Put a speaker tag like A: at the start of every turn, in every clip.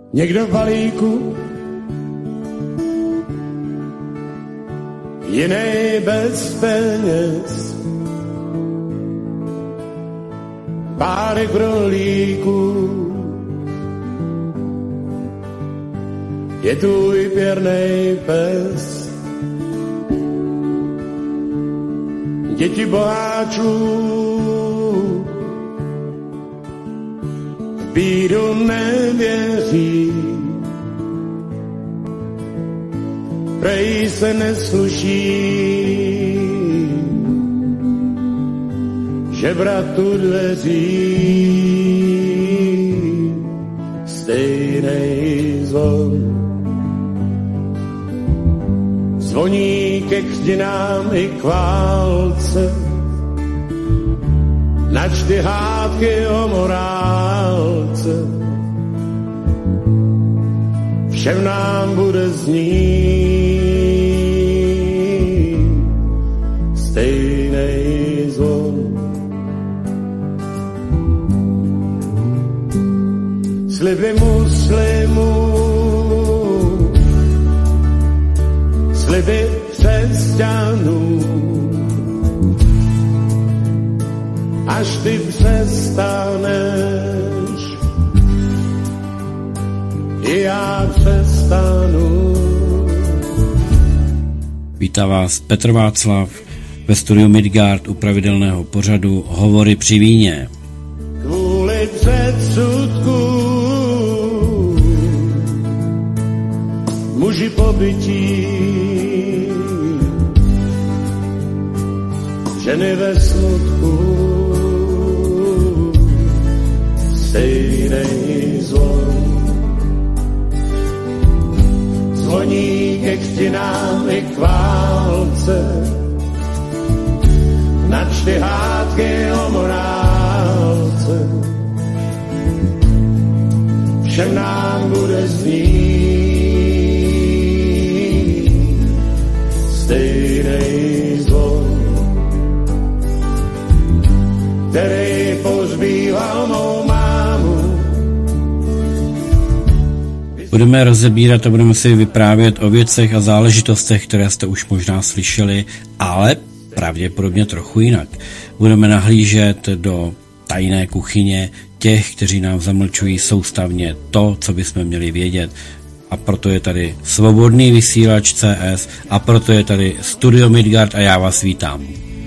A: Někdo v balíku, jiný bez peněz, párek rolíků, je tvůj pěrnej pes. Děti boháčů v bídu nevěří, prej se nesluší žebratu dveří. Stejnej zvon zvoní ke křtinám i k válce, načty hádky o morálce, všem nám bude znít stejnej zvon. Sliby muslimů, sliby křesťanů, až ty přestaneš, i já přestanu.
B: Vítá vás Petr Václav ve studiu Midgard u pravidelného pořadu Hovory při víně.
A: Kvůli předsudku muži pobytí, ženy ve smutku, stejnej zvon zvoní ke křtinám i k válce, načty hádky o morálce, všem nám bude znít stejnej zvon, který pozbýval mou mámu.
B: Budeme rozebírat a budeme si vyprávět o věcech a záležitostech, které jste už možná slyšeli, ale pravděpodobně trochu jinak. Budeme nahlížet do tajné kuchyně těch, kteří nám zamlčují soustavně to, co bychom měli vědět. A proto je tady Svobodný vysílač CS a proto je tady Studio Midgard a já vás vítám.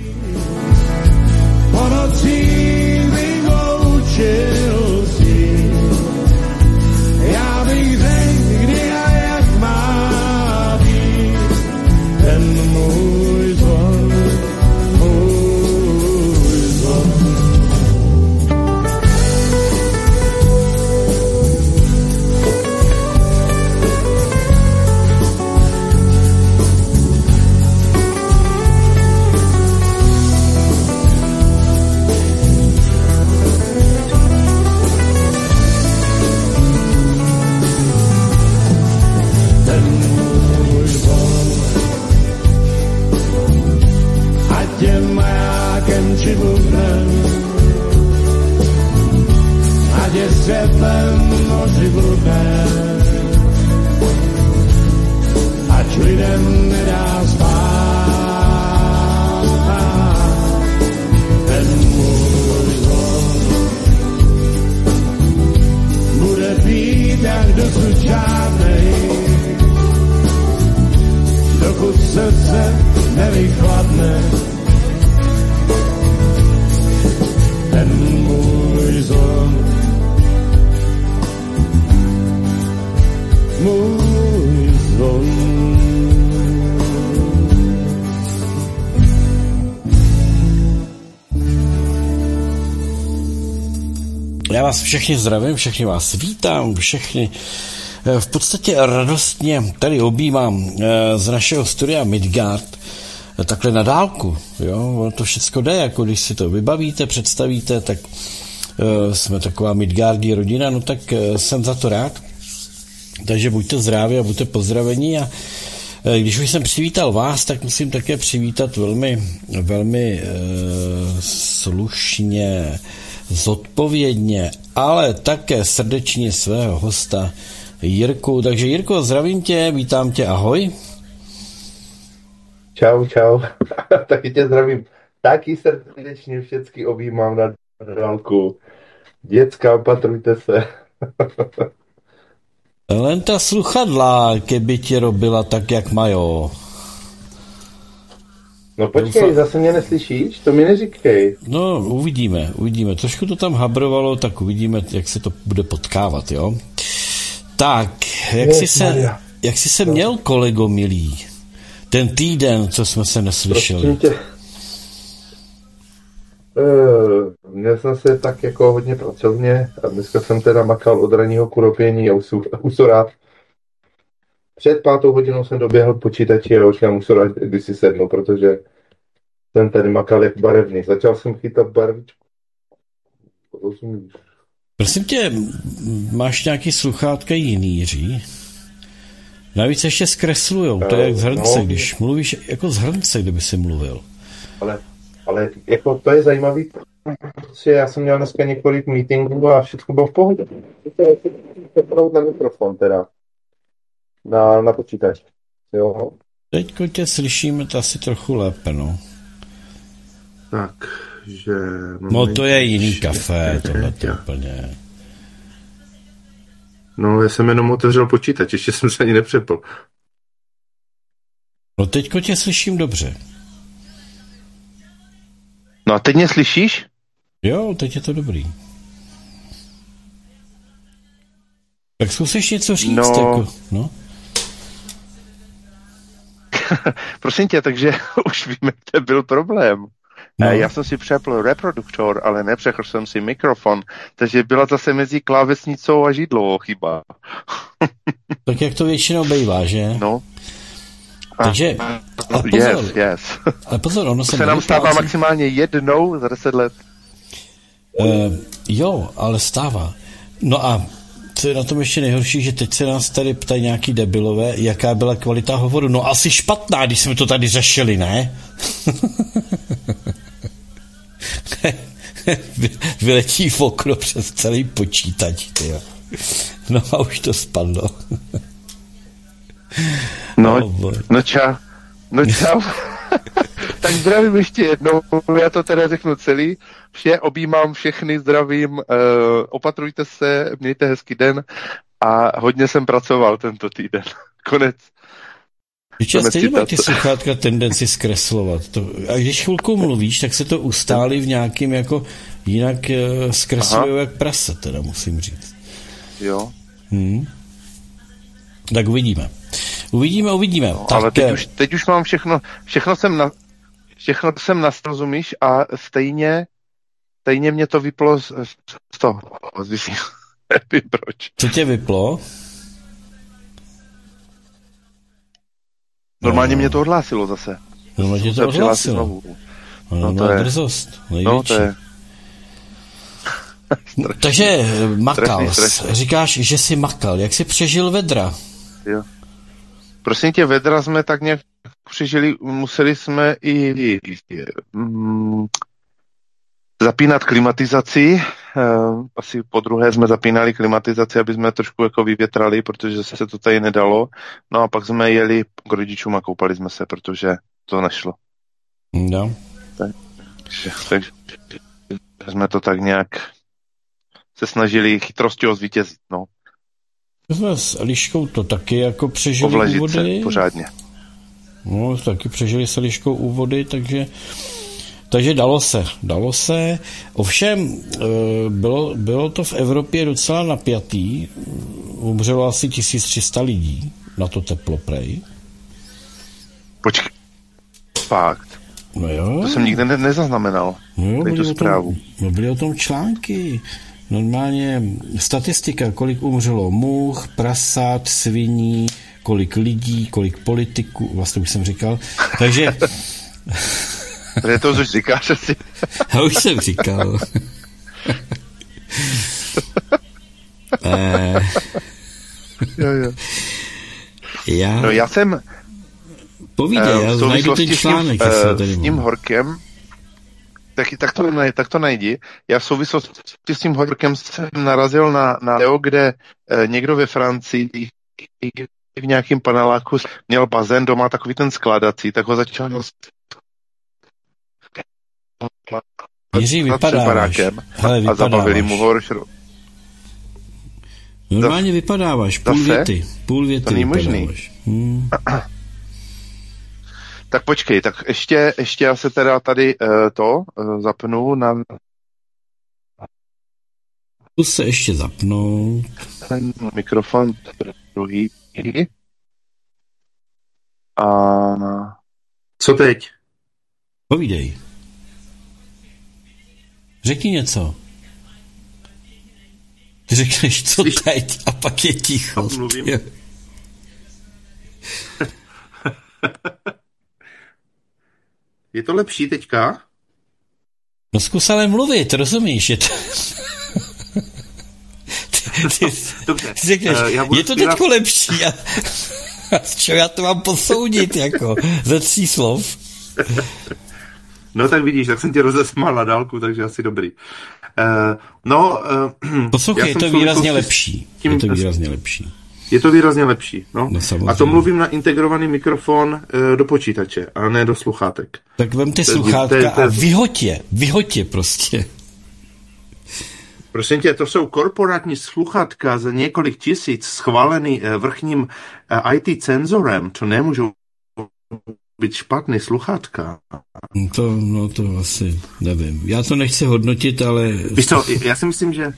B: Já vás všechny zdravím, všechny vás vítám, všechny v podstatě radostně tady objímám z našeho studia Midgard, takhle na dálku, jo, to všecko jde, jako když si to vybavíte, představíte, tak jsme taková Midgardí rodina, no tak jsem za to rád, takže buďte zdraví a buďte pozdravení a když už jsem přivítal vás, tak musím také přivítat velmi slušně, zodpovědně, ale také srdečně svého hosta, Jirku. Takže Jirko, zdravím tě, vítám tě, ahoj.
C: Čau. Taky tě zdravím. Taky srdečně všechny objímám na dálku. Děcka, opatrujte se.
B: Len ta sluchadla, keby ti robila tak, jak majou.
C: No počkej, zase mě neslyšíš? To mi neříkej.
B: No, uvidíme. Trošku to tam habrovalo, tak uvidíme, jak se to bude potkávat, jo? Tak, jak jsi se měl, kolego milý? Ten týden, co jsme se neslyšeli.
C: Měl jsem se tak jako hodně pracovně a dneska jsem teda makal od ranního kuropění a usorát. Před 5. hodinou jsem doběhl počítači a už mám usorát, když si sednu, protože jsem tady makal jak barevný. Začal jsem chytat barvičku. Rozumíš?
B: Prosím tě, máš nějaký sluchátka jiný, Jiří? Navíc ještě zkreslujou, to je jak z hrnce, když mluvíš jako z hrnce, kdyby si mluvil.
C: Ale jako to je zajímavý, protože já jsem měl dneska několik meetingů a všechno bylo v pohodě. To na mikrofon teda. Na počítač. Jo.
B: Teďko tě slyšíme to asi trochu lépe, no.
C: Takže...
B: No to je jiný kafe, tohle to úplně.
C: No, já jsem jenom otevřel počítač, ještě jsem se ani nepřepl.
B: No teďko tě slyším dobře.
C: No a teď mě slyšíš?
B: Jo, teď je to dobrý. Tak zkusíš něco říct, jako, no.
D: Prosím tě, takže už víme, to byl problém. No. Já jsem si přepl reproduktor, ale nepřechl jsem si mikrofon, takže byla zase mezi klávesnicou a židlovou chyba.
B: Tak jak to většinou bývá, že?
D: No.
B: Takže, ale pozor,
D: yes.
B: Ale pozor, ono
D: se nám stává maximálně jednou za 10 let.
B: Jo, ale stává. No a co je na tom ještě nejhorší, že teď se nás tady ptají nějaký debilové, jaká byla kvalita hovoru. No asi špatná, když jsme to tady řešili, ne? Vyletí v okno přes celý počítač, tyjo. No a už to spadlo.
D: No čau. Tak zdravím ještě jednou, já to teda řeknu celý. Objímám všechny, zdravím, opatrujte se, mějte hezký den a hodně jsem pracoval tento týden. Konec.
B: Stejně má ty sluchátka tendenci zkreslovat. A když chvilku mluvíš, tak se to ustálí v nějakým jako jinak zkreslují jak prase, teda musím říct.
D: Jo.
B: Tak uvidíme. Uvidíme.
D: No,
B: tak,
D: ale teď už mám všechno jsem nastrozumíš a stejně mě to vyplo z toho. Nevím proč.
B: Co tě vyplo?
D: Normálně mě to odhlásilo zase.
B: Normálně tě to odhlásilo. No, to je drzost. Největší.
D: No, to je...
B: Takže makal. Říkáš, že jsi makal. Jak jsi přežil vedra?
D: Jo. Prosím tě, vedra jsme tak nějak přežili, museli jsme i zapínat klimatizaci. Asi po druhé jsme zapínali klimatizaci, aby jsme trošku jako vyvětrali, protože se to tady nedalo. No a pak jsme jeli k rodičům a koupali jsme se, protože to nešlo.
B: No.
D: Takže jsme to tak nějak se snažili chytrostí zvítězit, no.
B: jsme s Eliškou to taky jako přežili
D: Ovlažit
B: úvody.
D: se pořádně.
B: No, taky přežili s Eliškou úvody, takže dalo se. Ovšem, bylo to v Evropě docela napjatý. Umřelo asi 1300 lidí na to teplo, prej.
D: Počkej, fakt.
B: No jo.
D: To jsem nikdy nezaznamenal.
B: No jo, byly o tom články. Normálně statistika, kolik umřelo much, prasát, sviní, kolik lidí, kolik politiků, vlastně už jsem říkal. Takže...
D: Takže to už říkáš asi.
B: Já už jsem říkal.
D: Jo.
B: Já...
D: No já jsem...
B: Povídej, já najdu ten článek.
D: S tím horkem Tak to najdi. Já v souvislosti s tím horkem jsem narazil na video, kde někdo ve Francii v nějakém paneláku měl bazén doma, takový ten skládací, tak ho začal
B: Jiří, vypadáváš. Hele,
D: a zabavili mu ho.
B: Normálně vypadáváš, půl věty
D: to
B: vypadáváš.
D: Tak počkej, tak ještě já se teda tady zapnu na...
B: Tu se ještě zapnout.
D: Mikrofon druhý. A...
C: Co teď?
B: Povídej. Řekni něco. Ty řekneš, co teď, a pak je ticho.
C: Mluvím. Je to lepší teďka?
B: No zkus ale mluvit, rozumíš? Je to...
C: Dobře.
B: Ty řekneš, je to teďko lepší a z čeho já to mám posoudit, jako ze 3 slov.
C: No tak vidíš, tak jsem tě rozesmál na dálku, takže asi dobrý.
B: Poslouchej, je to výrazně lepší. Je to výrazně lepší.
C: Je to výrazně lepší, no.
B: A
C: to mluvím na integrovaný mikrofon do počítače, a ne do sluchátek.
B: Tak vem ty sluchátka a vyhoď je prostě.
C: Prosím tě, to jsou korporátní sluchátka za několik tisíc schválený vrchním IT cenzorem, to nemůžou být špatný sluchátka.
B: To asi nevím. Já to nechci hodnotit, ale...
C: Víš co, já si myslím, že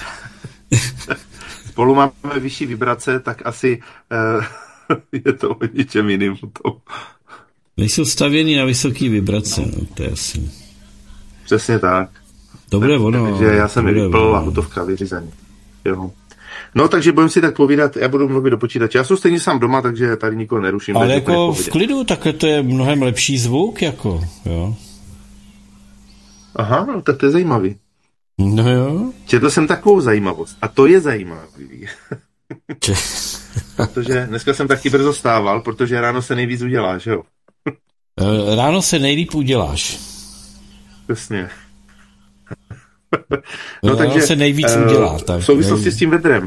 C: spolu máme vyšší vibrace, tak asi je to o ničem jiným.
B: Nejsou stavěný na vysoký vibrace, no, to je asi...
C: Přesně tak.
B: Dobré ono.
C: Takže já jsem vypl a hotovka vyřízení. Jo. No, takže budeme si tak povídat, já budu mluvit do počítače. Já jsem stejně sám doma, takže tady nikoho neruším.
B: Ale jako v klidu, takhle to je mnohem lepší zvuk, jako, jo.
C: Aha, no, tak to je zajímavý.
B: No jo.
C: Četl jsem takovou zajímavost. A to je zajímavý. Protože dneska jsem taky brzo stával, protože ráno se nejvíc udělá, že jo?
B: Ráno se nejlíp uděláš.
C: Přesně.
B: No, takže se nejvíc udělá. Tak,
C: v souvislosti s tím vedrem.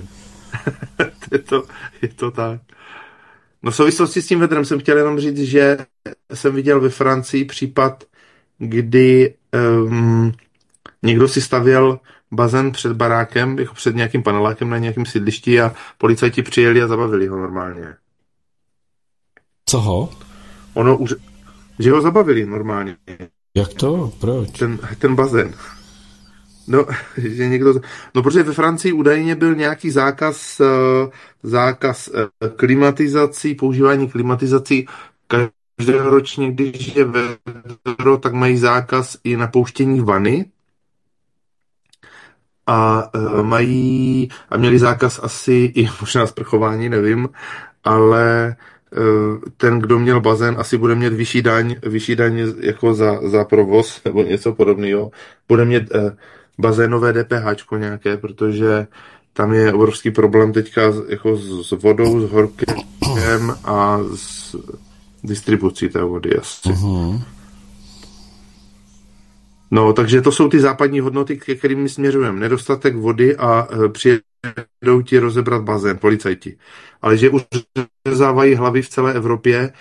C: je to tak. No v souvislosti s tím vedrem jsem chtěl jenom říct, že jsem viděl ve Francii případ, kdy někdo si stavěl bazén před barákem, jako před nějakým panelákem na nějakém sídlišti a policajti přijeli a zabavili ho normálně.
B: Co ho?
C: Že ho zabavili normálně.
B: Jak to? Proč?
C: Ten bazén. No, že někdo... No, protože ve Francii údajně byl nějaký zákaz klimatizací, používání klimatizací každoročně, když je vedro, tak mají zákaz i na pouštění vany a měli zákaz asi i možná sprchování, nevím, ale ten, kdo měl bazén, asi bude mít vyšší daň jako za provoz nebo něco podobného. Bude mít bazénové DPHčko nějaké, protože tam je obrovský problém teďka jako s vodou, s horkem a s distribucí té vody asi. Uh-huh. No, takže to jsou ty západní hodnoty, ke kterým my směřujeme. Nedostatek vody a přijedou ti rozebrat bazén, policajti. Ale že už řezávají hlavy v celé Evropě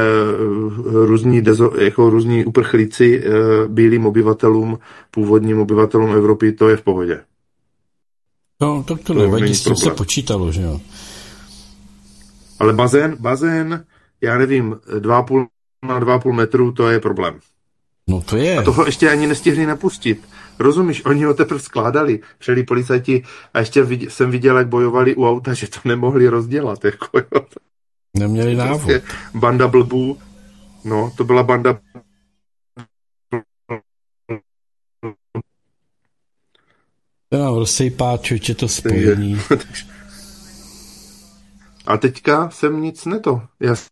C: různí uprchlíci bílým obyvatelům, původním obyvatelům Evropy, to je v pohodě.
B: No, tak to nevadí, s tím se počítalo, že jo.
C: Ale bazén, já nevím, 2,5 na 2,5 metru, to je problém.
B: No to je.
C: A toho ještě ani nestihli napustit. Rozumíš, oni ho teprve skládali. Přijeli policajti a ještě jsem viděl, jak bojovali u auta, že to nemohli rozdělat. Jako, jo.
B: Neměli návod.
C: Banda blbů. No, to byla banda.
B: To nám rozsejpá, čoče, to spojení.
C: A teďka jsem nic neto.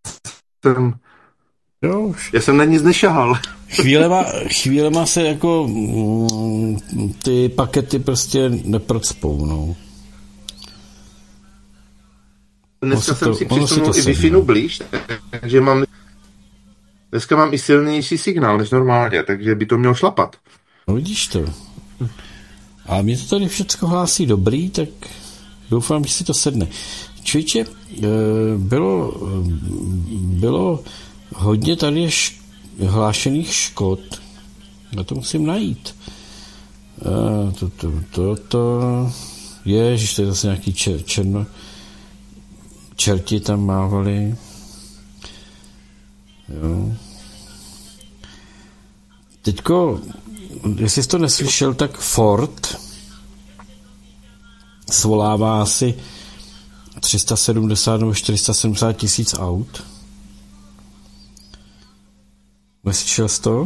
C: Já jsem na nic nešahal.
B: Chvílema se jako ty pakety prostě neprocpou, no.
C: Dneska jsem si přisunul i Wi-Fi blíž, takže dneska mám i silnější signál než normálně, takže by to měl šlapat.
B: No vidíš to. A mě to tady všecko hlásí dobrý, tak doufám, že si to sedne. Člověče, bylo hodně tady hlášených škod. Já to musím najít. Ježiš, to je zase nějaký čerti tam mávali. Jo. Teďko, jestli jsi to neslyšel, tak Ford svolává asi 370 nebo 470 tisíc aut. Neslyšel jsi to?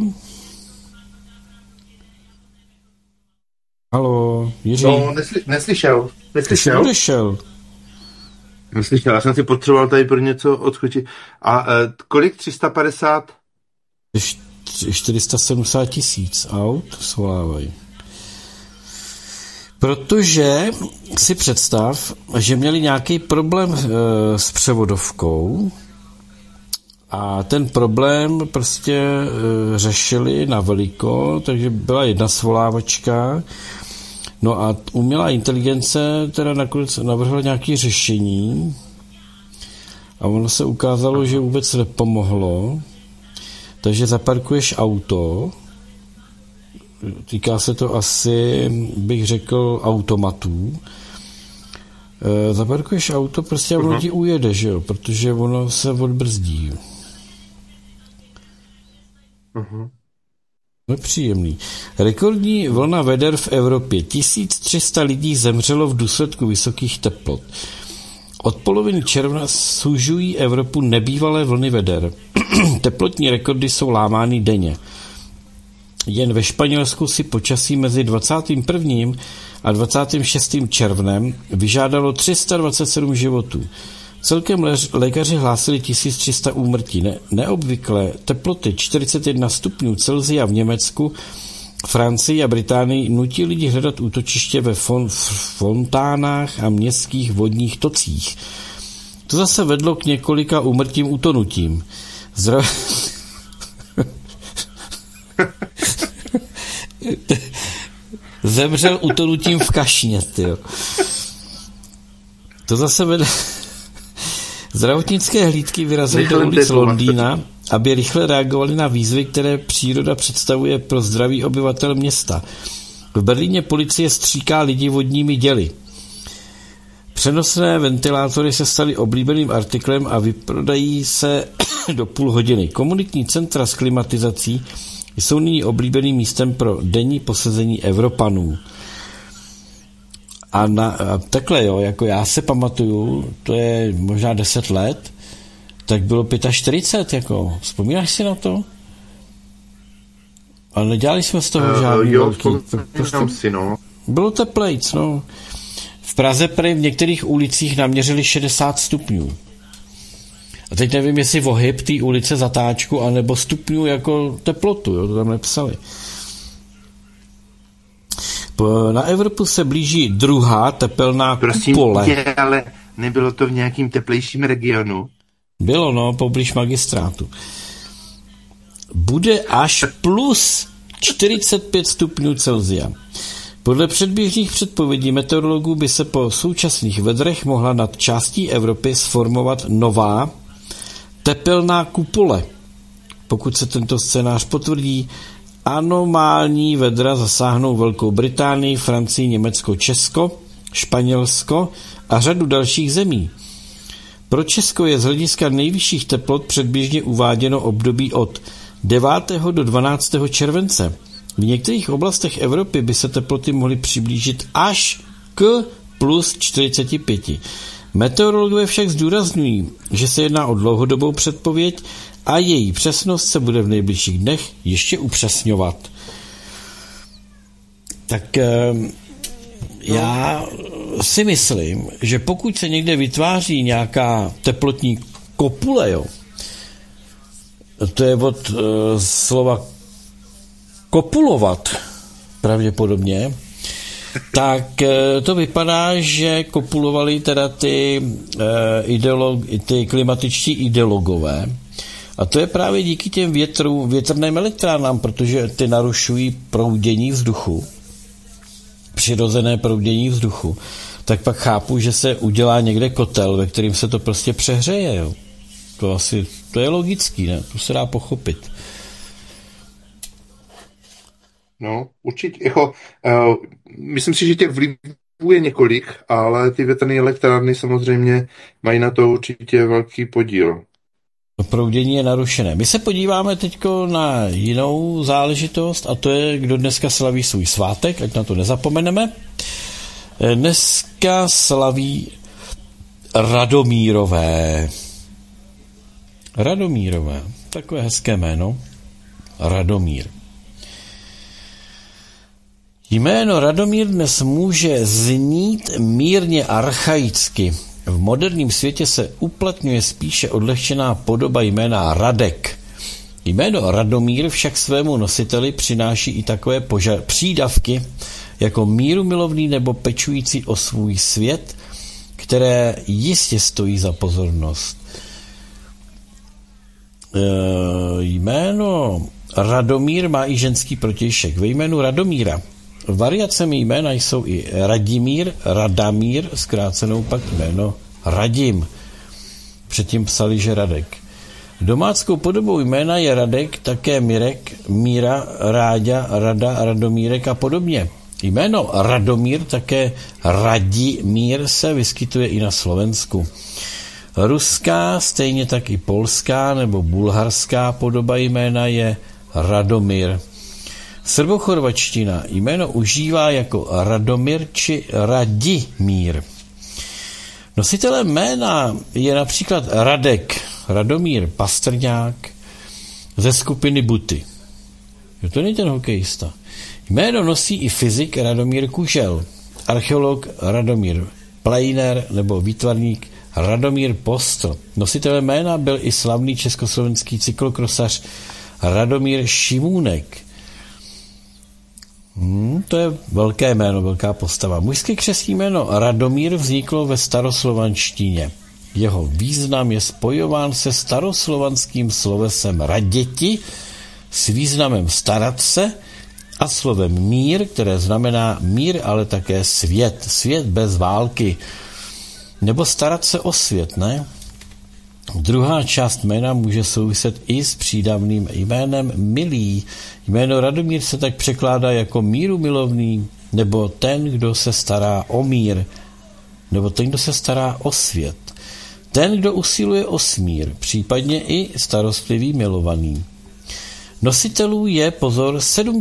B: Haló, Jiří?
C: No, neslyšel.
B: Neslyšel.
C: Neslyšel, já jsem si potřeboval tady pro něco odskočit. A kolik? 350?
B: 470 tisíc aut svolávají. Protože si představ, že měli nějaký problém s převodovkou a ten problém prostě řešili na veliko, takže byla jedna svolávačka. No a umělá inteligence teda nakonec navrhla nějaké řešení a ono se ukázalo, že vůbec nepomohlo. Takže zaparkuješ auto, týká se to asi, bych řekl, automatů. Zaparkuješ auto, prostě a ono ti ujede, že jo, protože ono se odbrzdí. Nepříjemný. Rekordní vlna veder v Evropě. 1300 lidí zemřelo v důsledku vysokých teplot. Od poloviny června sužují Evropu nebývalé vlny veder. Teplotní rekordy jsou lámány denně. Jen ve Španělsku si počasí mezi 21. a 26. červnem vyžádalo 327 životů. Celkem lékaři hlásili 1300 úmrtí. Neobvyklé teploty 41 stupňů Celsia v Německu, Francii a Británii nutí lidi hledat útočiště ve fontánách a městských vodních tocích. To zase vedlo k několika úmrtím utonutím. Zemřel utonutím v kašně, tyjo. To zase vedlo... Zdravotnické hlídky vyrazily do ulic Londýna, aby rychle reagovali na výzvy, které příroda představuje pro zdraví obyvatel města. V Berlíně policie stříká lidi vodními děly. Přenosné ventilátory se staly oblíbeným artiklem a vyprodají se do půl hodiny. Komunitní centra s klimatizací jsou nyní oblíbeným místem pro denní posezení Evropanů. A takhle, jo, jako já se pamatuju, to je možná 10 let, tak bylo 45, jako, vzpomínáš si na to? Ale nedělali jsme z toho žádný velký.
C: Si, no.
B: Bylo teplejc, no. V Praze prý v některých ulicích naměřili 60 stupňů. A teď nevím, jestli ohyb té ulice zatáčku, anebo stupňů jako teplotu, jo, to tam nepsali. Na Evropu se blíží druhá tepelná kupole.
C: Prosím, ale nebylo to v nějakým teplejším regionu?
B: Bylo, no, poblíž magistrátu. Bude až plus 45 stupňů Celsia. Podle předběžných předpovědí meteorologů by se po současných vedrech mohla nad částí Evropy sformovat nová tepelná kupole. Pokud se tento scénář potvrdí, anomální vedra zasáhnou Velkou Británii, Francii, Německo, Česko, Španělsko a řadu dalších zemí. Pro Česko je z hlediska nejvyšších teplot předběžně uváděno období od 9. do 12. července. V některých oblastech Evropy by se teploty mohly přiblížit až k plus 45. Meteorologové však zdůrazňují, že se jedná o dlouhodobou předpověď a její přesnost se bude v nejbližších dnech ještě upřesňovat. Tak já si myslím, že pokud se někde vytváří nějaká teplotní kopule, jo, to je od slova kopulovat pravděpodobně, tak to vypadá, že kopulovali teda ty klimatičtí ideologové A to je právě díky těm větrným elektrárnám, protože ty narušují proudění vzduchu, přirozené proudění vzduchu. Tak pak chápu, že se udělá někde kotel, ve kterým se to prostě přehřeje. Jo. To je logický, ne? To se dá pochopit.
C: No, určitě. Myslím si, že těch vlivů je několik, ale ty větrné elektrárny samozřejmě mají na to určitě velký podíl.
B: To proudění je narušené. My se podíváme teď na jinou záležitost a to je, kdo dneska slaví svůj svátek, ať na to nezapomeneme. Dneska slaví Radomírové. Radomírové, takové hezké jméno. Radomír. Jméno Radomír dnes může znít mírně archaicky. V moderním světě se uplatňuje spíše odlehčená podoba jména Radek. Jméno Radomír však svému nositeli přináší i takové přídavky jako mírumilovný nebo pečující o svůj svět, které jistě stojí za pozornost. Jméno Radomír má i ženský protějšek. Ve jménu Radomíra variacemi jména jsou i Radimír, Radamír, zkrácenou pak jméno Radim. Předtím psali, že Radek. Domáckou podobou jména je Radek, také Mirek, Míra, Ráďa, Rada, Radomírek a podobně. Jméno Radomír, také Radimír, se vyskytuje i na Slovensku. Ruská, stejně tak i polská nebo bulharská podoba jména je Radomír. Srbochorvačtina jméno užívá jako Radomír či Radimír. Nositelem jména je například Radek, Radomír Pastrňák ze skupiny Buty. To není ten hokejista. Jméno nosí i fyzik Radomír Kužel, archeolog Radomír Plejner nebo výtvarník Radomír Postl. Nositelem jména byl i slavný československý cyklokrosař Radomír Šimůnek. To je velké jméno, velká postava. Mužské křestní jméno Radomír vzniklo ve staroslovanštině. Jeho význam je spojován se staroslovanským slovesem raděti s významem starat se a slovem mír, které znamená mír, ale také svět. Svět bez války. Nebo starat se o svět, ne? Druhá část jména může souviset i s přídavným jménem milý. Jméno Radomír se tak překládá jako mírumilovný, nebo ten, kdo se stará o mír, nebo ten, kdo se stará o svět. Ten, kdo usiluje o smír, případně i starostlivý milovaný. Nositelů je, pozor,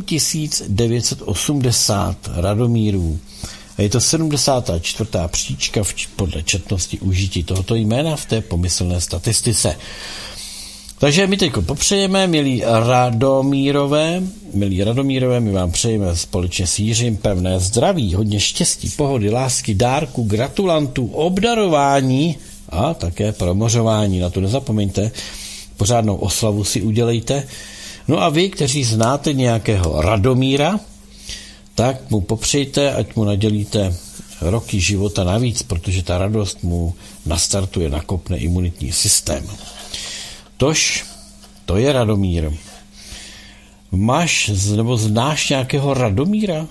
B: 7980 Radomírů. A je to 74. příčka podle četnosti užití tohoto jména v té pomyslné statistice. Takže my teď popřejeme, milí Radomírové, my vám přejeme společně s Jiřím pevné zdraví, hodně štěstí, pohody, lásky, dárku, gratulantů, obdarování a také promořování. Na to nezapomeňte, pořádnou oslavu si udělejte. No a vy, kteří znáte nějakého Radomíra, tak mu popřejte, ať mu nadělíte roky života navíc, protože ta radost mu nastartuje, nakopne imunitní systém. Tož, to je Radomír. Máš nebo znáš nějakého Radomíra?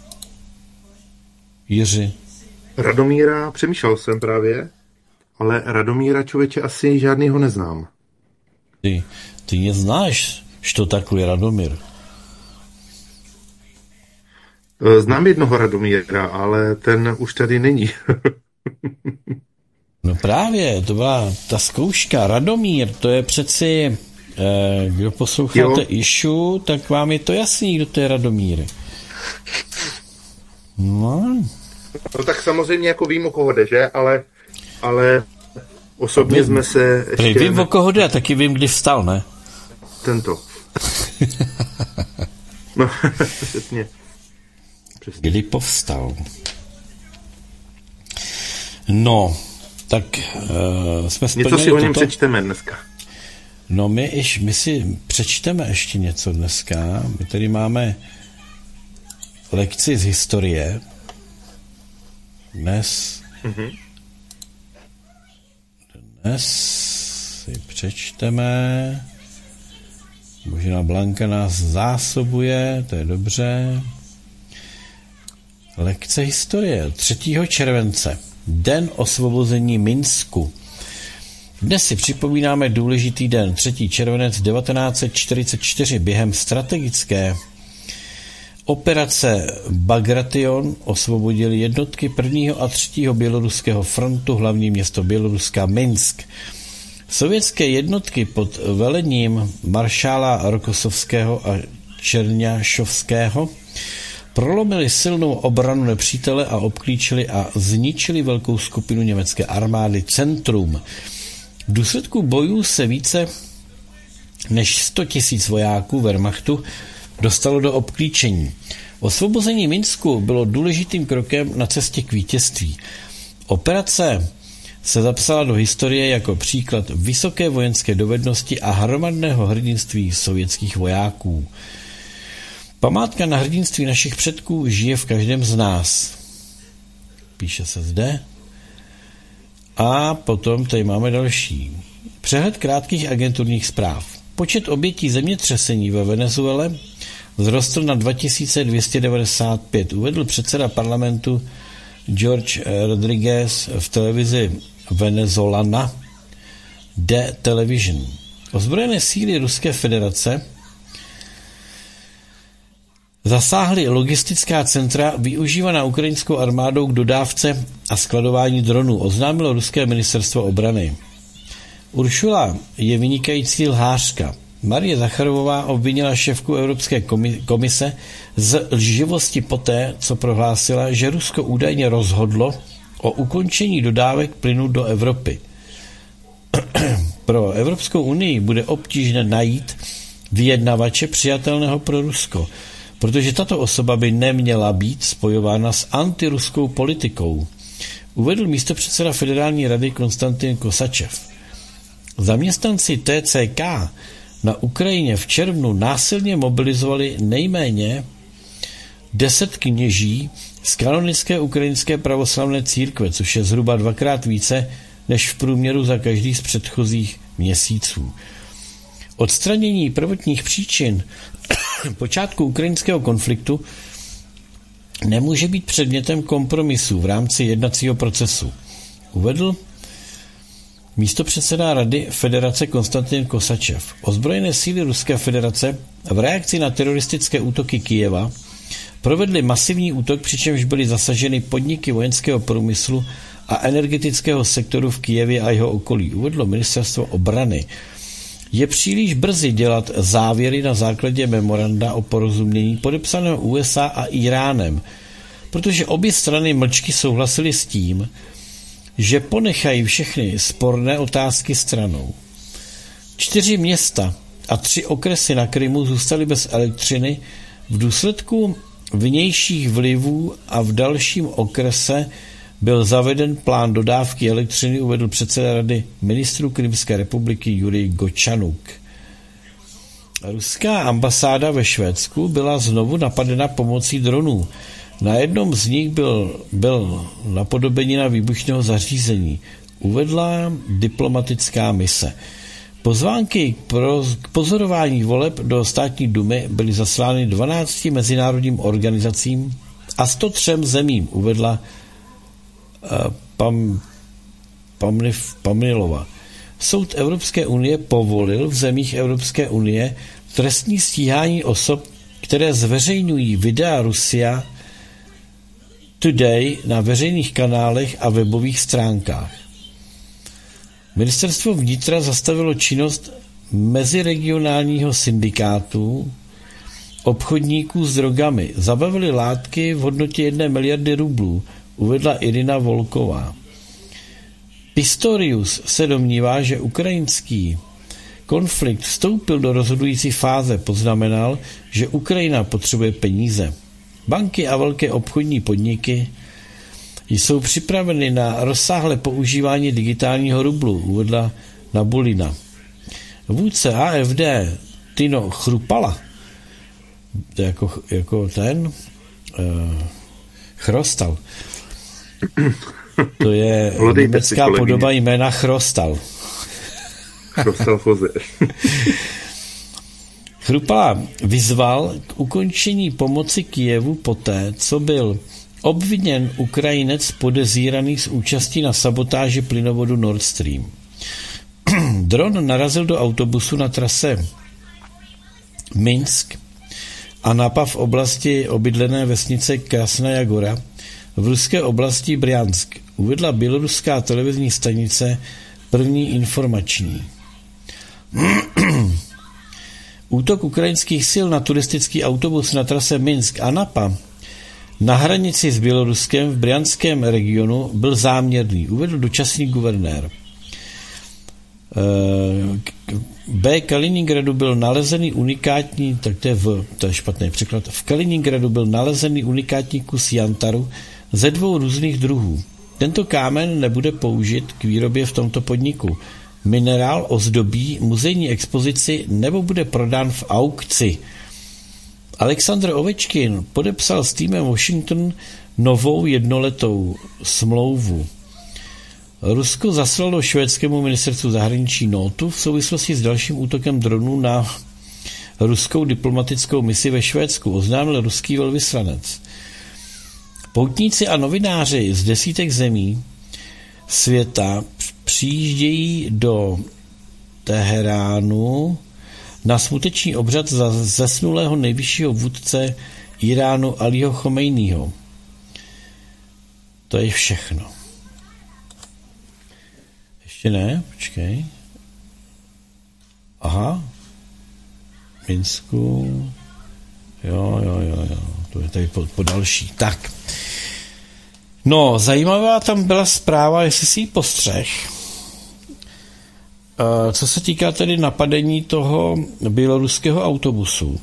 B: Jiři?
C: Radomíra, přemýšlel jsem právě, ale Radomíra, člověče, asi žádnýho neznám.
B: Ty neznáš, što takový Radomír?
C: Znám jednoho Radomíra, ale ten už tady není.
B: No právě, to byla ta zkouška. Radomír, to je přeci, kdo posloucháte Išu, tak vám je to jasný, kdo to je Radomír. No
C: tak samozřejmě jako vím, o koho jde, že? Ale osobně jsme se ještě...
B: Vím, o koho jde, taky vím, kdy vstal, ne?
C: Tento. No, přesně.
B: Kdy povstal. No, tak jsme splnili
C: něco si o něm přečteme dneska.
B: No my si přečteme ještě něco dneska. My tady máme lekci z historie. Dnes si přečteme. Možná Blanka nás zásobuje, to je dobře. Lekce historie 3. července, den osvobození Minsku. Dnes si připomínáme důležitý den, 3. červenec 1944. Během strategické operace Bagration osvobodili jednotky 1. a 3. běloruského frontu hlavní město Běloruska Minsk. Sovětské jednotky pod velením maršála Rokosovského a Čerňášovského prolomili silnou obranu nepřítele a obklíčili a zničili velkou skupinu německé armády Centrum. V důsledku bojů se více než 100 000 vojáků Wehrmachtu dostalo do obklíčení. Osvobození Minsku bylo důležitým krokem na cestě k vítězství. Operace se zapsala do historie jako příklad vysoké vojenské dovednosti a hromadného hrdinství sovětských vojáků. Památka na hrdinství našich předků žije v každém z nás. Píše se zde. A potom tady máme další. Přehled krátkých agenturních zpráv. Počet obětí zemětřesení ve Venezuele vzrostl na 2295. Uvedl předseda parlamentu George Rodriguez v televizi Venezolana de Television. Ozbrojené síly Ruské federace zasáhly logistická centra využívaná ukrajinskou armádou k dodávce a skladování dronů, oznámilo ruské ministerstvo obrany. Uršula je vynikající lhářka. Marie Zacharovová obvinila šéfku Evropské komise z lživosti poté, co prohlásila, že Rusko údajně rozhodlo o ukončení dodávek plynu do Evropy. Pro Evropskou unii bude obtížné najít vyjednavače přijatelného pro Rusko, protože tato osoba by neměla být spojována s antiruskou politikou, uvedl místopředseda Federální rady Konstantin Kosačev. Zaměstnanci TCK na Ukrajině v červnu násilně mobilizovali nejméně 10 kněží z kanonické ukrajinské pravoslavné církve, což je zhruba 2x více než v průměru za každý z předchozích měsíců. Odstranění prvotních příčin počátku ukrajinského konfliktu nemůže být předmětem kompromisu v rámci jednacího procesu, uvedl místopředseda Rady Federace Konstantin Kosačev. Ozbrojené síly Ruské federace v reakci na teroristické útoky Kyjeva provedly masivní útok, přičemž byly zasaženy podniky vojenského průmyslu a energetického sektoru v Kyjevě a jeho okolí, uvedlo ministerstvo obrany. Je příliš brzy dělat závěry na základě memoranda o porozumění podepsaného USA a Iránem, protože obě strany mlčky souhlasily s tím, že ponechají všechny sporné otázky stranou. 4 města a 3 okresy na Krymu zůstaly bez elektřiny v důsledku vnějších vlivů a v dalším okrese byl zaveden plán dodávky elektřiny, uvedl předseda Rady ministrů Krymské republiky Jurij Gočanuk. Ruská ambasáda ve Švédsku byla znovu napadena pomocí dronů. Na jednom z nich byl napodobenina výbušného zařízení, uvedla diplomatická mise. Pozvánky k pozorování voleb do státní dumy byly zaslány 12 mezinárodním organizacím a 103 zemím, uvedla Pamnilova. Soud Evropské unie povolil v zemích Evropské unie trestní stíhání osob, které zveřejňují videa Russia Today na veřejných kanálech a webových stránkách. Ministerstvo vnitra zastavilo činnost meziregionálního syndikátu obchodníků s drogami. Zabavili látky v hodnotě 1 miliardy rublů, uvedla Irina Volková. Pistorius se domnívá, že ukrajinský konflikt vstoupil do rozhodující fáze, poznamenal, že Ukrajina potřebuje peníze. Banky a velké obchodní podniky jsou připraveny na rozsáhlé používání digitálního rublu, uvedla Nabulina. Vůdce AFD Tino Chrupala, to je jako ten Chrostal, to je německá podoba jména Chrostal. Chrupala vyzval k ukončení pomoci Kyjevu poté, co byl obviněn Ukrajinec podezíraný z účasti na sabotáži plynovodu Nord Stream. Dron narazil do autobusu na trase Minsk a Anapa v oblasti obydlené vesnice Krasnaja Gora v ruské oblasti Bryansk, uvedla běloruská televizní stanice První informační. Útok ukrajinských sil na turistický autobus na trase Minsk-Anapa na hranici s Běloruskem v bryanském regionu byl záměrný, uvedl dočasný guvernér. B. Kaliningradu byl nalezený unikátní, tak to je špatný překlad. V Kaliningradu byl nalezený unikátní kus jantaru ze 2 různých druhů. Tento kámen nebude použit k výrobě v tomto podniku. Minerál ozdobí muzejní expozici nebo bude prodán v aukci. Alexandr Ovečkin podepsal s týmem Washington novou jednoletou smlouvu. Rusko zaslalo švédskému ministerstvu zahraničí nótu v souvislosti s dalším útokem dronů na ruskou diplomatickou misi ve Švédsku, oznámil ruský velvyslanec. Poutníci a novináři z desítek zemí světa přijíždějí do Teheránu na smuteční obřad za zesnulého nejvyššího vůdce Iránu Alího Chomejního. To je všechno. Ještě ne? Počkej. Aha. Minsku. Jo. To je tady po další. Tak. No, zajímavá tam byla zpráva, jestli si ji postřeh. Co se týká tedy napadení toho běloruského autobusu.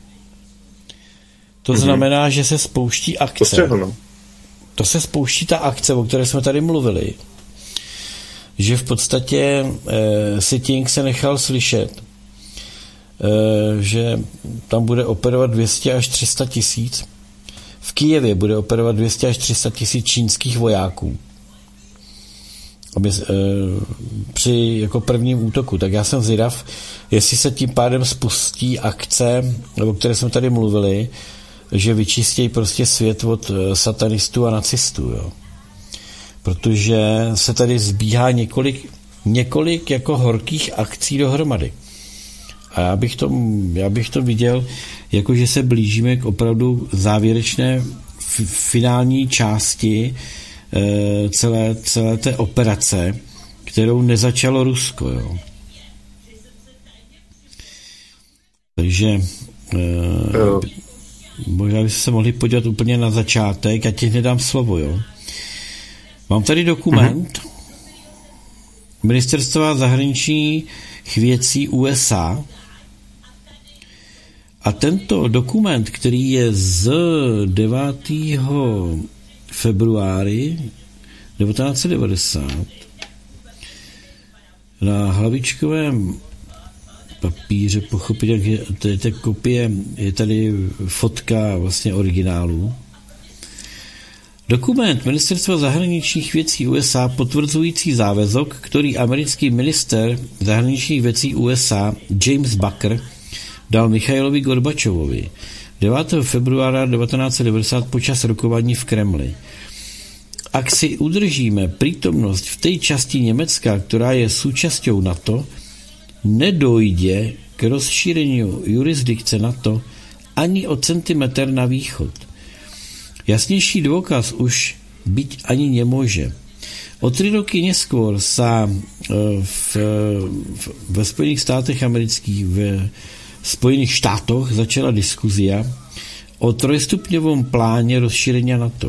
B: To znamená, že se spouští akce. To se spouští ta akce, o které jsme tady mluvili. Že v podstatě Sitting se nechal slyšet, že tam bude operovat 200 až 300 tisíc. V Kyjevě bude operovat 200 až 300 tisíc čínských vojáků. Při jako prvním útoku. Tak já jsem zvědav, jestli se tím pádem spustí akce, o které jsme tady mluvili, že vyčistějí prostě svět od satanistů a nacistů. Jo. Protože se tady zbíhá několik jako horkých akcí dohromady. A já bych to viděl, jako že se blížíme k opravdu závěrečné finální části celé té operace, kterou nezačalo Rusko. Jo. Takže možná byste se mohli podívat úplně na začátek, já ti nedám slovo. Jo. Mám tady dokument Ministerstva zahraničních věcí USA a tento dokument, který je z 9. februári 1990 na hlavičkovém papíře, pochopitelně, té kopie, je tady fotka vlastně originálu. Dokument Ministerstva zahraničních věcí USA potvrzující závazek, který americký minister zahraničních věcí USA James Baker dal Michailovi Gorbačovovi 9. februára 1990 počas rokování v Kremli. Ak si udržíme prítomnosť v tej časti Německa, která je súčasťou NATO, nedojde k rozšíreniu jurisdikce NATO ani o centimetr na východ. Jasnější dôkaz už byť ani nemôže. O 3 roky neskôr sa ve Spojených státech amerických, v Spojených štátoch začala diskuzia o trojstupňovom pláne rozšírenia NATO.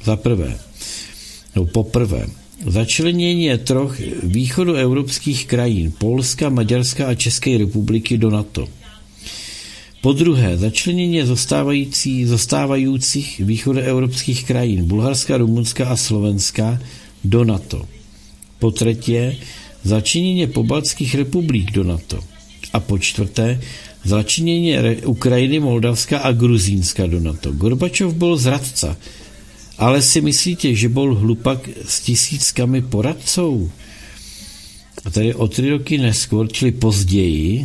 B: Poprvé, začlenění 3 východoevropských krajín, Polska, Maďarska a České republiky do NATO. Po druhé, začlenění zostávajících východoevropských krajín, Bulharska, Rumunska a Slovenska do NATO. Po třetí, začlenění pobaltských republik do NATO. A po čtvrté, začlenění Ukrajiny, Moldavska a Gruzínska do NATO. Gorbačov byl zradca, ale si myslíte, že byl hlupak s tisíckami poradců? A tady o 3 roky neskôr, čili později,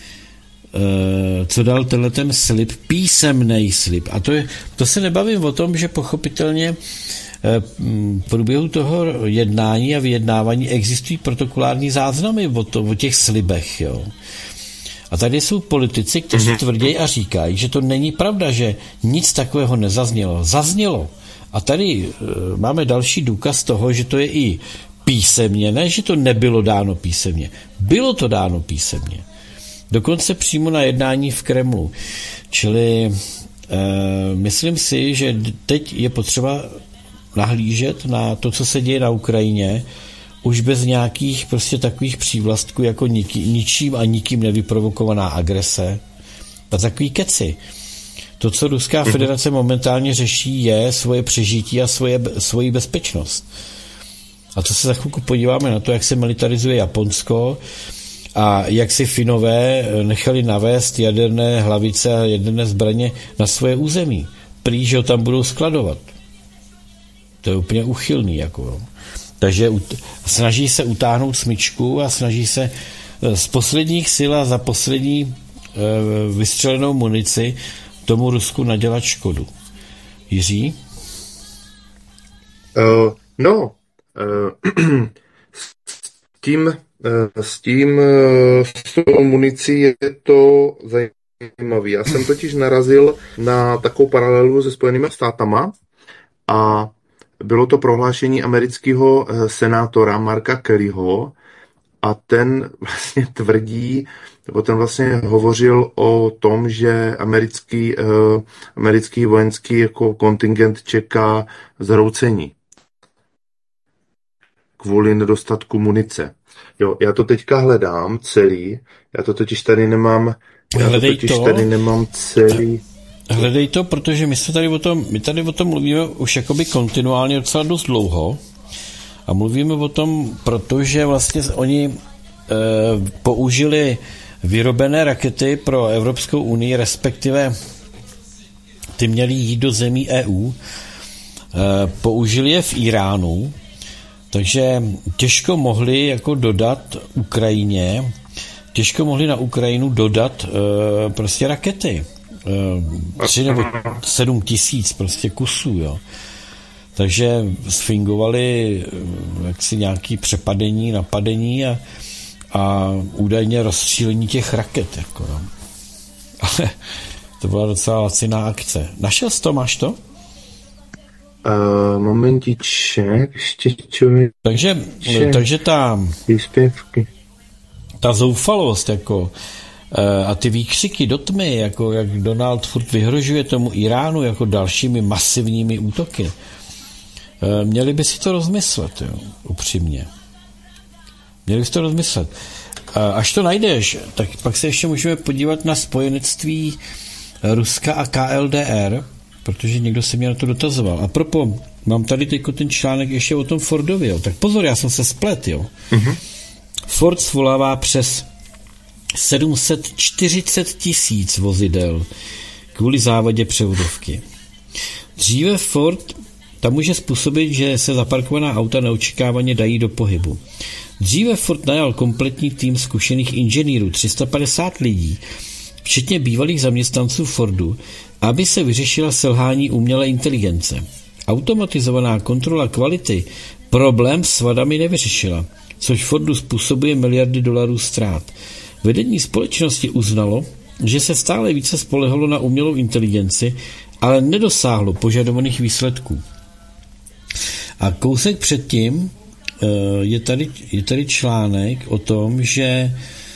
B: co dal tenhle ten slib, písemnej slib. A to se nebavím o tom, že pochopitelně v průběhu toho jednání a vyjednávání existují protokolární záznamy o těch slibech. Jo. A tady jsou politici, kteří tvrdí a říkají, že to není pravda, že nic takového nezaznělo. Zaznělo. A tady máme další důkaz toho, že to je i písemně, ne, že to nebylo dáno písemně. Bylo to dáno písemně. Dokonce přímo na jednání v Kremlu. Čili myslím si, že teď je potřeba nahlížet na to, co se děje na Ukrajině, už bez nějakých prostě takových přívlastků jako ničím a nikým nevyprovokovaná agrese a takový keci. To, co Ruská federace momentálně řeší, je svoje přežití a svoji bezpečnost. A to se za chvilku podíváme na to, jak se militarizuje Japonsko a jak si Finové nechali navést jaderné hlavice a jaderné zbraně na svoje území. Prý, že ho tam budou skladovat. To je úplně uchylný. Jako. Takže snaží se utáhnout smyčku a snaží se z posledních sil a za poslední vystřelenou munici tomu Rusku nadělat škodu. Jiří?
C: S tou municí je to zajímavé. Já jsem totiž narazil na takovou paralelu se Spojenými státama a bylo to prohlášení amerického senátora Marka Kellyho a ten vlastně tvrdí, nebo ten vlastně hovořil o tom, že americký vojenský jako kontingent čeká zhroucení kvůli nedostatku munice. Jo, já to teďka hledám celý, já to totiž tady nemám, celý.
B: Hledej to, protože my tady o tom mluvíme už jakoby kontinuálně docela dost dlouho a mluvíme o tom, protože vlastně oni použili vyrobené rakety pro Evropskou unii, respektive ty měly jít do zemí EU, použili je v Iránu, takže těžko mohli jako dodat Ukrajině, na Ukrajinu dodat prostě rakety. 3 nebo 7 tisíc prostě kusů, jo. Takže sfingovali jaksi nějaký přepadení, napadení a údajně rozstřílení těch raket, jako, no. Ale to byla docela laciná akce. Našel jsi to, máš to?
C: Momentiček, ještě člověk.
B: Takže ta zoufalost, jako a ty výkřiky do tmy, jako jak Donald furt vyhrožuje tomu Iránu jako dalšími masivními útoky. Měli by si to rozmyslet, jo, upřímně. Měli by si to rozmyslet. Až to najdeš, tak pak se ještě můžeme podívat na spojenectví Ruska a KLDR, protože někdo se mě na to dotazoval. A propo, mám tady teďko ten článek ještě o tom Fordovi, jo. Tak pozor, já jsem se splet, jo. Ford svolává přes 740 tisíc vozidel kvůli závadě převodovky. Dříve Ford tam může způsobit, že se zaparkovaná auta neočekávaně dají do pohybu. Dříve Ford najal kompletní tým zkušených inženýrů, 350 lidí, včetně bývalých zaměstnanců Fordu, aby se vyřešila selhání umělé inteligence. Automatizovaná kontrola kvality problém s vadami nevyřešila, což Fordu způsobuje miliardy dolarů ztrát. Vedení společnosti uznalo, že se stále více spolehalo na umělou inteligenci, ale nedosáhlo požadovaných výsledků. A kousek předtím je tady článek o tom, že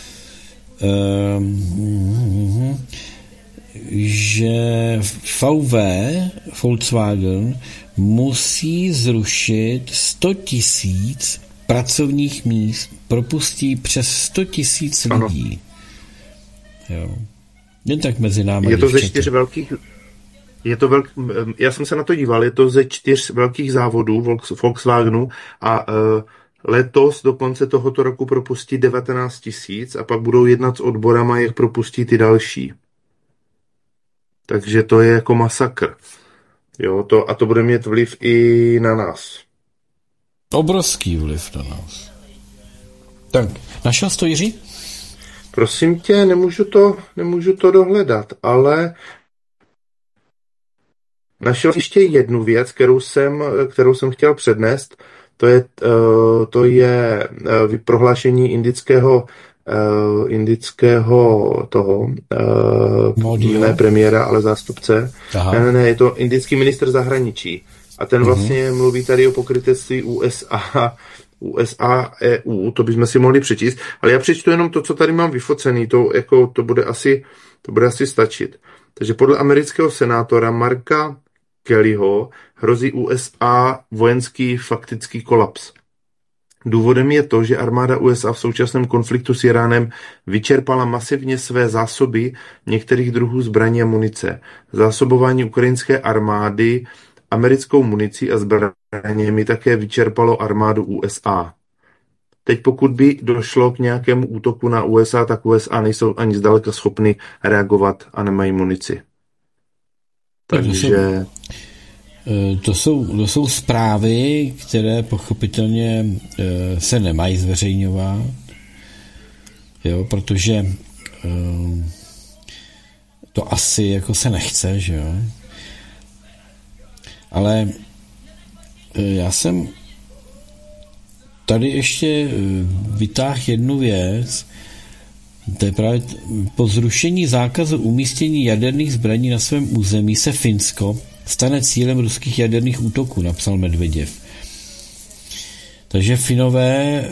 B: Volkswagen musí zrušit 100 tisíc pracovních míst, propustí přes 100 tisíc lidí. Jo. Jen tak mezi námi.
C: Je to ze 4 velkých... Já jsem se na to díval, je to ze 4 velkých závodů Volkswagenu a letos do konce tohoto roku propustí 19 tisíc a pak budou jednat s odborama, jak propustí ty další. Takže to je jako masakr. Jo, to bude mít vliv i na nás.
B: Obrovský vliv na nás. Tak, našel jsi to, Jiří?
C: Prosím tě, nemůžu to dohledat, ale našel ještě jednu věc, kterou jsem chtěl přednést. To je prohlášení indického toho, ne premiéra, ale zástupce. Ne, je to indický ministr zahraničí. A ten vlastně mluví tady o pokrytectví USA, EU, to bychom si mohli přečíst, ale já přečtu jenom to, co tady mám vyfocený, to bude asi stačit. Takže podle amerického senátora Marka Kellyho hrozí USA vojenský faktický kolaps. Důvodem je to, že armáda USA v současném konfliktu s Iránem vyčerpala masivně své zásoby některých druhů zbraní a munice. Zásobování ukrajinské armády americkou municí a zbraněmi také vyčerpalo armádu USA. Teď pokud by došlo k nějakému útoku na USA, tak USA nejsou ani zdaleka schopny reagovat a nemají munici. Takže...
B: To jsou zprávy, které pochopitelně se nemají zveřejňovat, jo, protože to asi jako se nechce, že jo. Ale já jsem tady ještě vytáhl jednu věc, to je právě po zrušení zákazu umístění jaderných zbraní na svém území se Finsko stane cílem ruských jaderných útoků, napsal Medveděv. Takže Finové,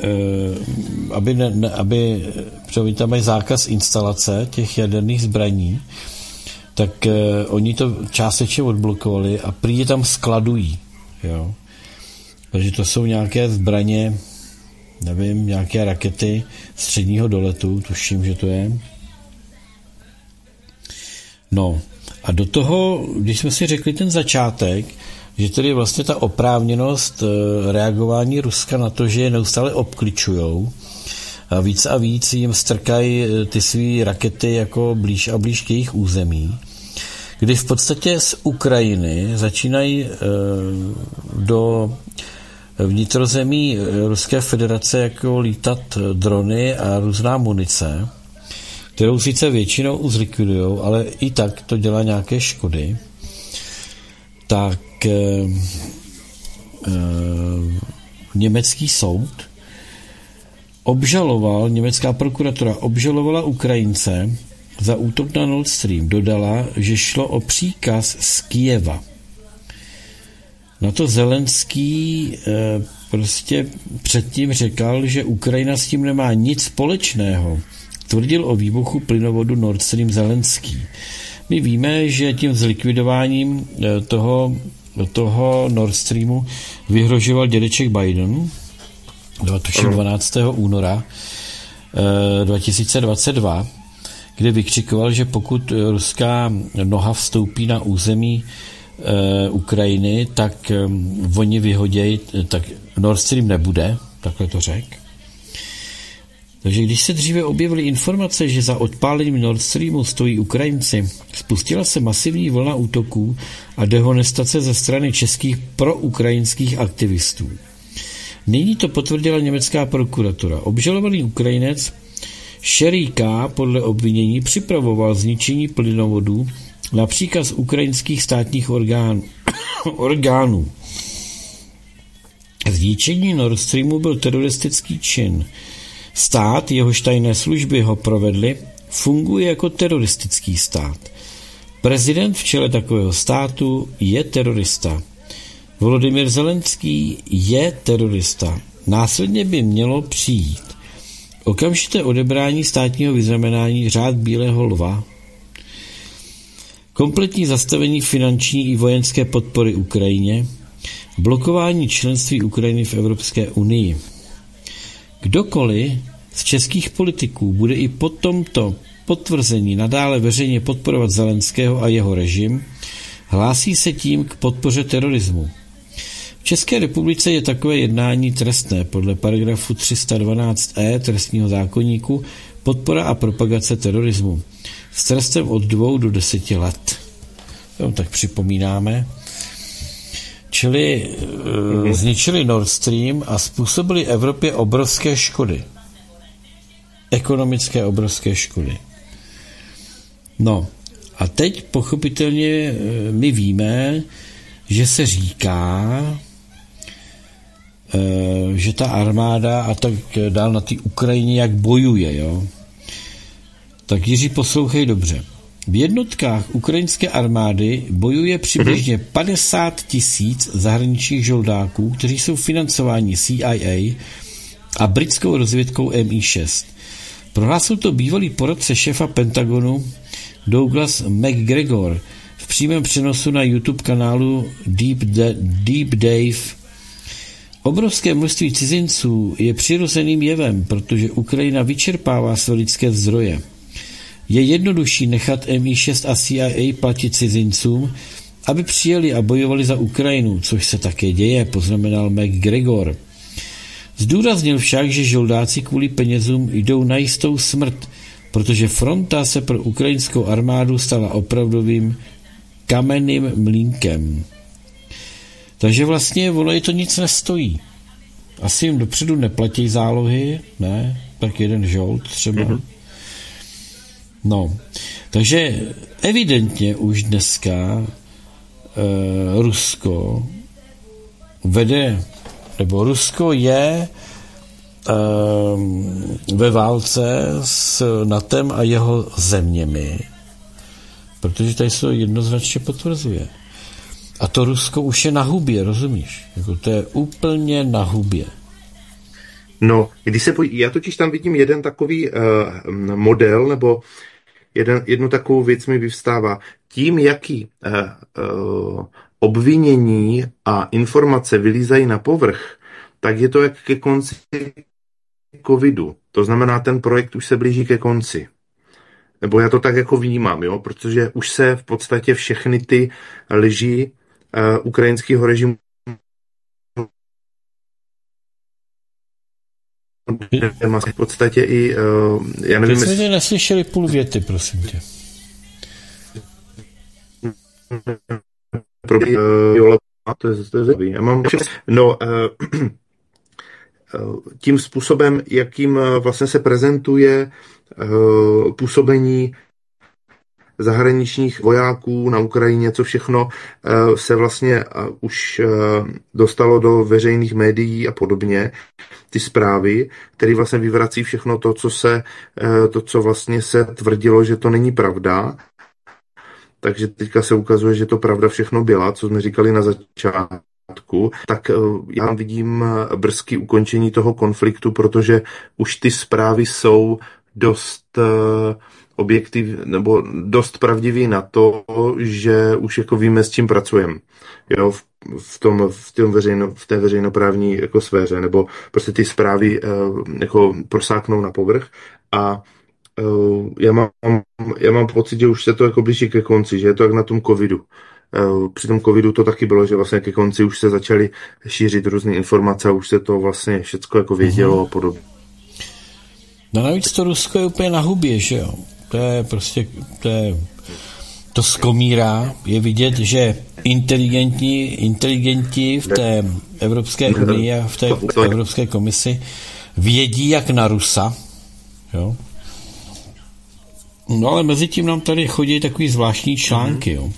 B: aby tam mají zákaz instalace těch jaderných zbraní, tak oni to částečně odblokovali a prý je tam skladují. Jo. Takže to jsou nějaké zbraně, nevím, nějaké rakety středního doletu, tuším, že to je. No, a do toho, když jsme si řekli ten začátek, že tedy vlastně ta oprávněnost reagování Ruska na to, že je neustále obkličujou a víc jim strkají ty svý rakety jako blíž a blíž k jejich území, kdy v podstatě z Ukrajiny začínají do vnitrozemí Ruské federace jako lítat drony a různá munice, kterou sice většinou zlikvidujou, ale i tak to dělá nějaké škody, tak německý soud německá prokuratura obžalovala Ukrajince za útok na Nord Stream. Dodala, že šlo o příkaz z Kyjeva. Na to Zelenský prostě předtím řekl, že Ukrajina s tím nemá nic společného. Tvrdil o výbuchu plynovodu Nord Stream Zelenský. My víme, že tím zlikvidováním toho Nord Streamu vyhrožoval dědeček Biden 12. února 2022, kde vykřikoval, že pokud ruská noha vstoupí na území Ukrajiny, tak oni vyhodějí, tak Nord Stream nebude, takhle to řekl. Takže když se dříve objevily informace, že za odpálením Nord Streamu stojí Ukrajinci, spustila se masivní vlna útoků a dehonestace ze strany českých proukrajinských aktivistů. Nyní to potvrdila německá prokuratura. Obžalovaný Ukrajinec Šeríka podle obvinění připravoval zničení plynovodů na příkaz ukrajinských státních orgánů. Zničení Nord Streamu byl teroristický čin. Stát, jehož tajné služby ho provedly, funguje jako teroristický stát. Prezident v čele takového státu je terorista. Volodymyr Zelenský je terorista. Následně by mělo přijít okamžité odebrání státního vyznamenání Řád bílého lva, kompletní zastavení finanční i vojenské podpory Ukrajině, blokování členství Ukrajiny v Evropské unii. Kdokoliv z českých politiků bude i po tomto potvrzení nadále veřejně podporovat Zelenského a jeho režim, hlásí se tím k podpoře terorismu. V České republice je takové jednání trestné podle paragrafu 312e trestního zákoníku podpora a propagace terorismu s trestem od 2 do 10 let. To tak připomínáme. Čili zničili Nord Stream a způsobili Evropě obrovské škody. ekonomické obrovské škody. No a teď pochopitelně my víme, že se říká, že ta armáda a tak dál na té Ukrajině jak bojuje, jo. Tak Jiří, poslouchej dobře. V jednotkách ukrajinské armády bojuje přibližně 50 000 zahraničních žoldáků, kteří jsou financováni CIA a britskou rozvědkou MI6. Prohlásil to bývalý poradce šéfa Pentagonu Douglas McGregor v přímém přenosu na YouTube kanálu Deep Dave. Obrovské množství cizinců je přirozeným jevem, protože Ukrajina vyčerpává své lidské zdroje. Je jednodušší nechat MI6 a CIA platit cizincům, aby přijeli a bojovali za Ukrajinu, což se také děje, poznamenal McGregor. Zdůraznil však, že žoldáci kvůli penězům jdou na jistou smrt, protože fronta se pro ukrajinskou armádu stala opravdovým kamenným mlýnkem. Takže vlastně ono je to nic nestojí. Asi jim dopředu neplatí zálohy, ne? Tak jeden žold třeba. No, takže evidentně už dneska Rusko vede, nebo Rusko je ve válce s NATOem a jeho zeměmi, protože tady se to jednoznačně potvrzuje. A to Rusko už je na hubě, rozumíš? Jako to je úplně na hubě.
C: No, já totiž tam vidím jeden takový model, nebo jednu takovou věc mi vyvstává. Tím, jaký obvinění a informace vylízají na povrch, tak je to jak ke konci covidu. To znamená, ten projekt už se blíží ke konci. Nebo já to tak jako vnímám, jo? Protože už se v podstatě všechny ty lži ukrajinského režimu v podstatě i já nevím,
B: jsme tě neslyšeli půl věty, prosím tě.
C: To je zajímavé. Já mám tím způsobem, jakým vlastně se prezentuje působení zahraničních vojáků na Ukrajině, co všechno se vlastně už dostalo do veřejných médií a podobně, ty zprávy, které vlastně vyvrací všechno to, co vlastně se tvrdilo, že to není pravda. Takže teďka se ukazuje, že to pravda všechno byla, co jsme říkali na začátku. Tak já vidím brzký ukončení toho konfliktu, protože už ty zprávy jsou dost nebo dost pravdivý na to, že už jako víme, s čím pracujeme. Jo, v té veřejnoprávní jako sféře, nebo prostě ty zprávy jako prosáknou na povrch a já mám pocit, že už se to jako blíží ke konci, že je to jak na tom covidu. Při tom covidu to taky bylo, že vlastně ke konci už se začaly šířit různé informace a už se to vlastně všecko jako vědělo a podobně.
B: No navíc to Rusko je úplně na hubě, že jo? To je prostě, to skomírá. Je vidět, že inteligenti v té Evropské unii a v té Evropské komisi vědí jak na Rusa, jo? No ale mezi tím nám tady chodí takový zvláštní články, jo?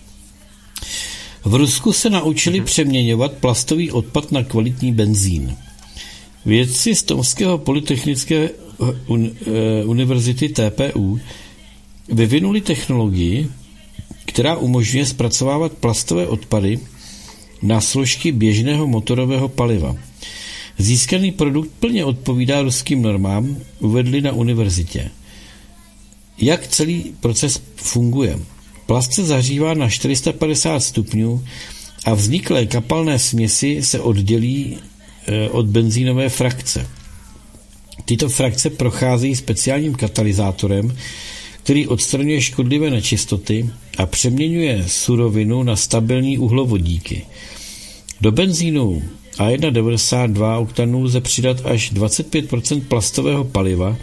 B: V Rusku se naučili přeměňovat plastový odpad na kvalitní benzín. Vědci z Tomského polytechnické univerzity TPU vyvinuli technologii, která umožňuje zpracovávat plastové odpady na složky běžného motorového paliva. Získaný produkt plně odpovídá ruským normám, uvedli na univerzitě. Jak celý proces funguje? Plast se zahřívá na 450 stupňů a vzniklé kapalné směsi se oddělí od benzínové frakce. Tyto frakce procházejí speciálním katalyzátorem, který odstraňuje škodlivé nečistoty a přeměňuje surovinu na stabilní uhlovodíky. Do benzínu A1,92 oktanů lze přidat až 25% plastového paliva,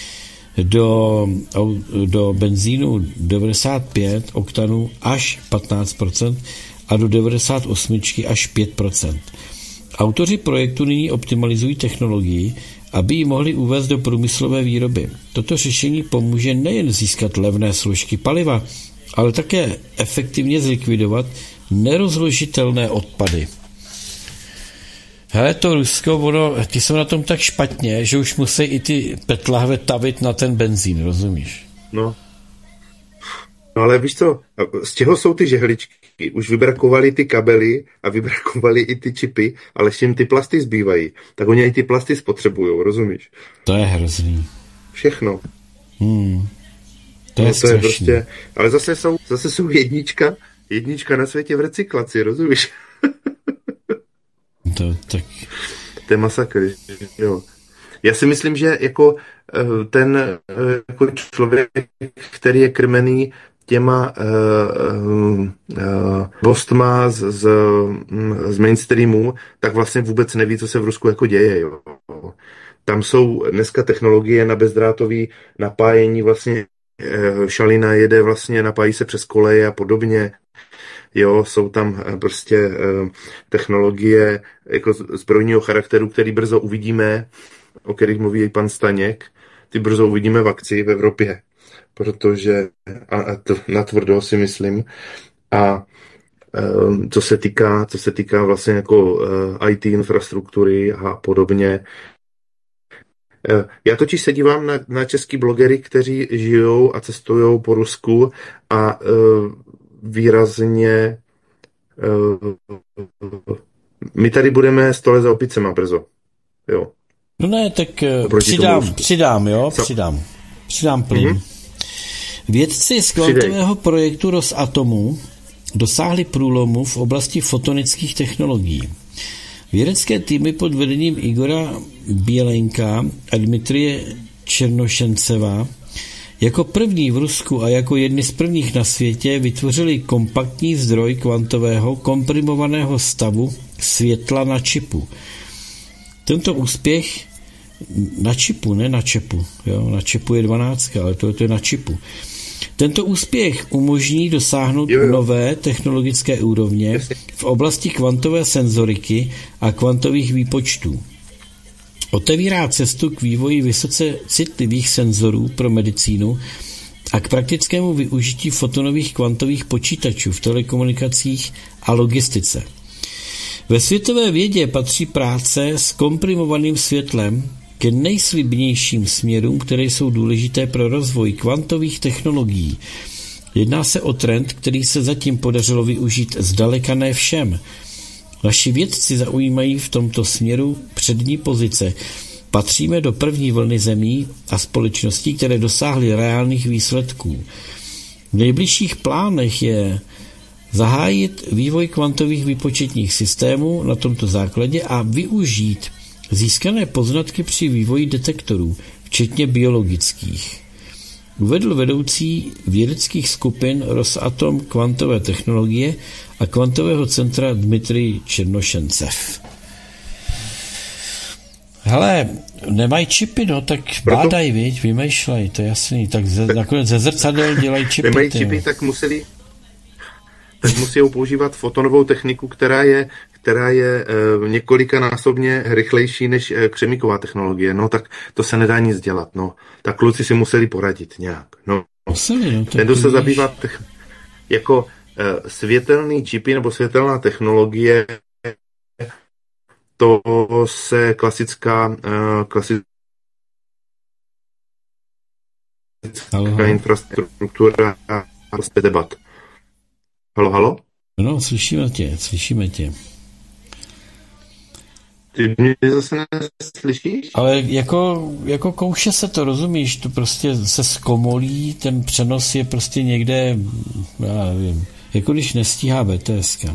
B: do benzínu 95 oktanů až 15% a do 98 až 5%. Autoři projektu nyní optimalizují technologii aby ji mohli uvést do průmyslové výroby. Toto řešení pomůže nejen získat levné složky paliva, ale také efektivně zlikvidovat nerozložitelné odpady. Hele, to Rusko, ty jsou na tom tak špatně, že už musí i ty petlahve tavit na ten benzín, rozumíš?
C: No ale víš co, z čeho jsou ty žehličky? Už vybrakovali ty kabely a vybrakovali i ty čipy, ale ještě jim ty plasty zbývají. Tak oni i ty plasty spotřebujou, rozumíš?
B: To je hrozný.
C: Všechno.
B: To je strašný.
C: Prostě, ale zase jsou jednička na světě v recyklaci, rozumíš? To je masakr, jo. Já si myslím, že jako ten jako člověk, který je krmený těma bostma z mainstreamu, tak vlastně vůbec neví, co se v Rusku jako děje. Jo. Tam jsou dneska technologie na bezdrátový napájení, vlastně šalina jede vlastně, napájí se přes koleje a podobně. Jo, jsou tam prostě technologie jako zbrojního charakteru, který brzo uvidíme, o kterých mluví i pan Staněk. Ty brzo uvidíme v akci v Evropě, protože a to natvrdo si myslím. A co se týká vlastně jako IT infrastruktury a podobně. Já totiž se dívám na český blogery, kteří žijou a cestují po Rusku a výrazně my tady budeme stole za opicema brzo. Jo.
B: No ne, tak přidám plyn. Vědci z kvantového projektu Rosatomu dosáhli průlomu v oblasti fotonických technologií. Vědecké týmy pod vedením Igora Bělenka a Dmitrie Černošenceva jako první v Rusku a jako jedni z prvních na světě vytvořili kompaktní zdroj kvantového komprimovaného stavu světla na čipu. Tento úspěch na čipu, ne na čepu. Jo? Na čepu je 12, ale to je na čipu. Tento úspěch umožní dosáhnout nové technologické úrovně v oblasti kvantové senzoriky a kvantových výpočtů. Otevírá cestu k vývoji vysoce citlivých senzorů pro medicínu a k praktickému využití fotonových kvantových počítačů v telekomunikacích a logistice. Ve světové vědě patří práce s komprimovaným světlem ke nejslibnějším směrům, které jsou důležité pro rozvoj kvantových technologií. Jedná se o trend, který se zatím podařilo využít zdaleka ne všem. Naši vědci zaujímají v tomto směru přední pozice. Patříme do první vlny zemí a společností, které dosáhly reálných výsledků. V nejbližších plánech je zahájit vývoj kvantových výpočetních systémů na tomto základě a využít získané poznatky při vývoji detektorů, včetně biologických. Uvedl vedoucí vědeckých skupin Rosatom kvantové technologie a kvantového centra Dmitrij Černošencev. Hele, nemají čipy, no, tak bádají, viď, vymýšlej, to je jasný, tak nakonec ze zrcadel dělají čipy.
C: Nemají čipy, tak musí používat fotonovou techniku, která je několikanásobně rychlejší než křemíková technologie. No tak to se nedá nic dělat. No. Tak kluci si museli poradit nějak. No. Ten, kdo se zabývá jako světelný čipy nebo světelná technologie, to se klasická infrastruktura a debat. Halo?
B: No, slyšíme tě.
C: Ty mě zase neslyšíš?
B: Ale jako kouše se to, rozumíš? To prostě se zkomolí, ten přenos je prostě někde, já nevím, jako když nestíhá BTSka.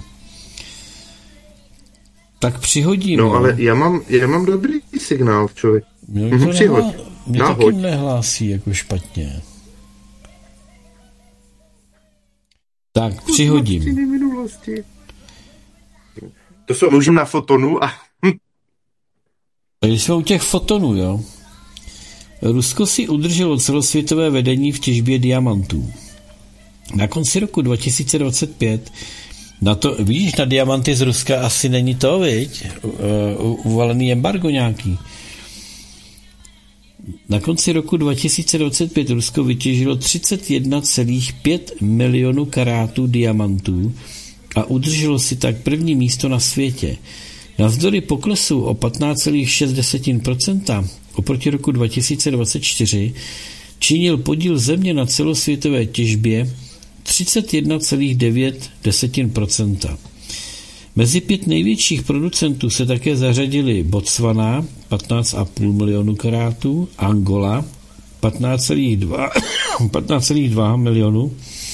B: Tak přihodí.
C: No, ale já mám dobrý signál, člověk.
B: Mě taky nehlásí jako špatně. Tak, přihodím.
C: To se odložím na fotonu a...
B: Když jsme u těch fotonů, jo. Rusko si udrželo celosvětové vedení v těžbě diamantů. Na konci roku 2025 vidíš, na diamanty z Ruska asi není to, viď? Uvalený embargo nějaký. Na konci roku 2025 Rusko vytěžilo 31,5 milionu karátů diamantů a udrželo si tak první místo na světě. Navzdory poklesu o 15,6% oproti roku 2024 činil podíl země na celosvětové těžbě 31,9%. Mezi 5 největších producentů se také zařadili Botswana 15,5 milionu karátů, Angola 15,2 milionu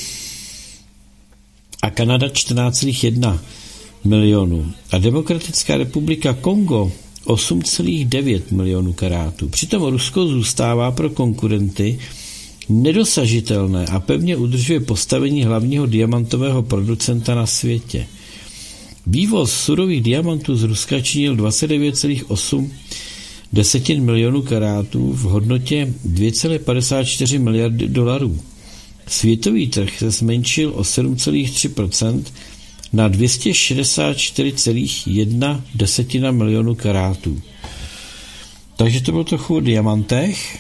B: a Kanada 14,1 milionu a Demokratická republika Kongo 8,9 milionů karátů. Přitom Rusko zůstává pro konkurenty nedosažitelné a pevně udržuje postavení hlavního diamantového producenta na světě. Vývoz surových diamantů z Ruska činil 29,8 milionů karátů v hodnotě 2,54 miliardy dolarů. Světový trh se zmenšil o 7,3% na 264,1 milionu karátů. Takže to bylo trochu o diamantech.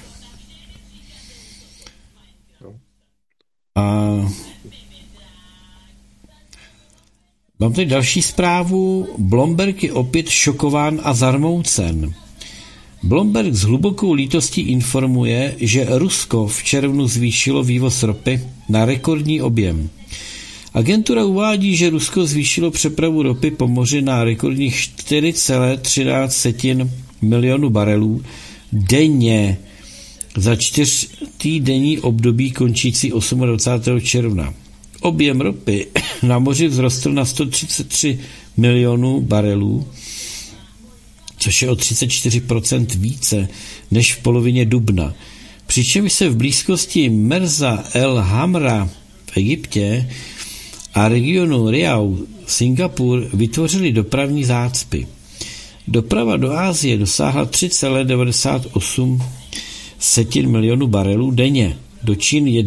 B: A mám tady další zprávu. Bloomberg je opět šokován a zarmoucen. Bloomberg s hlubokou lítostí informuje, že Rusko v červnu zvýšilo vývoz ropy na rekordní objem. Agentura uvádí, že Rusko zvýšilo přepravu ropy po moři na rekordních 4,13 milionu barelů denně za 4týdenní období končící 28. června. Objem ropy na moři vzrostl na 133 milionů barelů, což je o 34% více než v polovině dubna. Přičemž se v blízkosti Merza El Hamra v Egyptě a regionu Riau Singapur vytvořily dopravní zácpy. Doprava do Asie dosáhla 3,98 milionu barelů denně, do Číny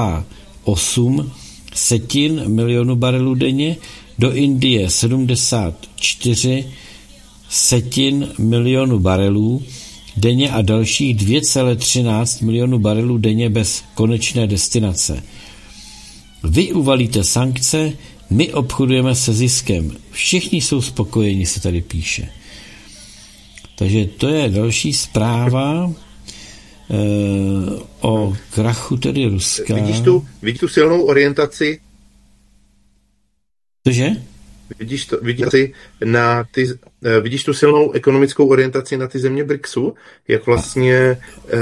B: 1,8 milionu barelů denně, do Indie 74 milionu barelů denně a dalších 2,13 milionu barelů denně bez konečné destinace. Vy uvalíte sankce, my obchodujeme se ziskem. Všichni jsou spokojeni, se tady píše. Takže to je další zpráva o krachu tedy Ruska.
C: Vidíš tu silnou orientaci?
B: Cože?
C: Vidíš tu silnou ekonomickou orientaci na ty země BRICSu? Jak vlastně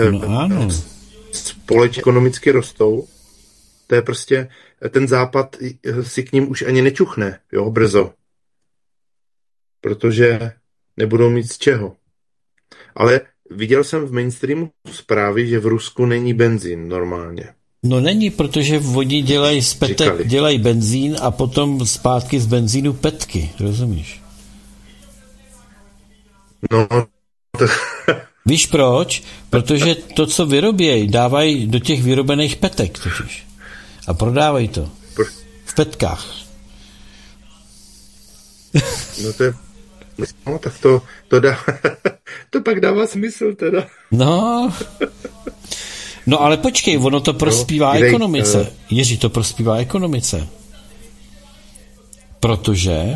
C: společně ekonomicky rostou? To je prostě, ten západ si k ním už ani nečuchne, jo, brzo. Protože nebudou mít z čeho. Ale viděl jsem v mainstreamu zprávy, že v Rusku není benzín normálně.
B: No není, protože oni dělají z petek, dělají benzín a potom zpátky z benzínu petky, rozumíš?
C: No,
B: Víš proč? Protože to, co vyrobějí, dávají do těch vyrobených petek totiž. A prodávají to. V petkách.
C: No to je... No, tak to dá... to pak dává smysl teda.
B: No ale počkej, ono to prospívá ekonomice. Jiří, to prospívá ekonomice. Protože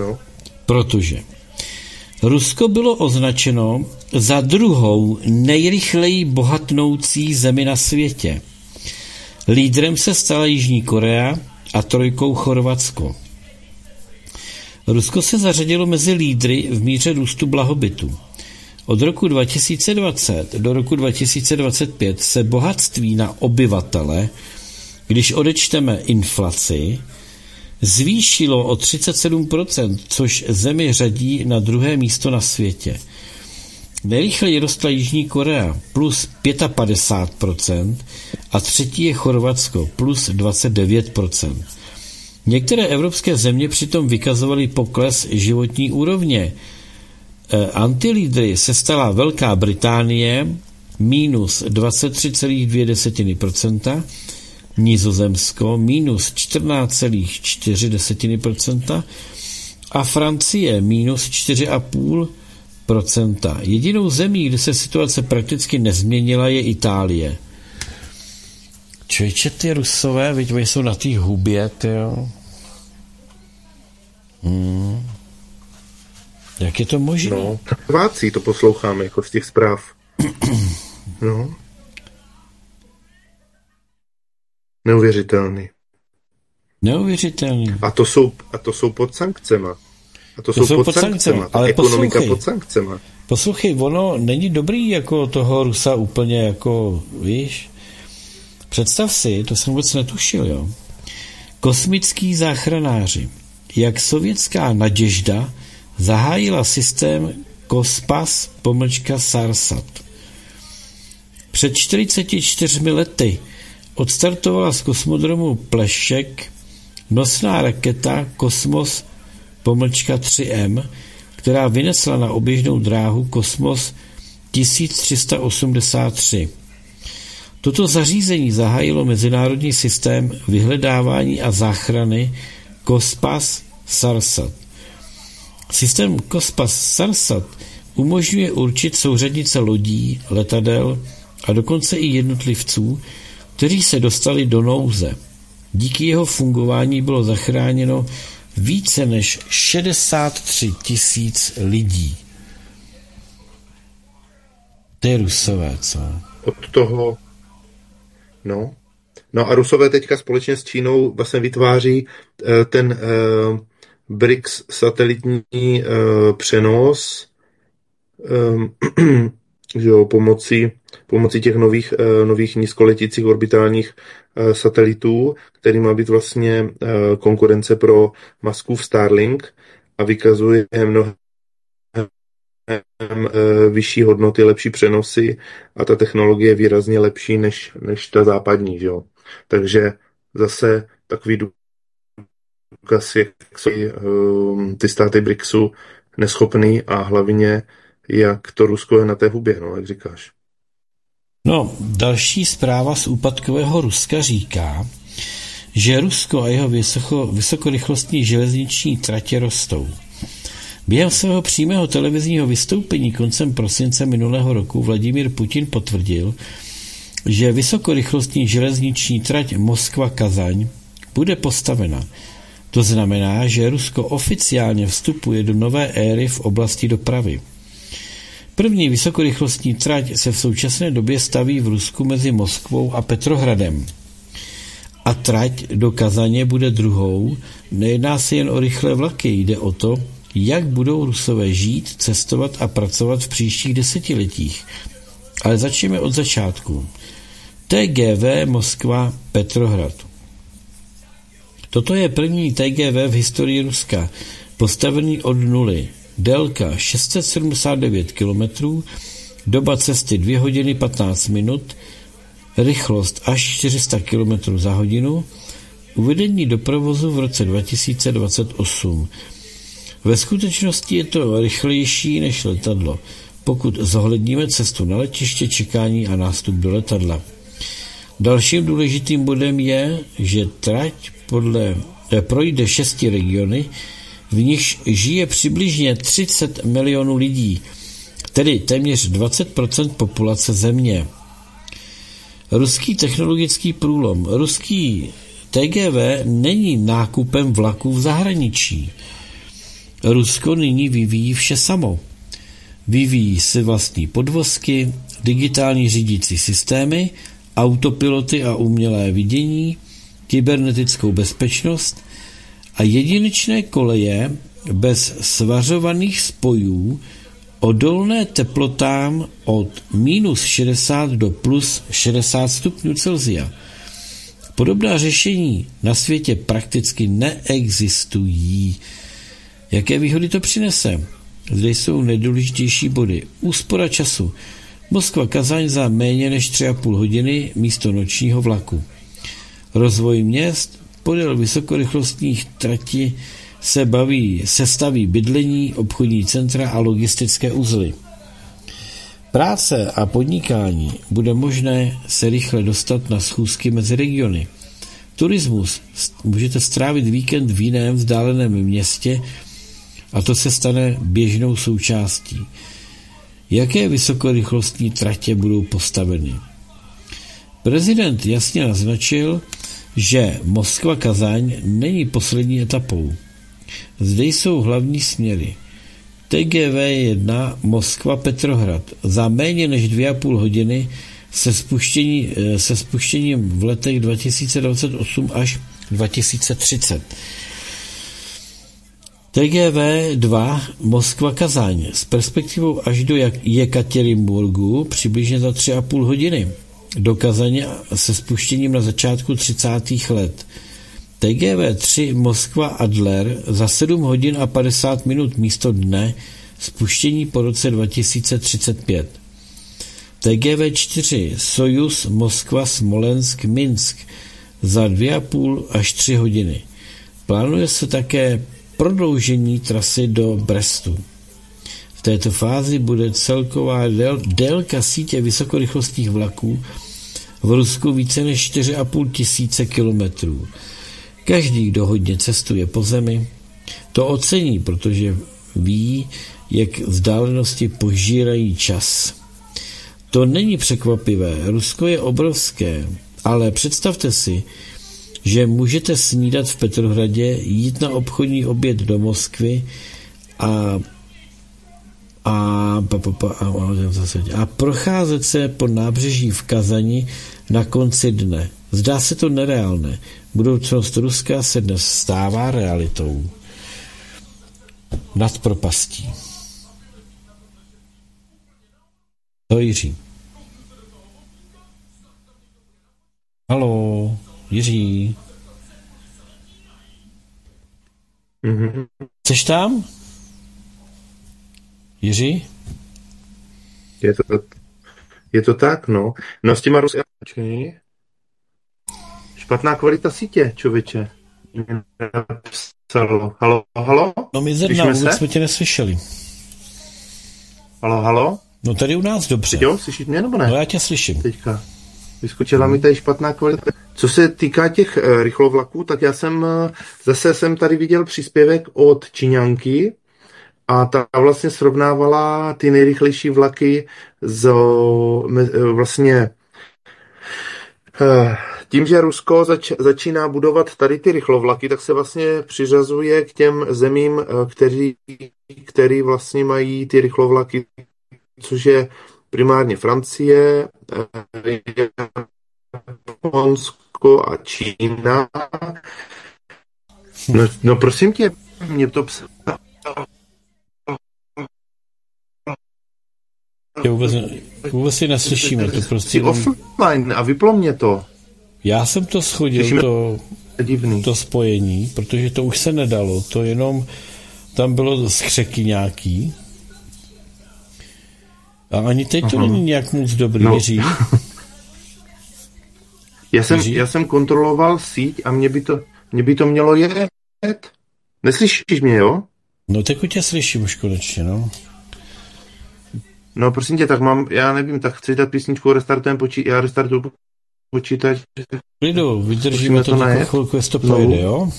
B: Rusko bylo označeno za druhou nejrychleji bohatnoucí zemi na světě. Lídrem se stala Jižní Korea a trojkou Chorvatsko. Rusko se zařadilo mezi lídry v míře růstu blahobytu. Od roku 2020 do roku 2025 se bohatství na obyvatele, když odečteme inflaci, zvýšilo o 37%, což zemi řadí na druhé místo na světě. Nejrychleji rostla Jižní Korea plus 55% a třetí je Chorvatsko plus 29%. Některé evropské země přitom vykazovaly pokles životní úrovně. Antilídry se stala Velká Británie minus 23,2%, Nizozemsko minus 14,4% a Francie minus 4,5%. Jedinou zemí, kde se situace prakticky nezměnila, je Itálie. Člověče, ty Rusové, viď, oni jsou na té hubě, tyjo. Jak je to možné?
C: No, vácí to posloucháme, jako z těch zpráv. No. Neuvěřitelný. A to jsou pod sankcema. To jsou pod sankcema. Ale ekonomika pod sankcema.
B: Poslouchej, ono není dobrý jako toho Rusa úplně jako, víš? Představ si, to jsem vůbec netušil, jo. Kosmický záchranáři. Jak sovětská Naděžda zahájila systém Kospas-Sarsat. Před 44 lety odstartovala z kosmodromu Plešek nosná raketa Kosmos-3M, která vynesla na oběžnou dráhu Kosmos 1383. Toto zařízení zahájilo mezinárodní systém vyhledávání a záchrany Kospas-Sarsat. Systém Kospas-Sarsat umožňuje určit souřadnice lodí, letadel a dokonce i jednotlivců, kteří se dostali do nouze. Díky jeho fungování bylo zachráněno více než 63 000 lidí. To je Rusové, co?
C: Od toho... No a Rusové teďka společně s Čínou vlastně vytváří ten BRICS satelitní přenos že jo, pomocí těch nových nízkoletících orbitálních satelitů, který má být vlastně konkurence pro Muskův Starlink a vykazuje mnohem vyšší hodnoty, lepší přenosy a ta technologie je výrazně lepší než ta západní. Že jo. Takže zase takový důkaz, jak jsou ty státy BRICSu neschopný a hlavně jak to Rusko je na té hubě, no, jak říkáš.
B: No, další zpráva z úpadkového Ruska říká, že Rusko a jeho vysokorychlostní železniční tratě rostou. Během svého přímého televizního vystoupení koncem prosince minulého roku Vladimír Putin potvrdil, že vysokorychlostní železniční trať Moskva-Kazaň bude postavena. To znamená, že Rusko oficiálně vstupuje do nové éry v oblasti dopravy. První vysokorychlostní trať se v současné době staví v Rusku mezi Moskvou a Petrohradem. A trať do Kazaně bude druhou. Nejedná se jen o rychlé vlaky, jde o to, jak budou Rusové žít, cestovat a pracovat v příštích desetiletích. Ale začneme od začátku. TGV Moskva Petrohrad. Toto je první TGV v historii Ruska, postavený od nuly. Délka 679 km, doba cesty 2 hodiny 15 minut, rychlost až 400 km za hodinu, uvedení do provozu v roce 2028. Ve skutečnosti je to rychlejší než letadlo, pokud zohledníme cestu na letiště, čekání a nástup do letadla. Dalším důležitým bodem je, že trať projde 6 regiony, v nichž žije přibližně 30 milionů lidí, tedy téměř 20% populace země. Ruský technologický průlom. Ruský TGV není nákupem vlaků v zahraničí. Rusko nyní vyvíjí vše samo. Vyvíjí si vlastní podvozky, digitální řídící systémy, autopiloty a umělé vidění, kybernetickou bezpečnost a jedinečné koleje bez svařovaných spojů odolné teplotám od -60 do +60 stupňů Celsia. Podobná řešení na světě prakticky neexistují. Jaké výhody to přinese? Zde jsou nejdůležitější body. Úspora času. Moskva-Kazaň za méně než 3,5 hodiny místo nočního vlaku. Rozvoj měst podél vysokorychlostních trati se staví bydlení, obchodní centra a logistické uzly. Práce a podnikání bude možné se rychle dostat na schůzky mezi regiony. Turismus. Můžete strávit víkend v jiném vzdáleném městě a to se stane běžnou součástí. jaké vysokorychlostní tratě budou postaveny. Prezident jasně naznačil, že Moskva-Kazaň není poslední etapou. Zde jsou hlavní směry. TGV-1 Moskva-Petrohrad za méně než 2,5 hodiny se spuštěním v letech 2028 až 2030. TGV-2 Moskva-Kazaň s perspektivou až do Jekaterinburgu přibližně za 3,5 hodiny. Do Kazaně se spuštěním na začátku 30. let. TGV-3 Moskva-Adler za 7 hodin a 50 minut místo dne, spuštění po roce 2035. TGV-4 Sojuz Moskva-Smolensk-Minsk za 2,5 až 3 hodiny. Plánuje se také prodloužení trasy do Brestu. V této fázi bude celková délka sítě vysokorychlostních vlaků v Rusku více než 4,5 tisíce kilometrů. Každý, kdo hodně cestuje po zemi, to ocení, protože ví, jak vzdálenosti požírají čas. To není překvapivé, Rusko je obrovské, ale představte si, že můžete snídat v Petrohradě, jít na obchodní oběd do Moskvy a procházet se po nábřeží v Kazani na konci dne. Zdá se to nereálné. Budoucnost Ruska se dnes stává realitou. Nad propastí. To Jiří. Haló, Jiří.
C: Mm-hmm.
B: Jseš tam? Jiří?
C: Je to tak, no. No s těma Rusky... Špatná kvalita sítě, člověče. Halo?
B: No my zedna, vůbec jsme tě neslyšeli.
C: Halo?
B: No tady u nás dobře.
C: Jo, slyšíš mě nebo ne?
B: No já tě slyším.
C: Teďka. Vyskočila mi tady špatná kvalita. Co se týká těch rychlovlaků, tak já jsem tady viděl příspěvek od Číňanky a ta vlastně srovnávala ty nejrychlejší vlaky vlastně tím, že Rusko začíná budovat tady ty rychlovlaky, tak se vlastně přiřazuje k těm zemím, který vlastně mají ty rychlovlaky, což je primárně Francie, Japonsko a Čína. No prosím tě, mě to
B: vůbec si neslyšíme. To prostě
C: offline a vyplo mě to.
B: Já jsem to schodil, to spojení, protože to už se nedalo. To jenom tam bylo skřeky nějaký. A ani teď to není nějak moc dobrý, Jiří.
C: Já jsem kontroloval síť a mě by to mělo jet. Neslyšíš mě, jo?
B: No teď tě slyším už konečně, no.
C: No prosím tě, tak já nevím, tak chci dát písničku, já restartuju počítač.
B: Klidu, vydržíme to takovou chvilku, jestli to projde, jo?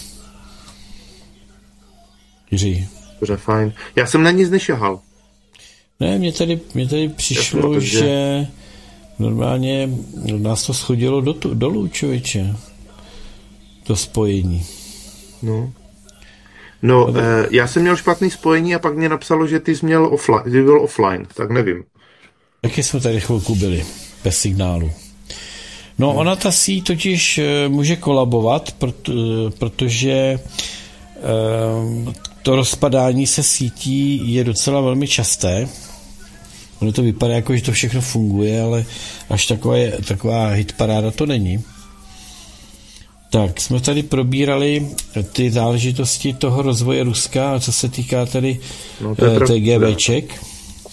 B: Jiří.
C: Dobře, fajn. Já jsem na nic nešahal.
B: Ne, mně tady přišlo, že normálně nás to schodilo dolů, člověče. To spojení.
C: No, já jsem měl špatný spojení a pak mě napsalo, že ty jsi byl offline, tak nevím.
B: Taky jsme tady chvilku byli, bez signálu. No, ona ta síť totiž může kolabovat, protože to rozpadání se sítí je docela velmi časté. Ono to vypadá jako, že to všechno funguje, ale až taková hitparáda to není. Tak, jsme tady probírali ty záležitosti toho rozvoje Ruska, co se týká tady TGVček.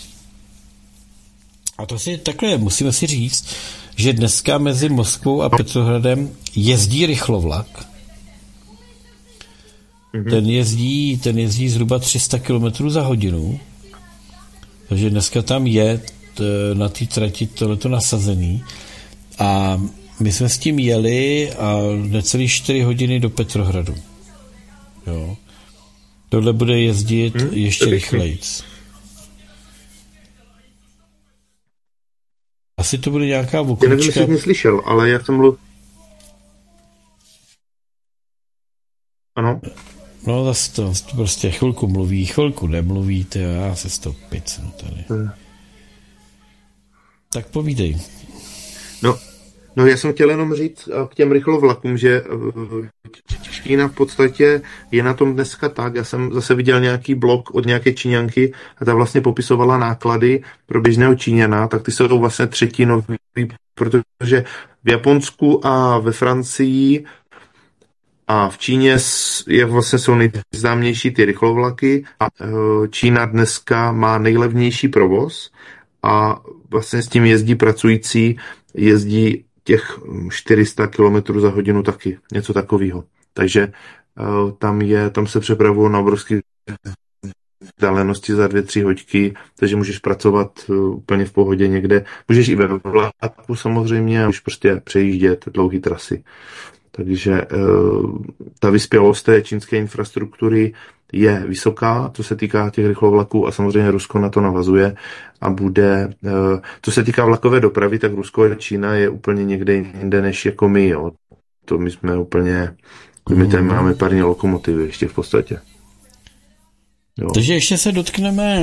B: A to si takhle musíme si říct, že dneska mezi Moskvou a Petrohradem jezdí rychlovlak. Ten jezdí zhruba 300 km za hodinu. Takže dneska tam je na té trati tohleto nasazený. A my jsme s tím jeli a necelý 4 hodiny do Petrohradu. Jo. Tohle bude jezdit ještě rychlejc. asi to bude nějaká
C: Já nevím,
B: oklička.
C: jestli jsi mě slyšel, ale já jsem mluvil... Ano?
B: No zase to prostě chvilku mluví, chvilku nemluví, ty já se z toho picnu tady. Tak povídej.
C: No já jsem chtěl jenom říct k těm rychlovlakům, že Čína v podstatě je na tom dneska tak, já jsem zase viděl nějaký blog od nějaké Číňanky a ta vlastně popisovala náklady pro běžného Číňana, tak ty jsou vlastně třetinový, protože v Japonsku a ve Francii a v Číně jsou nejznámější ty rychlovlaky a Čína dneska má nejlevnější provoz a vlastně s tím jezdí těch 400 km za hodinu taky, něco takového. Takže tam se přepravují na obrovské vzdálenosti za 2-3 hoďky, takže můžeš pracovat úplně v pohodě někde. Můžeš i ve vlaku samozřejmě, můžeš prostě přejíždět dlouhé trasy. Takže ta vyspělost té čínské infrastruktury je vysoká, co se týká těch rychlovlaků a samozřejmě Rusko na to navazuje a bude, co se týká vlakové dopravy, tak Rusko a Čína je úplně někde jinde než jako my, jo. To my jsme úplně, my tam máme parní lokomotivy ještě v podstatě. Jo.
B: Takže ještě se dotkneme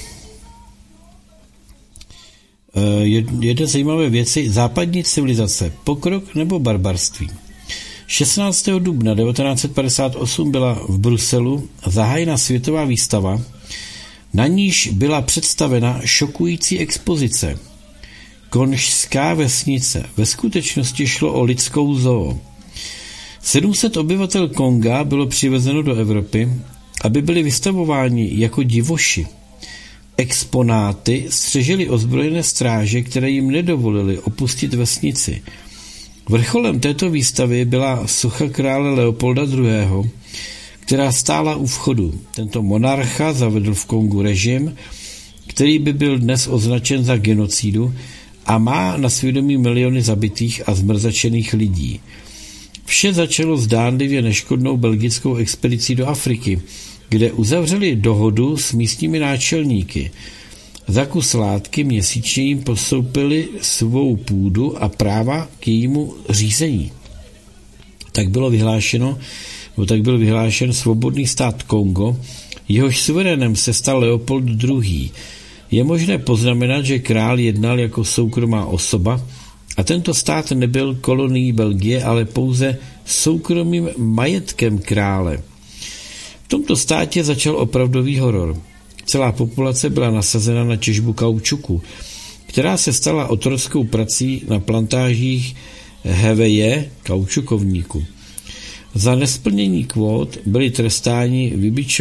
B: jedné zajímavé věci, západní civilizace, pokrok nebo barbarství. 16. dubna 1958 byla v Bruselu zahájena světová výstava, na níž byla představena šokující expozice. Konžská vesnice. Ve skutečnosti šlo o lidskou zoo. 700 obyvatel Konga bylo přivezeno do Evropy, aby byli vystavováni jako divoši. Exponáty střežily ozbrojené stráže, které jim nedovolily opustit vesnici. Vrcholem této výstavy byla socha krále Leopolda II., která stála u vchodu. Tento monarcha zavedl v Kongu režim, který by byl dnes označen za genocidu a má na svědomí miliony zabitých a zmrzačených lidí. Vše začalo zdánlivě neškodnou belgickou expedicí do Afriky, kde uzavřeli dohodu s místními náčelníky. Za kus látky měsíčně jim postoupili svou půdu a práva k jejímu řízení. Tak byl vyhlášen svobodný stát Kongo, jehož suverénem se stal Leopold II. Je možné poznamenat, že král jednal jako soukromá osoba a tento stát nebyl kolonií Belgie, ale pouze soukromým majetkem krále. V tomto státě začal opravdový horor. Celá populace byla nasazena na těžbu kaučuku, která se stala otrockou prací na plantážích heveje, kaučukovníku. Za nesplnění kvót byli trestáni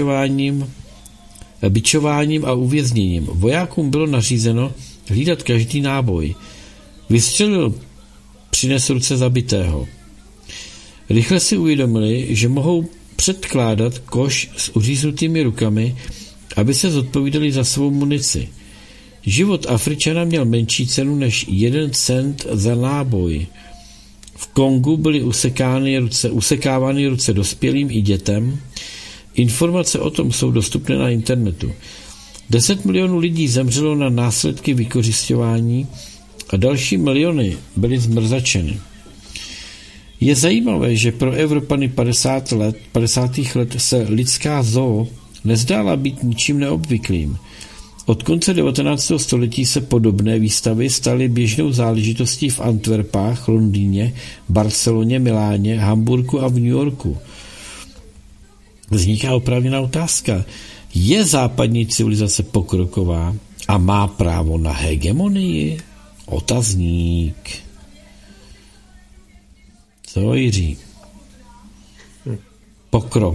B: bičováním a uvězněním. Vojákům bylo nařízeno hlídat každý náboj. Vystřelil, přines ruce zabitého. Rychle si uvědomili, že mohou předkládat koš s uříznutými rukami, aby se zodpovídali za svou munici. Život Afričana měl menší cenu než 1 cent za náboj. V Kongu byly usekávány ruce dospělým i dětem. Informace o tom jsou dostupné na internetu. 10 milionů lidí zemřelo na následky vykořisťování a další miliony byly zmrzačeny. Je zajímavé, že pro Evropany 50. let se lidská zoo nezdála být ničím neobvyklým. Od konce 19. století se podobné výstavy staly běžnou záležitostí v Antwerpách, Londýně, Barceloně, Miláně, Hamburku a v New Yorku. Vzniká oprávněná otázka. Je západní civilizace pokroková a má právo na hegemonii? Otazník. Co, Jiří? Pokrok.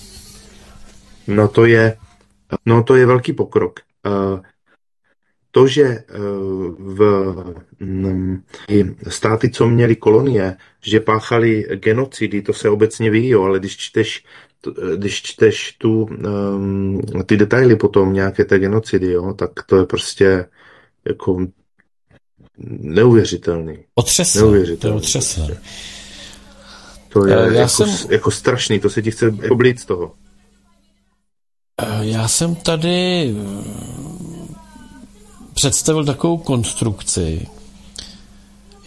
C: No to je velký pokrok. To, že státy, co měly kolonie, že páchali genocidy, to se obecně ví, jo, ale když čteš ty detaily potom nějaké té genocidy, jo, tak to je prostě jako neuvěřitelný.
B: Otřesné.
C: To je jako strašný, to se ti chce oblít z toho.
B: Já jsem tady představil takovou konstrukci,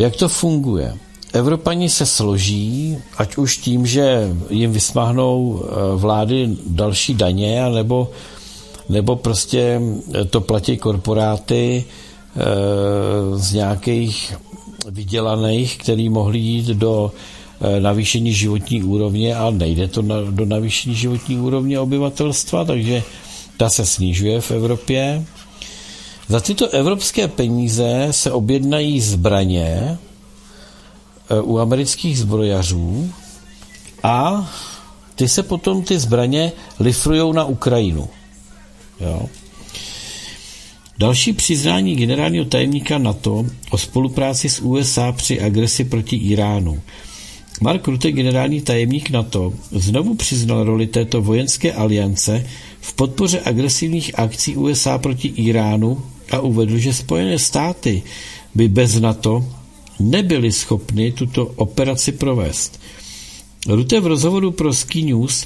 B: Jak to funguje? Evropani se složí, ať už tím, že jim vysmáhnou vlády další daně, nebo prostě to platí korporáty z nějakých vydělaných, který mohli jít do navýšení životní úrovně, a nejde to do navýšení životní úrovně obyvatelstva, takže ta se snižuje v Evropě. Za tyto evropské peníze se objednají zbraně u amerických zbrojařů a ty se potom ty zbraně lifrujou na Ukrajinu. Jo. Další přiznání generálního tajemníka NATO o spolupráci s USA při agresi proti Iránu. Mark Rutte, generální tajemník NATO, znovu přiznal roli této vojenské aliance v podpoře agresivních akcí USA proti Iránu a uvedl, že Spojené státy by bez NATO nebyly schopny tuto operaci provést. Rutte v rozhovoru pro Sky News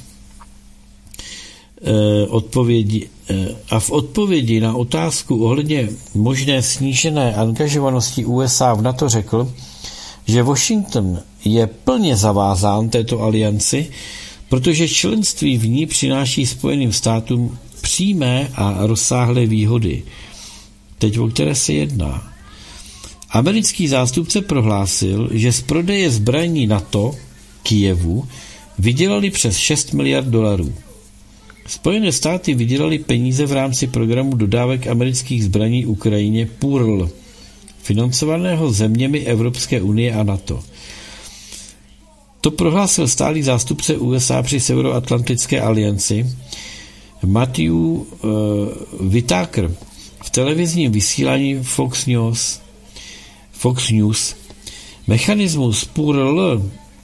B: v odpovědi na otázku ohledně možné snížené angažovanosti USA v NATO řekl, že Washington je plně zavázán této alianci, protože členství v ní přináší Spojeným státům přímé a rozsáhlé výhody. Teď o které se jedná. Americký zástupce prohlásil, že z prodeje zbraní NATO Kyjevu vydělali přes 6 miliard dolarů. Spojené státy vydělali peníze v rámci programu dodávek amerických zbraní Ukrajině PURL, financovaného zeměmi Evropské unie a NATO. To prohlásil stálý zástupce USA při Severoatlantické alianci Matthew Whitaker v televizním vysílání Fox News. Mechanismus PURL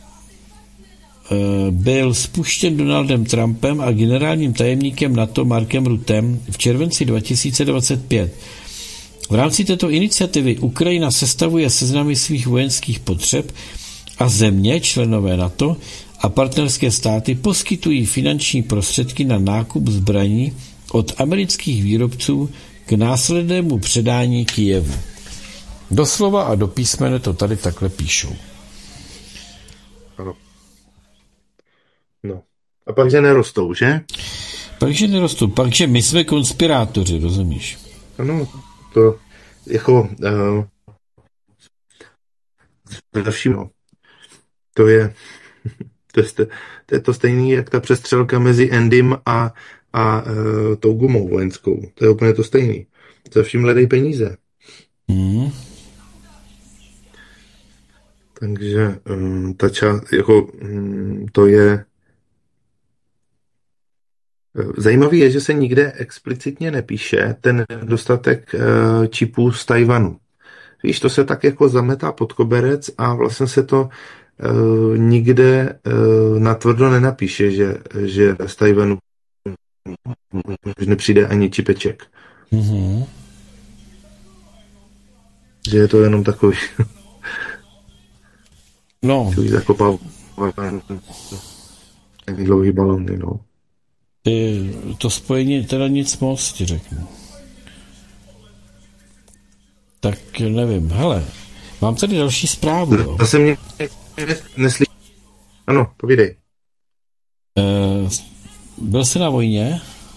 B: byl spuštěn Donaldem Trumpem a generálním tajemníkem NATO Markem Ruttem v červenci 2025. V rámci této iniciativy Ukrajina sestavuje seznamy svých vojenských potřeb a země, členové NATO a partnerské státy poskytují finanční prostředky na nákup zbraní od amerických výrobců k následnému předání Kyjevu. Doslova a do písmene to tady takhle píšou.
C: Ano. No. A pak, že nerostou, že?
B: Pak, že my jsme konspirátoři, rozumíš?
C: Ano, to jako no. To je to stejný, jak ta přestřelka mezi Endym a tou gumou vojenskou. To je úplně to stejný. Za vším hledají peníze. Takže ta část, jako to je zajímavý je, že se nikde explicitně nepíše ten dostatek čipů z Tajvanu. Víš, to se tak jako zametá pod koberec a vlastně se to nikde natvrdo nenapíše, že z Tajvanu nepřijde ani čipeček.
B: Mm-hmm.
C: Že je to jenom takový zakopal dlouhý balony, no.
B: To spojení teda nic moc, ti řeknu. Tak nevím, hele, mám tady další zprávu, jo.
C: Zase mě neslyší. Ano, povídej.
B: Byl jsi na vojně?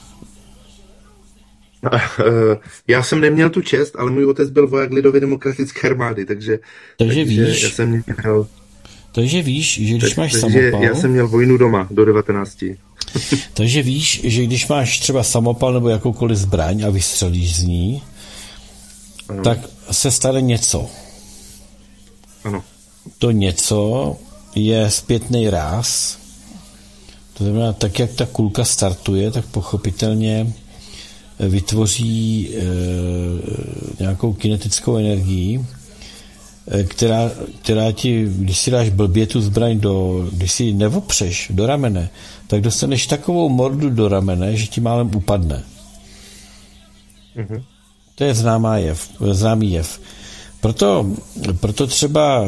C: Já jsem neměl tu čest, ale můj otec byl voják Lidově demokratické armády, takže
B: víš,
C: já jsem měl...
B: Takže víš, že když máš samopal...
C: Já jsem měl vojnu doma do 19.
B: Takže víš, že když máš třeba samopal nebo jakoukoliv zbraň a vystřelíš z ní, ano, tak se stane něco.
C: Ano.
B: To něco je zpětný ráz. To znamená, tak jak ta kulka startuje, tak pochopitelně vytvoří nějakou kinetickou energii, která ti, když si dáš blbě tu zbraň když si ji nevopřeš do ramene, tak dostaneš takovou mordu do ramene, že ti málem upadne. Mm-hmm. To je známý jev. Proto třeba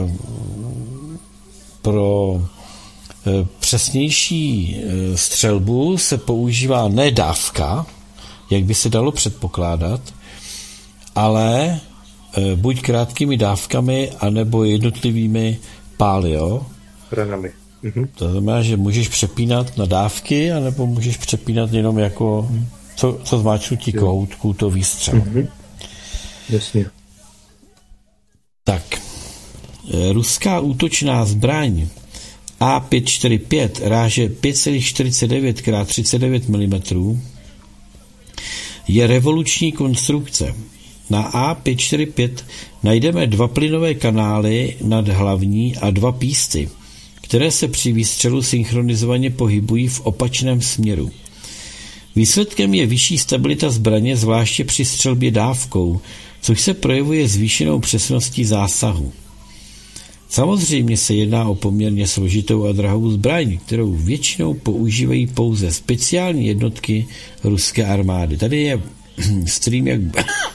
B: pro přesnější střelbu se používá ne dávka, jak by se dalo předpokládat, ale buď krátkými dávkami, anebo jednotlivými pály, jo?
C: Ranami.
B: To znamená, že můžeš přepínat na dávky, anebo můžeš přepínat jenom jako co zmáčnutí kohoutku, to výstřel.
C: Jasně.
B: Tak, ruská útočná zbraň A545 ráže 5,49 x 39 mm je revoluční konstrukce. Na A545 najdeme 2 plynové kanály nad hlavní a 2 písty, které se při výstřelu synchronizovaně pohybují v opačném směru. Výsledkem je vyšší stabilita zbraně, zvláště při střelbě dávkou, což se projevuje zvýšenou přesností zásahu. Samozřejmě se jedná o poměrně složitou a drahou zbraň, kterou většinou používají pouze speciální jednotky ruské armády. Tady je stream, jak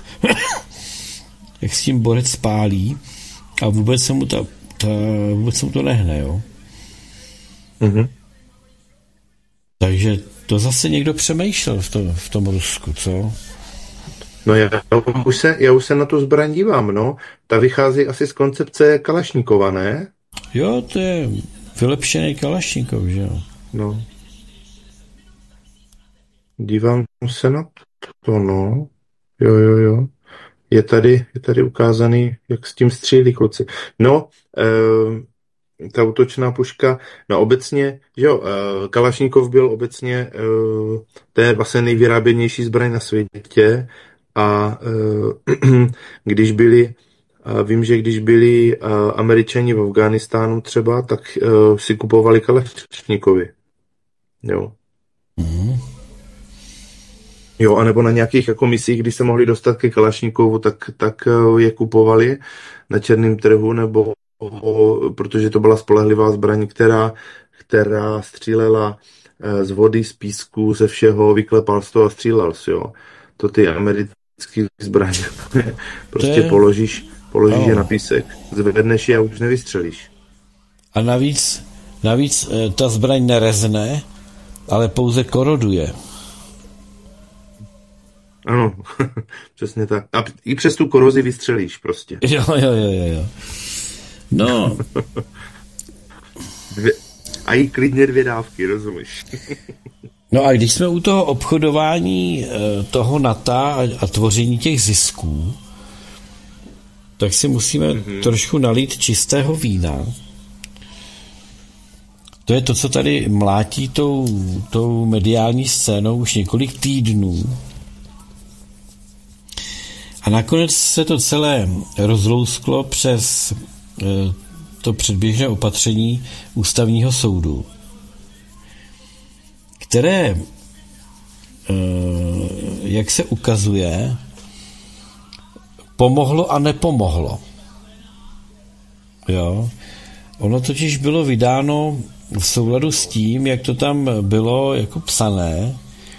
B: s tím borec pálí a vůbec se mu to nehne, jo. Takže to zase někdo přemýšlel v tom Rusku, co?
C: No já už se na tu zbraň dívám, no. Ta vychází asi z koncepce Kalašníkova, ne?
B: Jo, to je vylepšený Kalašníkov, že jo?
C: No. Dívám se na to, no. Jo. Je tady ukázaný, jak s tím střílí kluci. No, ta útočná puška, no obecně, že jo, Kalašníkov byl obecně, to je vlastně nejvyráběnější zbraň na světě a vím, že když byli Američani v Afghánistánu třeba, tak si kupovali Kalašníkovy. Jo. Jo, anebo na nějakých jako misích, když se mohli dostat ke Kalašníkovu, tak je kupovali na černém trhu, nebo protože to byla spolehlivá zbraň, která střílela z vody, z písku, ze všeho, vyklepal z toho a střílel si, jo. To ty americké zbraně prostě položíš je na písek, zvedneš je a už nevystřelíš.
B: A navíc ta zbraň nerezne, ale pouze koroduje.
C: Ano, přesně tak. A i přes tu korozi vystřelíš prostě.
B: Jo. No.
C: A i klidně 2 dávky, rozumíš?
B: No a když jsme u toho obchodování toho NATO a tvoření těch zisků, tak si musíme trošku nalít čistého vína. To je to, co tady mlátí tou mediální scénou už několik týdnů. A nakonec se to celé rozlousklo přes to předběžné opatření Ústavního soudu, které, jak se ukazuje, pomohlo a nepomohlo. Jo. Ono totiž bylo vydáno v souladu s tím, jak to tam bylo jako psané,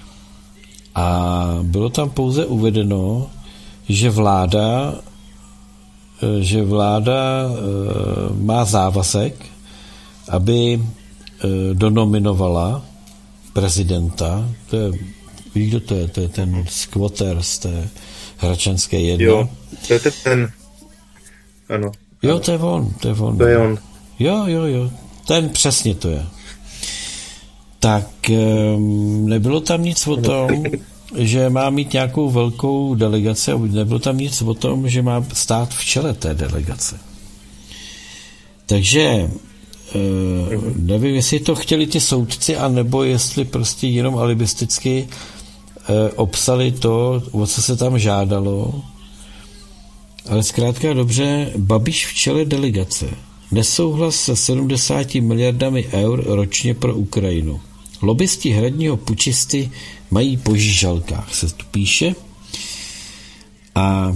B: a bylo tam pouze uvedeno, že vláda má závazek, aby donominovala prezidenta. To je, víš, kdo to je? To je ten squatter z té Hračanské 1.
C: Jo, to je ten. Ano.
B: Jo, to je on.
C: To je on.
B: Jo. Ten přesně to je. Tak nebylo tam nic o tom, že má mít nějakou velkou delegaci, a nebylo tam nic o tom, že má stát v čele té delegace. Takže nevím, jestli to chtěli ty soudci, anebo jestli prostě jenom alibisticky obsali to, o co se tam žádalo. Ale zkrátka dobře, Babiš v čele delegace. Nesouhlas se 70 miliardami eur ročně pro Ukrajinu. Lobbysti hradního pučisty mají po žížalkách, se tu píše. A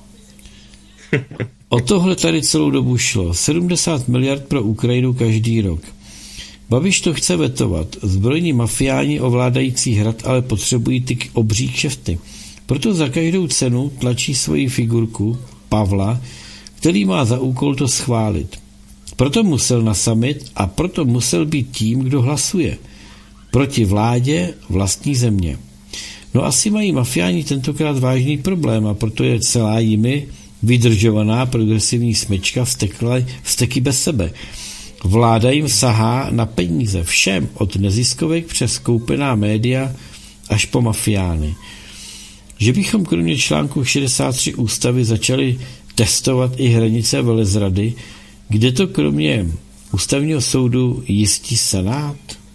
B: o tohle tady celou dobu šlo. 70 miliard pro Ukrajinu každý rok. Babiš to chce vetovat. Zbrojní mafiáni ovládající hrad ale potřebují ty obří kšefty. Proto za každou cenu tlačí svoji figurku Pavla, který má za úkol to schválit. Proto musel na summit a proto musel být tím, kdo hlasuje. Proti vládě vlastní země. No asi mají mafiáni tentokrát vážný problém, a proto je celá jimi vydržovaná progresivní smyčka vzteky bez sebe. Vláda jim sahá na peníze všem, od neziskovek přes koupená média až po mafiány. Že bychom kromě článku 63 ústavy začali testovat i hranice velezrady, kde to kromě ústavního soudu jistí senát?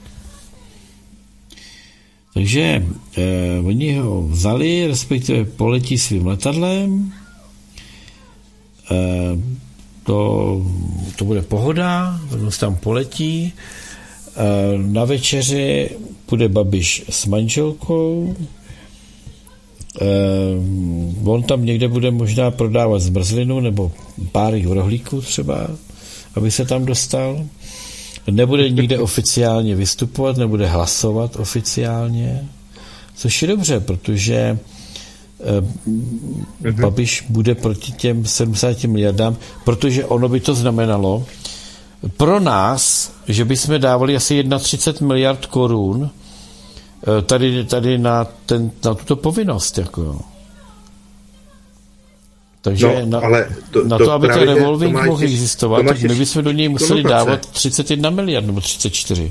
B: Takže oni ho vzali, respektive poletí svým letadlem. To bude pohoda, on tam poletí. Na večeři půjde Babiš s manželkou. On tam někde bude možná prodávat zmrzlinu nebo pár rohlíků třeba, aby se tam dostal. Nebude nikde oficiálně vystupovat, nebude hlasovat oficiálně, což je dobře, protože Babiš bude proti těm 70 miliardám, protože ono by to znamenalo pro nás, že bychom dávali asi 31 miliard korun tady na tuto povinnost. Jako. Takže na to, aby ten revolving mohl existovat, tak my bychom do něj museli dávat 31 miliard nebo 34.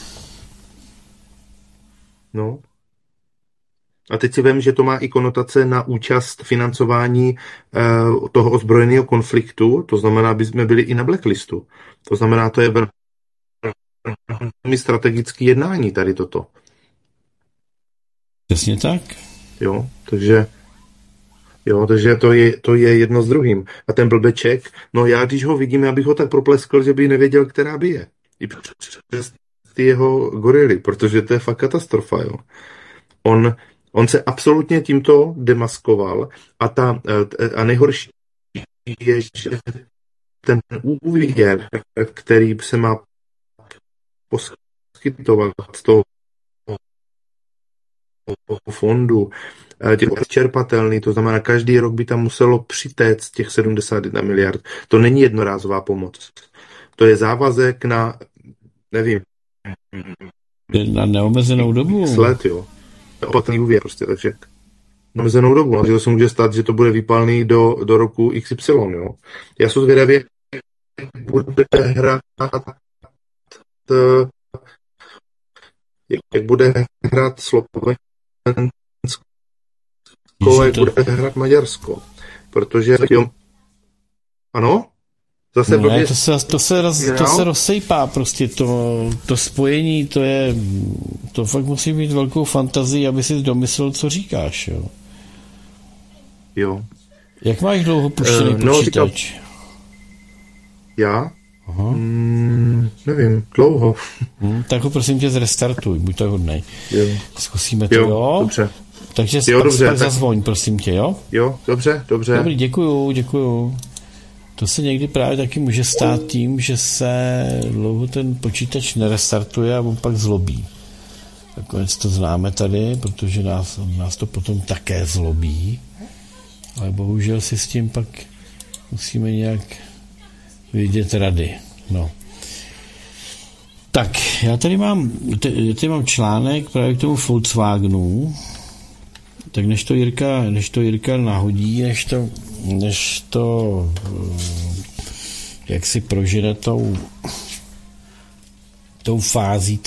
C: No. A teď si vím, že to má i konotace na účast financování toho ozbrojeného konfliktu, to znamená, aby jsme byli i na blacklistu. To znamená, to je velmi strategické jednání tady toto.
B: Přesně tak.
C: Takže to je jedno s druhým. A ten blbeček, no já když ho vidím, já bych ho tak propleskl, že by nevěděl, která by je. I přes ty jeho gorily, protože to je fakt katastrofa, jo. On se absolutně tímto demaskoval a nejhorší je, že ten úvěr, který se má poskytovat z toho fondu, těch čerpatelný, to znamená, každý rok by tam muselo přitéct těch 71 miliard. To není jednorázová pomoc. To je závazek na, nevím,
B: na neomezenou dobu.
C: Let, jo. Opatný úvěr prostě, takže neomezenou dobu. No, že to se může stát, že to bude vypálný do roku XY, jo. Já jsem zvědavý, jak bude hrát Slovensko, jak bude hrát Maďarsko. Protože ano? Zase
B: ne, to se rozsejpá prostě, to spojení, to fakt musí mít velkou fantazii, aby si domyslel, co říkáš, jo.
C: Jo.
B: Jak máš dlouho puštěný počítač?
C: Já? Nevím, dlouho.
B: Tak ho prosím tě zrestartuj, buď tak hodnej.
C: Jo.
B: Zkusíme to, jo?
C: Dobře.
B: Takže pak zazvoň, prosím tě, jo?
C: Jo, dobře.
B: Dobrý, děkuju. To se někdy právě taky může stát tím, že se dlouho ten počítač nerestartuje a on pak zlobí. Nakonec to známe tady, protože nás to potom také zlobí. Ale bohužel si s tím pak musíme nějak vidět rady. No. Tak, já tady mám článek právě k tomu Volkswagenu. Tak než to Jirka nahodí, než to jak si prožene tou fází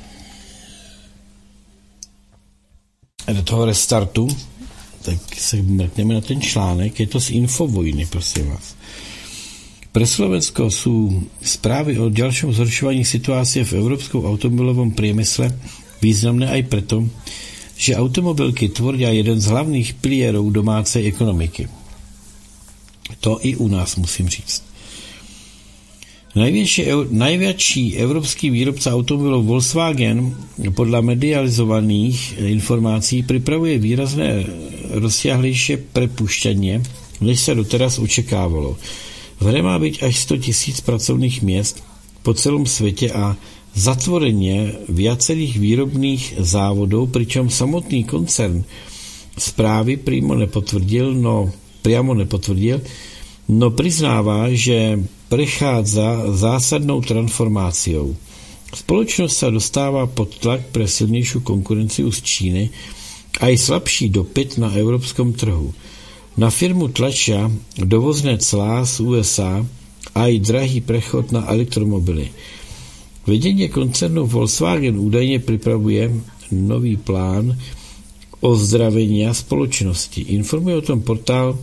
B: do toho restartu, tak se mrkneme na ten článek, je to z Infovojny, prosím vás. Pre Slovensko sú správy o ďalšom zhoršovaní situácie v európskom automobilovom priemysle významné aj preto, že automobilky tvoria jeden z hlavných pilierov domácej ekonomiky. To i u nás musím říct. Najväčší európsky výrobca automobilov Volkswagen podľa medializovaných informácií pripravuje výrazné rozsiahlejšie prepušťanie, než sa doteraz očekávalo. V hre má byť až 100 000 pracovných miest po celom svete a zatvorenie viacerých výrobných závodov, pričom samotný koncern správy priamo nepotvrdil, no priznáva, že prechádza zásadnou transformáciou. Spoločnosť sa dostáva pod tlak pre silnejšiu konkurenciu z Číny a aj slabší dopyt na európskom trhu. Na firmu tlačia dovozné clá z USA a i drahý prechod na elektromobily. Vedenie koncernu Volkswagen údajne pripravuje nový plán ozdravenia spoločnosti. Informuje o tom portál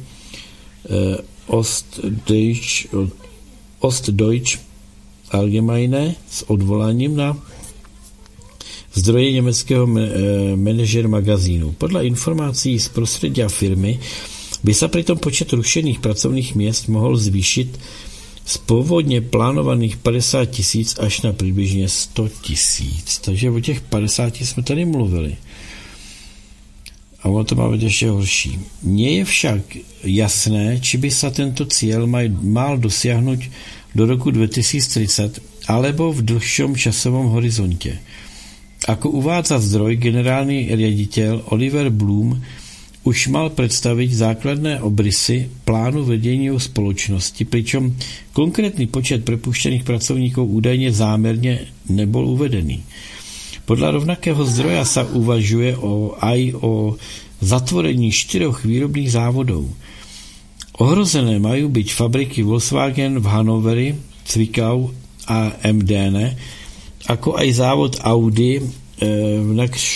B: Ostdeutsch Allgemeine s odvoláním na zdroje německého manažer magazínu. Podle informací z prostredia firmy by sa pritom počet rušených pracovných miest mohol zvýšiť z pôvodne plánovaných 50 000 až na približne 100 000. Takže o těch 50 jsme tady mluvili. A ono to má být ještě horší. Nie je však jasné, či by sa tento cieľ mal dosiahnuť do roku 2030 alebo v dlhšom časovom horizonte. Ako uvádza zdroj, generálny riaditeľ Oliver Bloom už mal predstaviť základné obrysy plánu vedenia spoločnosti, pričom konkrétny počet prepuštených pracovníkov údajne zámerne nebol uvedený. Podľa rovnakého zdroja sa uvažuje aj o zatvorení 4 výrobných závodov. Ohrozené majú byť fabriky Volkswagen v Hanoveri, Zwickau a Emdene, ako aj závod Audi v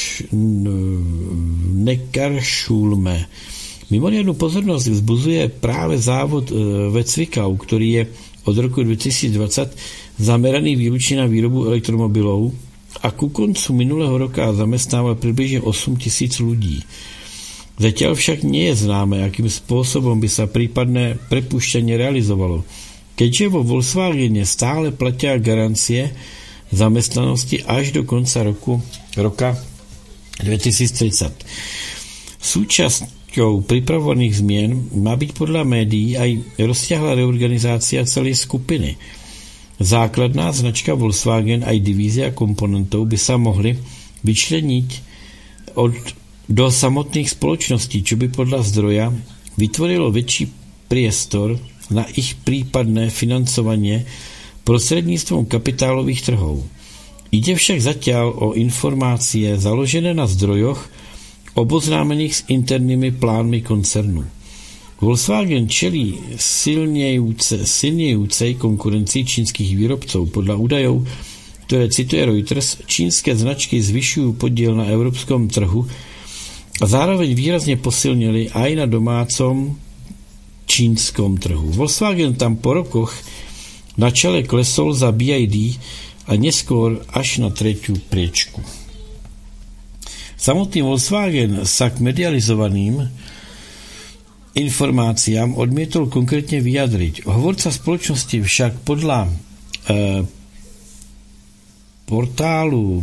B: Neckarsulme. Mimoriadnu pozornosť vzbuzuje práve závod ve Zwickau, ktorý je od roku 2020 zameraný výlučne na výrobu elektromobilov a ku koncu minulého roka zamestnával približne 8 000 ľudí. Zatiaľ však nie je známe, akým spôsobom by sa prípadné prepušťanie realizovalo, keďže vo Volkswagene stále platia garancie zamestnanosti až do konca roka 2030. Súčasťou pripravovaných zmien má byť podľa médií aj rozsiahla reorganizácia celej skupiny. Základná značka Volkswagen aj divízia komponentov by sa mohli vyčleniť do samotných spoločností, čo by podľa zdroja vytvorilo väčší priestor na ich prípadné financovanie prostredníctvom kapitálových trhov. Ide však zatiaľ o informácie založené na zdrojoch oboznámených s internými plánmi koncernu. Volkswagen čelí silnejúcej konkurencii čínskych výrobcov. Podľa údajov, ktoré cituje Reuters, čínske značky zvyšujú podiel na európskom trhu a zároveň výrazne posilnili aj na domácom čínskom trhu. Volkswagen tam po rokoch na čele klesol za BYD a neskôr až na 3. priečku. Samotný Volkswagen sa k medializovaným informáciám odmietol konkrétne vyjadriť. Hovorca spoločnosti však podľa portálu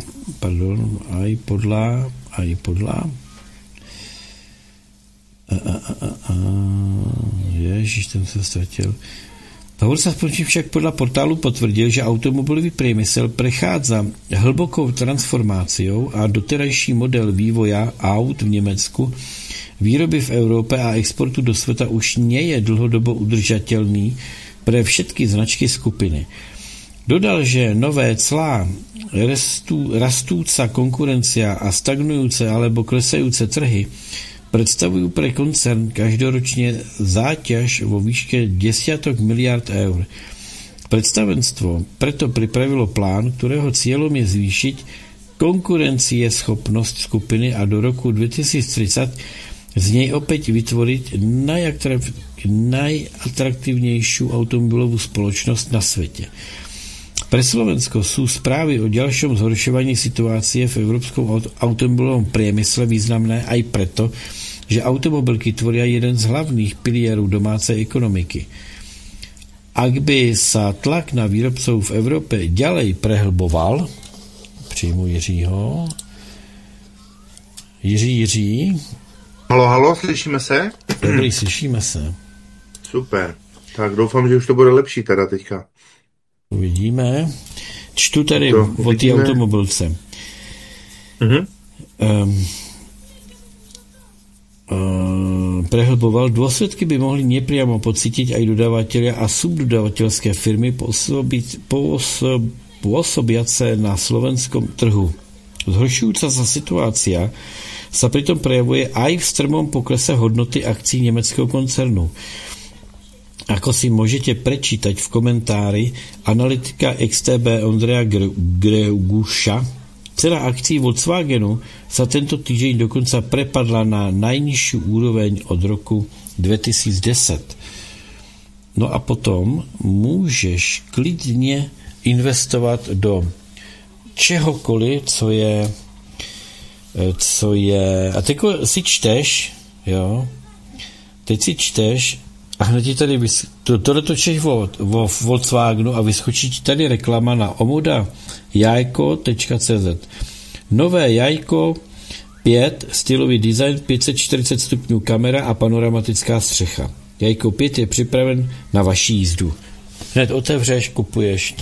B: Ježiš, ten sa stratil. Hovorca spoločnosti však podľa portálu potvrdil, že automobilový priemysel prechádza hlbokou transformáciou a doterajší model vývoja aut v Nemecku, výroby v Európe a exportu do sveta už nie je dlhodobo udržateľný pre všetky značky skupiny. Dodal, že nové clá, rastúca konkurencia a stagnujúce alebo klesajúce trhy predstavujú pre koncern každoročne záťaž vo výške desiatok miliard eur. Predstavenstvo preto pripravilo plán, ktorého cieľom je zvýšiť konkurencieschopnosť skupiny a do roku 2030 z nej opäť vytvoriť najatraktívnejšiu automobilovú spoločnosť na svete. Pre Slovensko sú správy o ďalšom zhoršovaní situácie v európskom automobilovom priemysle významné aj preto, že automobilky tvoria jeden z hlavných pilierov domácej ekonomiky. Ak by sa tlak na výrobcov v Európe ďalej prehlboval, přijmu Jiřího. Jiří.
C: Halo, slyšíme se?
B: Dobrý, slyšíme se.
C: Super. Tak doufám, že už to bude lepší teda teďka.
B: Uvidíme. Čtu tady o té automobilce. Prehlboval. Dôsledky by mohli nepriamo pocítiť aj dodavatelia a subdodavateľské firmy pôsobiace na slovenskom trhu. Zhoršujúca sa situácia sa pritom prejavuje aj v strmom poklese hodnoty akcií německého koncernu. Ako si môžete prečítať v komentári analytika XTB Ondreja Greguša, cena akcií Volkswagenu sa tento týždeň dokonca prepadla na najnižšiu úroveň od roku 2010. No a potom môžeš klidne investovať do čehokoliv, co je a teď si čteš, jo, teď si čteš a hned ti tady tohle točíš o Volkswagenu a vyskočí ti tady reklama na omodajajko.cz. Nové jajko 5, stylový design, 540 stupňů kamera a panoramatická střecha. Jajko 5 je připraven na vaši jízdu. Hned otevřeš, kupuješ.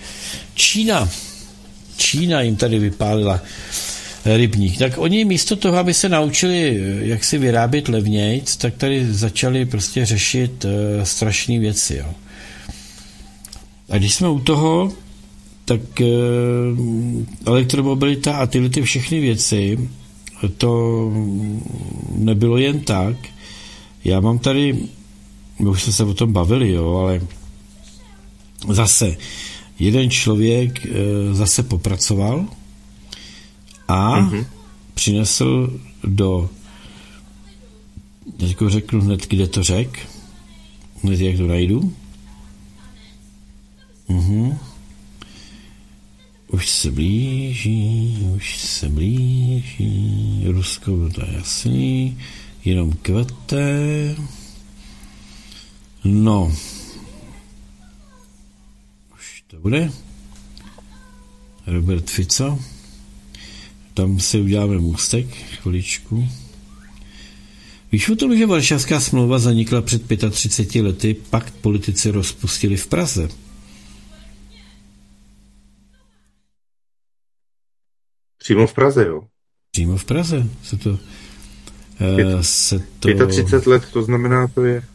B: Čína jim tady vypálila rybník. Tak oni místo toho, aby se naučili, jak si vyrábět levnějc, tak tady začali prostě řešit strašné věci. Jo. A když jsme u toho, tak elektromobilita a tyhle ty všechny věci, to nebylo jen tak. Já mám tady, už jsme se o tom bavili, jo, ale zase jeden člověk zase popracoval a přinesl do, teďko řeknu hned, kde to řek, hned jak to najdu. Už se blíží, Rusko, to je jasný, jenom kvete. No, už to bude. Robert Fico. Tam si uděláme můstek, chviličku. Víš o tom, že Varšavská smlouva zanikla před 35 lety, pak politici rozpustili v Praze.
C: Přímo v Praze, jo?
B: Přímo v Praze se to...
C: 35 let, to znamená, to je...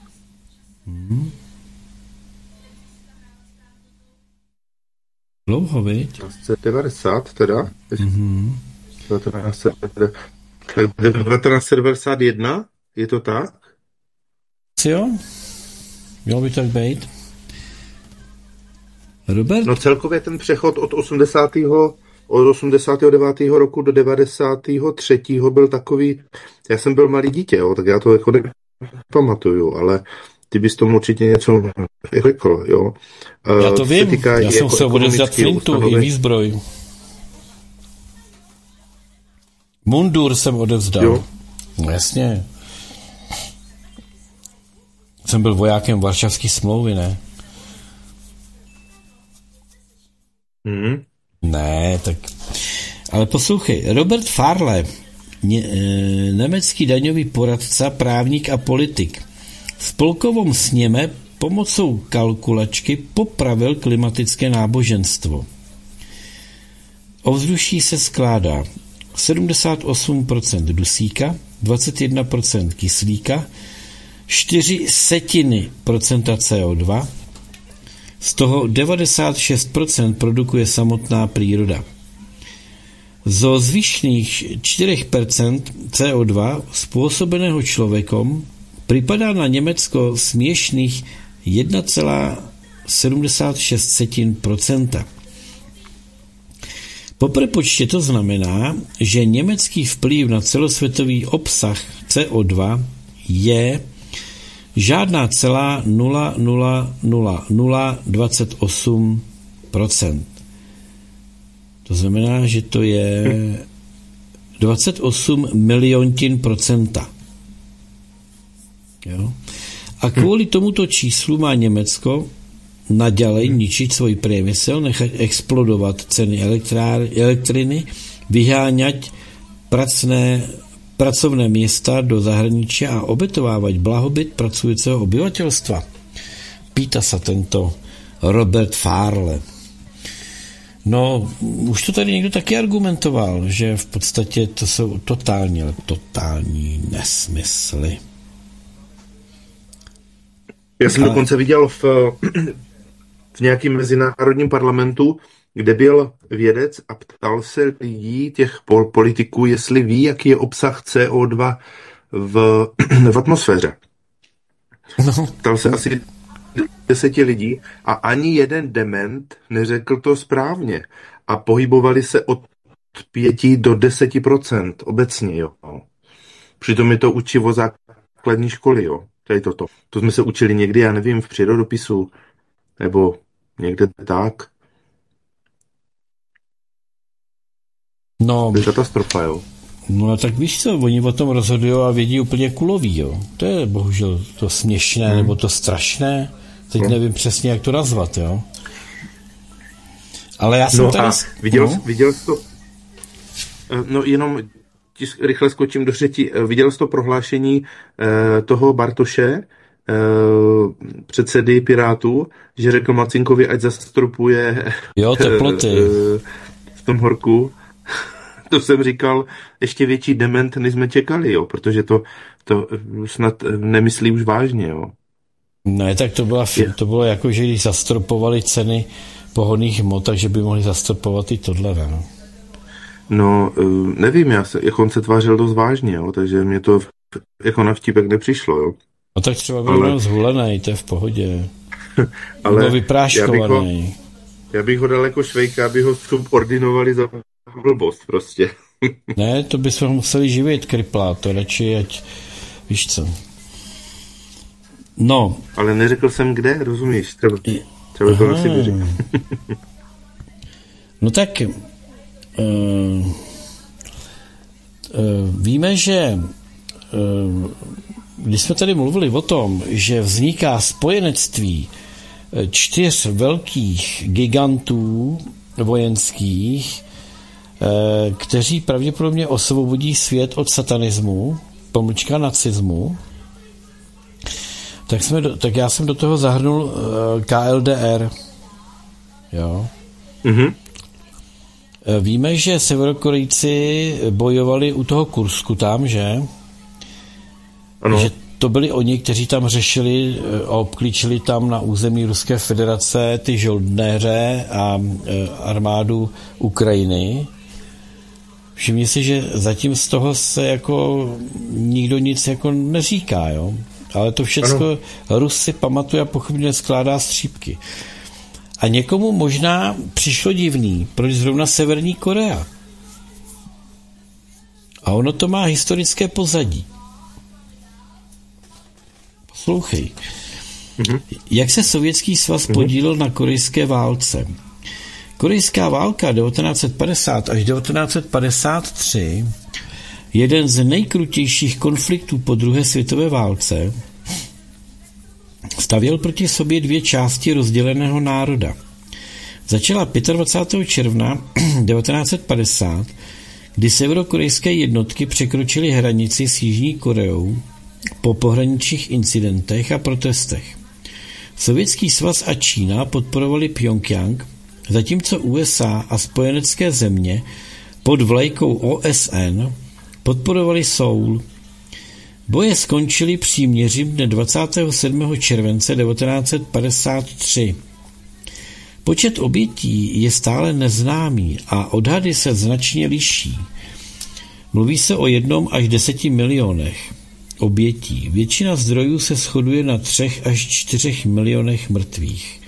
B: Dlouho, viď?
C: 1990 teda. 1991, je to tak?
B: Jo, mělo by tak být. Robert?
C: No celkově ten přechod od 89. roku do 93. byl takový, já jsem byl malý dítě, jo, tak já to jako nepamatuju, ale ty bys tomu určitě něco řekl, jo.
B: Já to vím, já jsem se odevzdat flintu i výzbroj. Mundur jsem odevzdal. Jo. No jasně. Jsem byl vojákem Varšavské smlouvy, ne? Ne, tak... Ale poslouchej, Robert Farle, německý daňový poradca, právník a politik, v spolkovom sněme pomocou kalkulačky popravil klimatické náboženstvo. Ovzduší se skládá 78% dusíka, 21% kyslíka, 0,4% CO2, z toho 96% produkuje samotná příroda. Zo zvyšných 4% CO2 způsobeného člověkom připadá na Německo směšných 1,76%. Po prepočte to znamená, že německý vplyv na celosvětový obsah CO2 je žádná celá 0,00028%. To znamená, že to je 28 miliontin procenta. Jo? A kvůli tomuto číslu má Německo naďalej ničiť svůj priemysel, nechať explodovat ceny elektriny, vyháňať pracovné města do zahraničí a obetovávat blahobyt pracujícího obyvatelstva. Pýta se tento Robert Farle. No, už to tady někdo taky argumentoval, že v podstatě to jsou totální nesmysly.
C: Já jsem dokonce viděl v nějakém mezinárodním parlamentu, kde byl vědec a ptal se lidí, těch politiků, jestli ví, jaký je obsah CO2 v atmosféře. Ptal se asi 10 lidí a ani jeden dement neřekl to správně. A pohybovali se od 5 do 10% obecně, jo. Přitom je to učivo základní školy, jo. Tady toto. To jsme se učili někdy, já nevím, v přírodopisu, nebo někde tak.
B: No,
C: to je katastrofa, jo.
B: No tak víš co, oni o tom rozhodují a vědí úplně kulový, jo. To je bohužel to směšné, nebo to strašné. Teď nevím přesně, jak to nazvat, jo. Ale já jsem tady...
C: Viděl jsi to... No jenom rychle skočím do řeči. Viděl jsi to prohlášení toho Bartoše, předsedy Pirátů, že řekl Macinkovi, ať zastropuje
B: teploty
C: v tom horku. To jsem říkal, ještě větší dement, než jsme čekali, jo, protože to snad nemyslí už vážně, jo.
B: Ne, tak to bylo jako, že když zastropovali ceny pohonných hmot, takže by mohli zastropovat i tohle, ne?
C: No, nevím, jak on se tvářil dost vážně, jo, takže mě to jako na vtipek nepřišlo, jo.
B: No tak třeba byl zhulený, to je v pohodě.
C: Ale
B: byl vypráškovaný.
C: Já bych ho dal jako Švejka, aby ho subordinovali za blbost prostě.
B: Ne, to bychom museli živit, kriplá, to radši, ať víš co. No.
C: Ale neřekl jsem kde, rozumíš? Třeba to asi neřekl.
B: No tak víme, že když jsme tady mluvili o tom, že vzniká spojenectví 4 velkých gigantů vojenských, kteří pravděpodobně osvobodí svět od satanismu, pomlčka nacismu, tak já jsem do toho zahrnul KLDR. Jo.
C: Mhm.
B: Víme, že Severokorejci bojovali u toho Kursku tam, že?
C: Ano.
B: Že to byli oni, kteří tam řešili a obklíčili tam na území Ruské federace ty žoldnéře a armádu Ukrajiny. Všimni si, že zatím z toho se jako nikdo nic jako neříká, jo? Ale to všecko Rus si pamatuje a pochopně skládá střípky. A někomu možná přišlo divný, proč zrovna Severní Korea. A ono to má historické pozadí. Poslouchej. Jak se Sovětský svaz podílel na korejské válce? Korejská válka 1950 až 1953, jeden z nejkrutějších konfliktů po druhé světové válce, stavěl proti sobě 2 části rozděleného národa. Začala 25. června 1950, kdy severokorejské jednotky překročily hranici s Jižní Koreou po pohraničních incidentech a protestech. Sovětský svaz a Čína podporovali Pjongjang, zatímco USA a spojenecké země pod vlajkou OSN podporovali Soul. Boje skončily příměřím dne 27. července 1953. Počet obětí je stále neznámý a odhady se značně liší. Mluví se o 1 až 10 milionech obětí. Většina zdrojů se shoduje na 3 až 4 milionech mrtvých.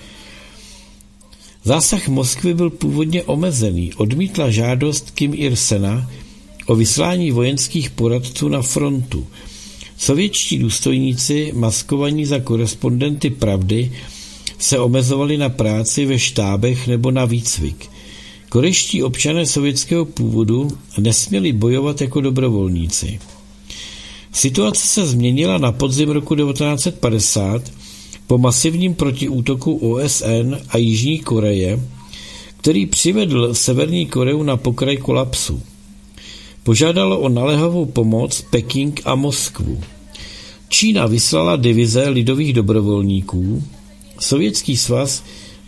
B: Zásah Moskvy byl původně omezený. Odmítla žádost Kim Il-sena o vyslání vojenských poradců na frontu. Sovětští důstojníci, maskovaní za korespondenty Pravdy, se omezovali na práci ve štábech nebo na výcvik. Korejští občané sovětského původu nesměli bojovat jako dobrovolníci. Situace se změnila na podzim roku 1950 po masivním protiútoku OSN a Jižní Koreje, který přivedl Severní Koreu na pokraj kolapsu. Požádalo o naléhavou pomoc Peking a Moskvu. Čína vyslala divize lidových dobrovolníků, Sovětský svaz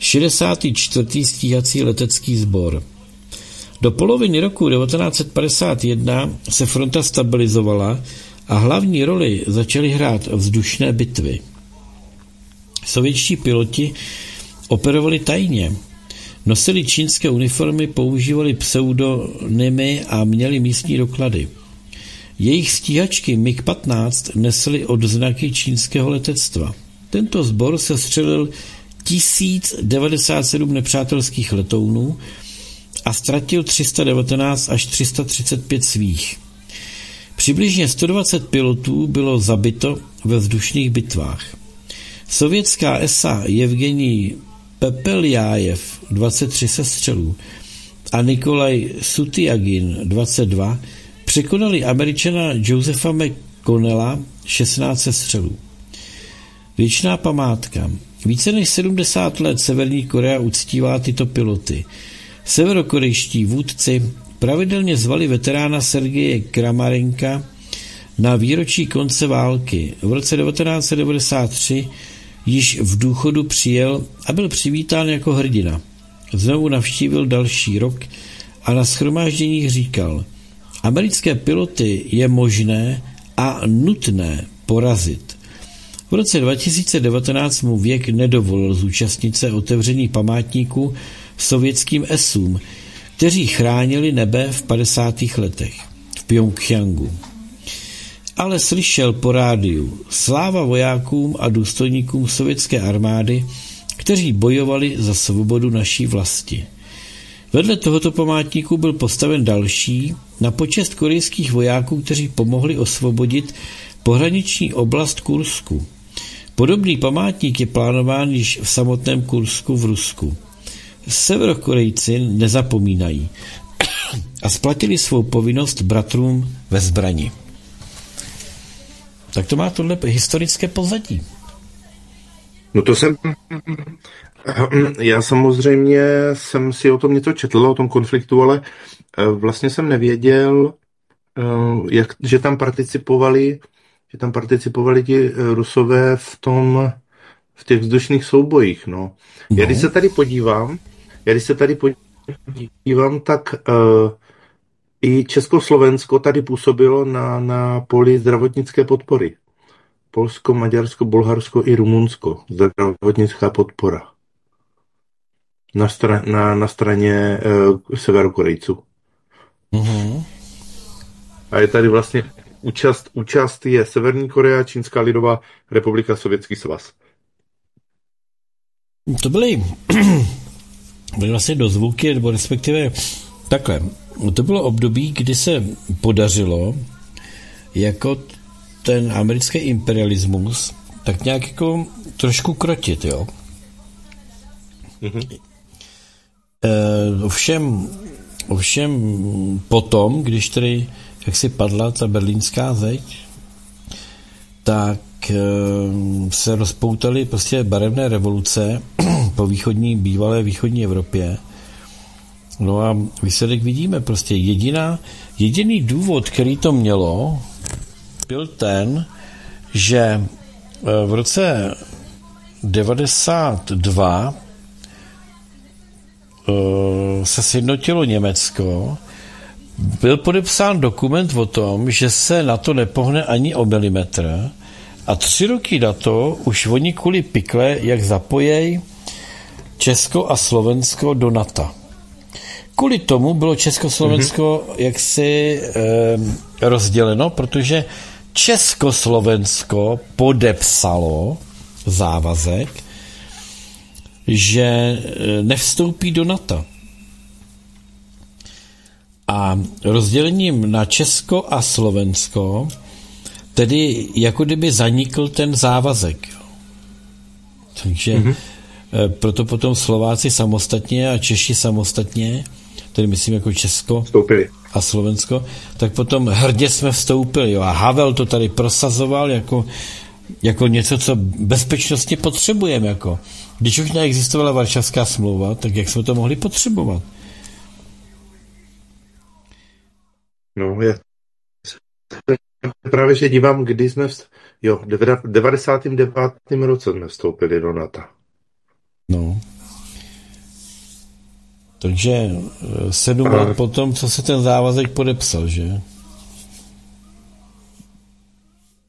B: 64. stíhací letecký sbor. Do poloviny roku 1951 se fronta stabilizovala a hlavní roli začaly hrát vzdušné bitvy. Sovětští piloti Operovali tajně. Nosili čínské uniformy, používali pseudonymy a měli místní doklady. Jejich stíhačky MiG-15 nesly odznaky čínského letectva. Tento sbor sestřelil 1097 nepřátelských letounů a ztratil 319 až 335 svých. Přibližně 120 pilotů bylo zabito ve vzdušných bitvách. Sovětská ESA Evgenij Pepeljájev 23 sestřelů a Nikolaj Sutyagin 22 překonali Američana Josepha McConnella 16 sestřelů. Věčná památka. Více než 70 let Severní Korea uctívá tyto piloty. Severokorejští vůdci pravidelně zvali veterána Sergeje Kramarenka na výročí konce války. V roce 1993 již v důchodu přijel a byl přivítán jako hrdina. Znovu navštívil další rok a na shromážděních říkal: americké piloty je možné a nutné porazit. V roce 2019 mu věk nedovolil zúčastnit se otevření památníku sovětským esům, kteří chránili nebe v 50. letech v Pjongjangu. Ale slyšel po rádiu: sláva vojákům a důstojníkům sovětské armády, kteří bojovali za svobodu naší vlasti. Vedle tohoto památníku byl postaven další na počest korejských vojáků, kteří pomohli osvobodit pohraniční oblast Kursku. Podobný památník je plánován již v samotném Kursku v Rusku. Severokorejci nezapomínají a splatili svou povinnost bratrům ve zbrani. Tak to má tohle historické pozadí.
C: No to já samozřejmě jsem si o tom něco četl, o tom konfliktu, ale vlastně jsem nevěděl, že tam participovali ti Rusové v těch vzdušných soubojích, no. Já když se tady podívám, tak i Československo tady působilo na poli zdravotnické podpory. Polsko, Maďarsko, Bulharsko i Rumunsko. Zdravotnická podpora. Na straně Severokorejců.
B: Mm-hmm.
C: A je tady vlastně účast je Severní Korea, Čínská lidová republika, Sovětský svaz.
B: To byly vlastně dozvuky, nebo respektive takhle. To bylo období, kdy se podařilo jako ten americký imperialismus tak nějak jako trošku krotit, jo. Mm-hmm. Ovšem potom, když tedy jaksi padla ta berlínská zeď, tak se rozpoutaly prostě barevné revoluce po bývalé východní Evropě. No a výsledek vidíme, prostě jediný důvod, který to mělo, byl ten, že v roce 92 se sjednotilo Německo, byl podepsán dokument o tom, že se na to nepohne ani o milimetr a 3 roky na to už oni kvůli pikle, jak zapojejí Česko a Slovensko do NATO. Kvůli tomu bylo Československo jaksi rozděleno, protože Československo podepsalo závazek, že nevstoupí do NATO. A rozdělením na Česko a Slovensko tedy jako kdyby zanikl ten závazek. Takže proto potom Slováci samostatně a Češi samostatně, tedy myslím jako Česko
C: vstoupili.
B: A Slovensko, tak potom hrdě jsme vstoupili. Jo. A Havel to tady prosazoval jako něco, co bezpečnostně potřebujeme. Jako. Když už neexistovala Varšavská smlouva, tak jak jsme to mohli potřebovat?
C: No, je právě, že dívám, kdy jsme v 99. roce jsme vstoupili do NATO.
B: No. Takže 7 let potom, co se ten závazek podepsal, že?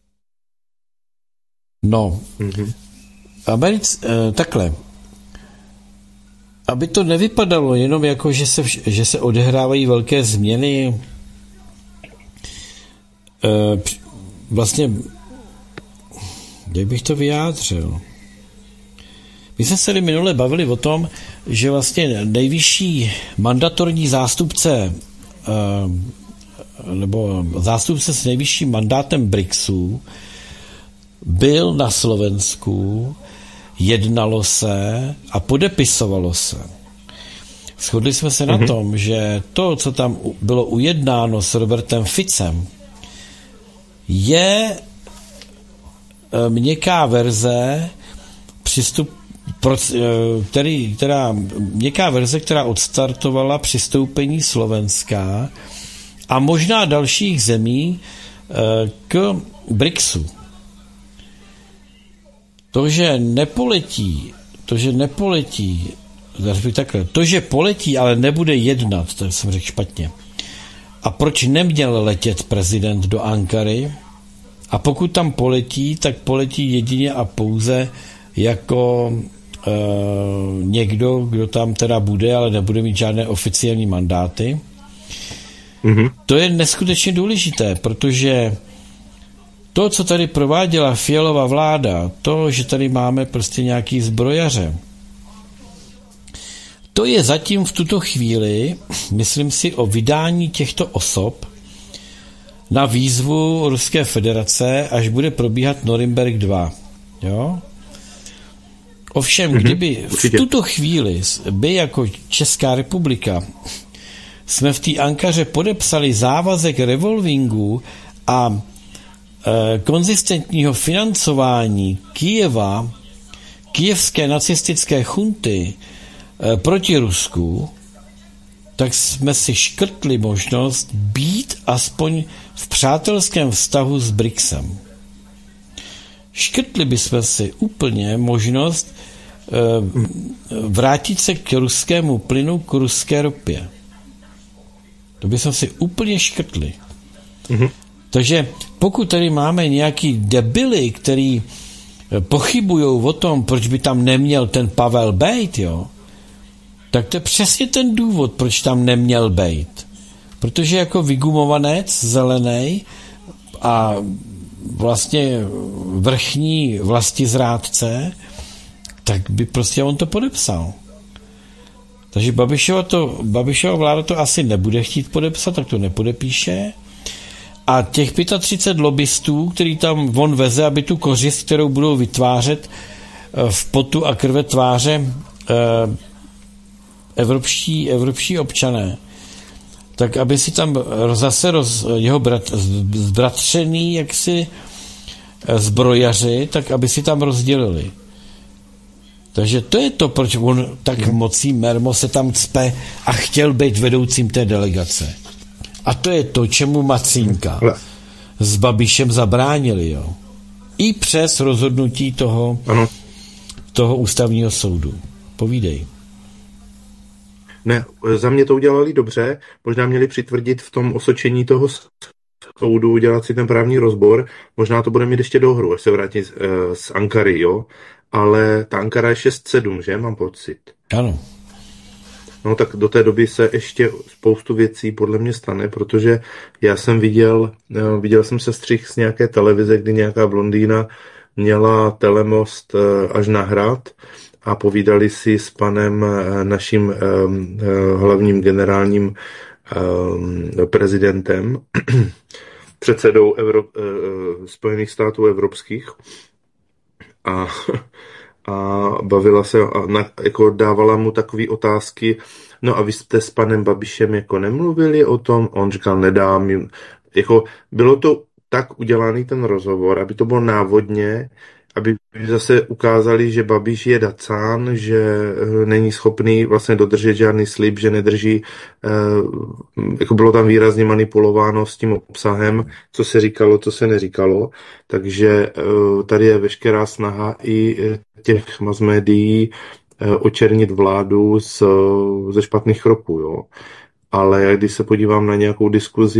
B: No. Mm-hmm. Takhle. aby to nevypadalo jenom jako, že se odehrávají velké změny, vlastně, jak bych to vyjádřil? My jsme se tady minule bavili o tom, že vlastně nejvyšší mandatorní zástupce nebo zástupce s nejvyšším mandátem BRICSu byl na Slovensku, jednalo se a podepisovalo se. Shodli jsme se na tom, že to, co tam bylo ujednáno s Robertem Ficem, je měkká verze která odstartovala přistoupení Slovenska a možná dalších zemí k BRICSu. To, že poletí, ale nebude jednat, to jsem řekl špatně. A proč neměl letět prezident do Ankary? A pokud tam poletí, tak poletí jedině a pouze jako někdo, kdo tam teda bude, ale nebude mít žádné oficiální mandáty. To je neskutečně důležité, protože to, co tady prováděla Fialova vláda, to, že tady máme prostě nějaký zbrojaře, to je zatím v tuto chvíli, myslím si, o vydání těchto osob na výzvu Ruské federace, až bude probíhat Norimberg 2. Jo? Ovšem, kdyby v tuto chvíli by jako Česká republika jsme v té Ankaře podepsali závazek revolvingu a konzistentního financování Kyjeva, kyjevské nacistické chunty proti Rusku, tak jsme si škrtli možnost být aspoň v přátelském vztahu s BRICSem. Škrtli bychom si úplně možnost vrátit se k ruskému plynu, k ruské ropě. To bychom si úplně škrtli. Takže pokud tady máme nějaký debily, který pochybujou o tom, proč by tam neměl ten Pavel bejt, jo, tak to je přesně ten důvod, proč tam neměl bejt. Protože jako vygumovanec zelený a vlastně vrchní vlastizrádce, tak by prostě on to podepsal. Takže Babišova vláda to asi nebude chtít podepsat, tak to nepodepíše. A těch 35 lobbystů, který tam on veze, aby tu kořist, kterou budou vytvářet v potu a krve tváře evropští občané, tak aby si tam zase jeho zbratřený jaksi zbrojaři, tak aby si tam rozdělili. Takže to je to, proč on tak mocí mermo se tam cpe a chtěl být vedoucím té delegace. A to je to, čemu Macínka s Babišem zabránili, jo. I přes rozhodnutí toho ústavního soudu. Povídej.
C: Ne, za mě to udělali dobře, možná měli přitvrdit v tom osočení toho soudu, udělat si ten právní rozbor, možná to bude mít ještě do hru, až se vrátí z Ankary, jo, ale ta Ankara je 6-7, že, mám pocit.
B: Ano.
C: No tak do té doby se ještě spoustu věcí podle mě stane, protože já jsem viděl jsem sestřih z nějaké televize, kdy nějaká blondýna měla telemost až na hrad a povídali si s panem naším hlavním generálním prezidentem, předsedou Spojených států evropských a bavila se jako dávala mu takové otázky, no a vy jste s panem Babišem jako nemluvili o tom, on říkal, nedám jim, jako bylo to tak udělaný ten rozhovor, aby to bylo návodně, aby zase ukázali, že Babiš je dacán, že není schopný vlastně dodržet žádný slib, že nedrží, jako bylo tam výrazně manipulováno s tím obsahem, co se říkalo, co se neříkalo, takže tady je veškerá snaha i těch mass médií očernit vládu ze špatných kroků, jo. Ale když se podívám na nějakou diskuzi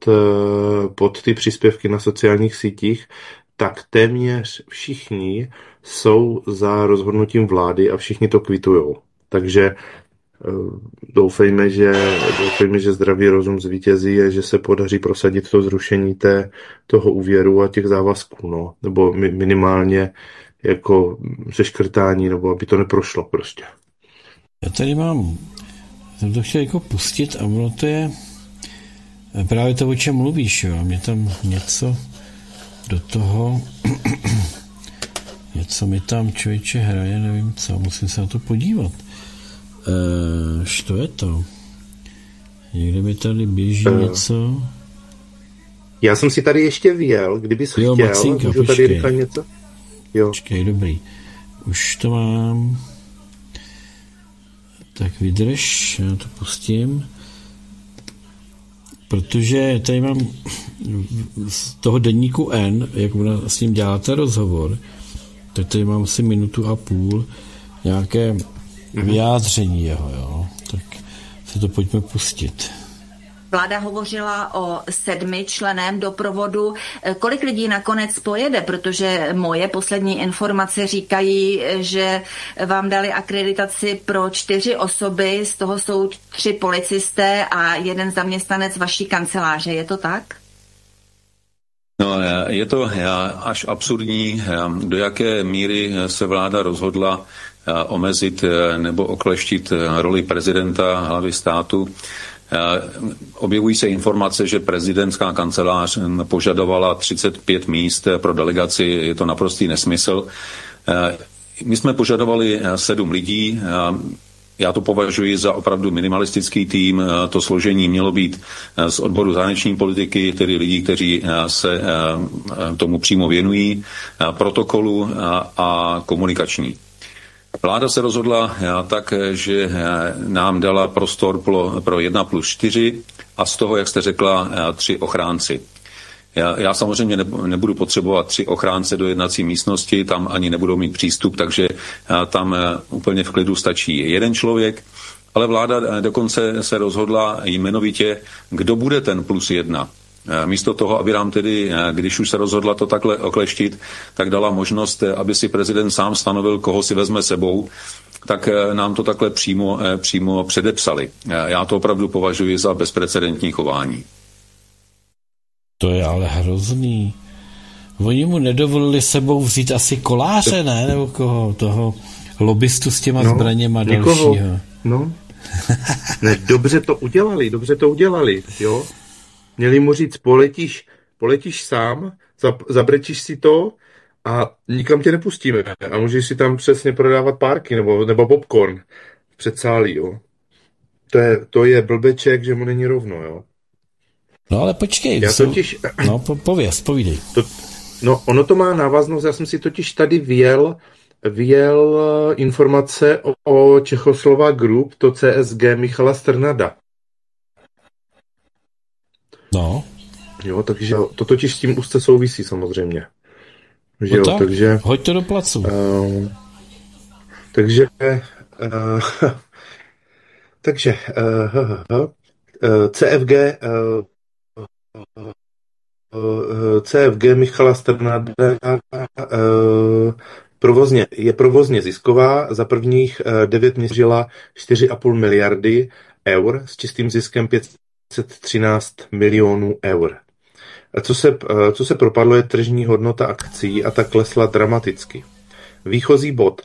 C: pod ty příspěvky na sociálních sítích, tak téměř všichni jsou za rozhodnutím vlády a všichni to kvitujou. Takže doufejme, že zdravý rozum zvítězí a že se podaří prosadit to zrušení toho úvěru a těch závazků, no. Nebo minimálně jako seškrtání, nebo aby to neprošlo prostě.
B: Já tady jsem to chtěl jako pustit a ono to je právě to, o čem mluvíš, jo. A mě tam něco do toho něco mi tam člověče hraje, nevím co, musím se na to podívat. Co je to? Někde mi tady běží něco.
C: Já jsem si tady ještě vyjel, kdybys chtěl,
B: Macinka,
C: můžu tady rychle něco? Jo.
B: Počkej, dobrý. Už to mám. Tak vydrž, já to pustím. Protože tady mám z toho deníku N, jak ona s ním děláte rozhovor, tak tady mám asi 1,5 minuty nějaké vyjádření jeho, jo. Tak se to pojďme pustit.
E: Vláda hovořila o 7členném doprovodu. Kolik lidí nakonec pojede? Protože moje poslední informace říkají, že vám dali akreditaci pro 4 osoby, z toho jsou 3 policisté a 1 zaměstnanec vaší kanceláře. Je to tak?
F: No, je to až absurdní, do jaké míry se vláda rozhodla omezit nebo okleštit roli prezidenta, hlavy státu. Objevují se informace, že prezidentská kancelář požadovala 35 míst pro delegaci, je to naprostý nesmysl. My jsme požadovali 7 lidí, já to považuji za opravdu minimalistický tým, to složení mělo být z odboru zahraniční politiky, tedy lidí, kteří se tomu přímo věnují, protokolu a komunikační. Vláda se rozhodla tak, že nám dala prostor pro 1+4 a z toho, jak jste řekla, 3 ochránci. Já samozřejmě nebudu potřebovat 3 ochránce do jednací místnosti, tam ani nebudou mít přístup, takže tam úplně v klidu stačí 1 člověk, ale vláda dokonce se rozhodla jmenovitě, kdo bude ten +1. Místo toho, aby nám tedy, když už se rozhodla to takhle okleštit, tak dala možnost, aby si prezident sám stanovil, koho si vezme sebou, tak nám to takhle přímo předepsali. Já to opravdu považuji za bezprecedentní chování.
B: To je ale hrozný. Oni mu nedovolili sebou vzít asi Koláře, ne? Nebo koho? Toho lobistu s těma zbraněma dalšího.
C: No. Ne, dobře to udělali, jo. Měli mu říct, poletíš sám, zabrečíš si to a nikam tě nepustíme. A můžeš si tam přesně prodávat párky nebo popcorn v předsálí, jo. To je blbeček, že mu není rovno, jo.
B: No ale počkej. Povídej.
C: Ono to má návaznost, já jsem si totiž tady vyjel informace o Čechoslovak Group, to CSG Michala Strnada.
B: No.
C: Jo, takže to totiž s tím úzce souvisí samozřejmě. Že jo,
B: takže hoď to do placu.
C: CFG Michala Strnada je provozně zisková, za prvních 9 měsíců 4,5 miliardy eur s čistým ziskem 513 milionů eur. Co se propadlo, je tržní hodnota akcií a ta klesla dramaticky. Výchozí bod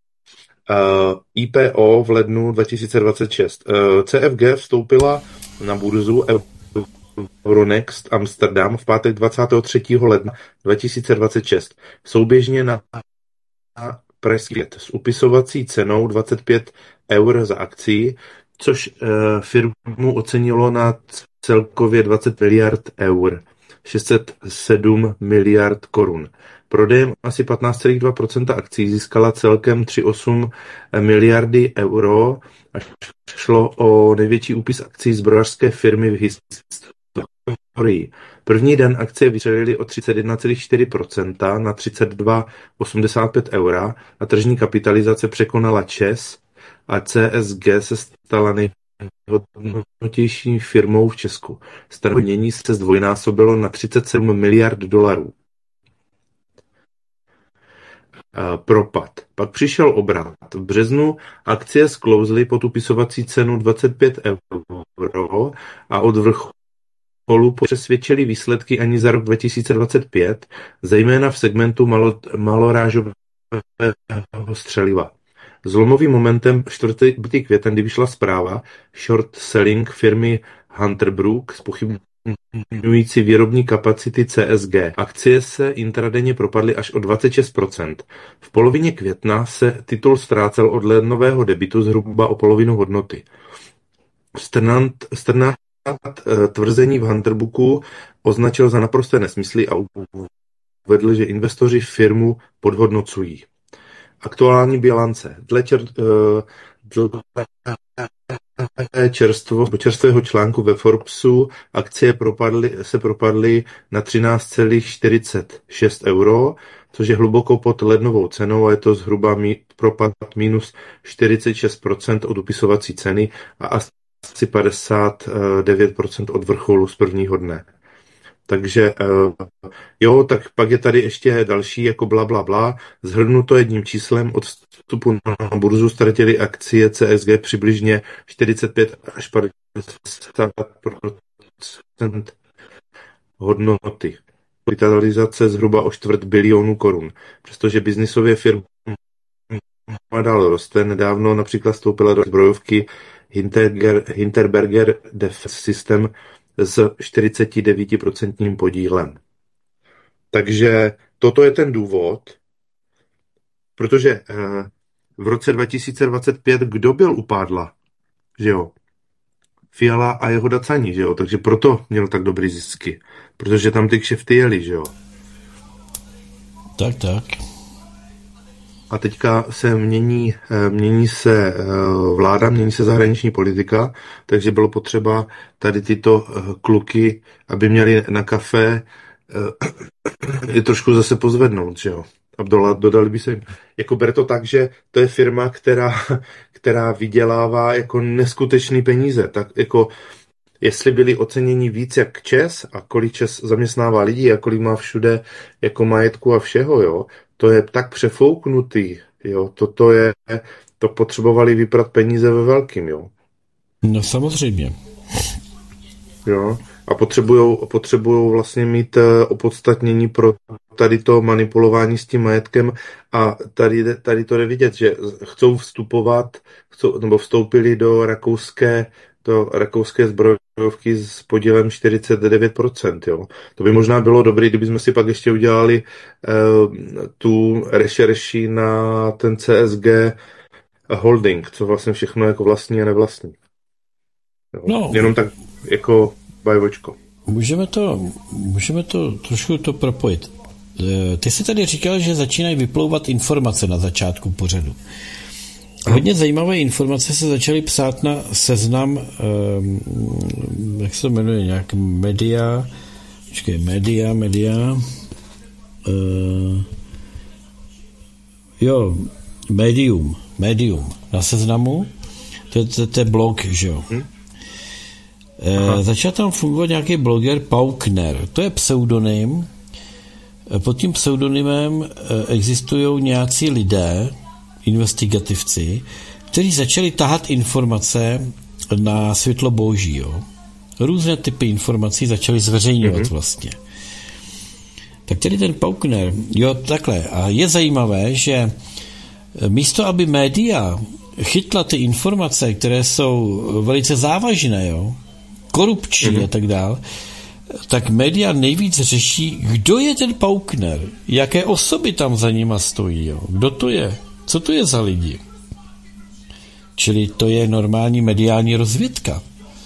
C: IPO v lednu 2026. CFG vstoupila na burzu Euronext Amsterdam v pátek 23. ledna 2026. Souběžně na Preskvět s upisovací cenou 25 eur za akcii, což firmu ocenilo na celkově 20 miliard eur, 607 miliard korun. Prodejem asi 15,2% akcí získala celkem 3,8 miliardy euro a šlo o největší úpis akcí zbrojařské firmy v historii. První den akcie vystřelily o 31,4% na 32,85 eura a tržní kapitalizace překonala ČEZ a CSG se stala nejhodnotější firmou v Česku. Staromění se zdvojnásobilo na 37 miliard dolarů. propad. Pak přišel obrat. V březnu akcie sklouzly pod upisovací cenu 25 € a od vrcholu přesvědčily výsledky ani za rok 2025, zejména v segmentu malorážového střeliva. Zlomovým momentem 4. květen, kdy vyšla zpráva short selling firmy Hunter Brook zpochybňující výrobní kapacity CSG. Akcie se intradenně propadly až o 26%. V polovině května se titul ztrácel od lednového debitu zhruba o polovinu hodnoty. Strnad tvrzení v Hunterbooku označil za naprosté nesmysly a uvedl, že investoři firmu podhodnocují. Aktuální bilance. Dle čerstvého článku ve Forbesu akcie se propadly na 13,46 €, což je hluboko pod lednovou cenou a je to zhruba propad minus 46% od upisovací ceny a asi 59% od vrcholu z prvního dne. Takže jo, tak pak je tady ještě další jako blablabla. Zhrnuto jedním číslem, od vstupu na burzu ztratili akcie CSG přibližně 45 až 50% hodnoty. Kapitalizace zhruba o 250 milionů korun. Přestože biznisově firma dál roste, nedávno například vstoupila do zbrojovky Hinterberger Defense System s 49% podílem. Takže toto je ten důvod, protože v roce 2025 kdo byl u pádla, že jo? Fiala a jeho dacani, že jo? Takže proto měl tak dobrý zisky, protože tam ty kšefty jeli, že jo?
B: Tak.
C: A teďka se mění se vláda, mění se zahraniční politika, takže bylo potřeba tady tyto kluky, aby měli na kafe, je trošku zase pozvednout, že jo. A dodali by se jim. Jako ber to tak, že to je firma, která vydělává jako neskutečný peníze. Tak jako jestli byli oceněni víc jak ČEZ a kolik ČEZ zaměstnává lidi a kolik má všude jako majetku a všeho, jo, to je tak přefouknutý, jo, to potřebovali vyprat peníze ve velkým, jo.
B: No samozřejmě.
C: Jo, a potřebujou vlastně mít opodstatnění pro tady to manipulování s tím majetkem a tady to jde vidět, že chcou vstupovat, nebo vstoupili do rakouské zbrojovky s podílem 49%. Jo. To by možná bylo dobré, kdybychom si pak ještě udělali tu rešerši na ten CSG holding, co vlastně všechno jako vlastní a nevlastní. Jo. No. Jenom tak jako bajvočko.
B: Můžeme to trošku propojit. Ty jsi tady říkal, že začínají vyplouvat informace na začátku pořadu. Hodně zajímavé informace se začaly psát na Seznam, jak se to jmenuje, nějak média, Medium, na Seznamu, to je blog, že jo. Začal tam fungovat nějaký bloger Paukner, to je pseudonym. Pod tím pseudonymem existují nějací lidé, investigativci, kteří začali tahat informace na světlo boží. Jo. Různé typy informací začali zveřejňovat vlastně. Tak tedy ten Paukner, jo, takhle. A je zajímavé, že místo, aby média chytla ty informace, které jsou velice závažné, jo, korupční a tak dál, tak média nejvíc řeší, kdo je ten Paukner, jaké osoby tam za nima stojí, jo, kdo to je, co to je za lidi. Čili to je normální mediální rozvědka.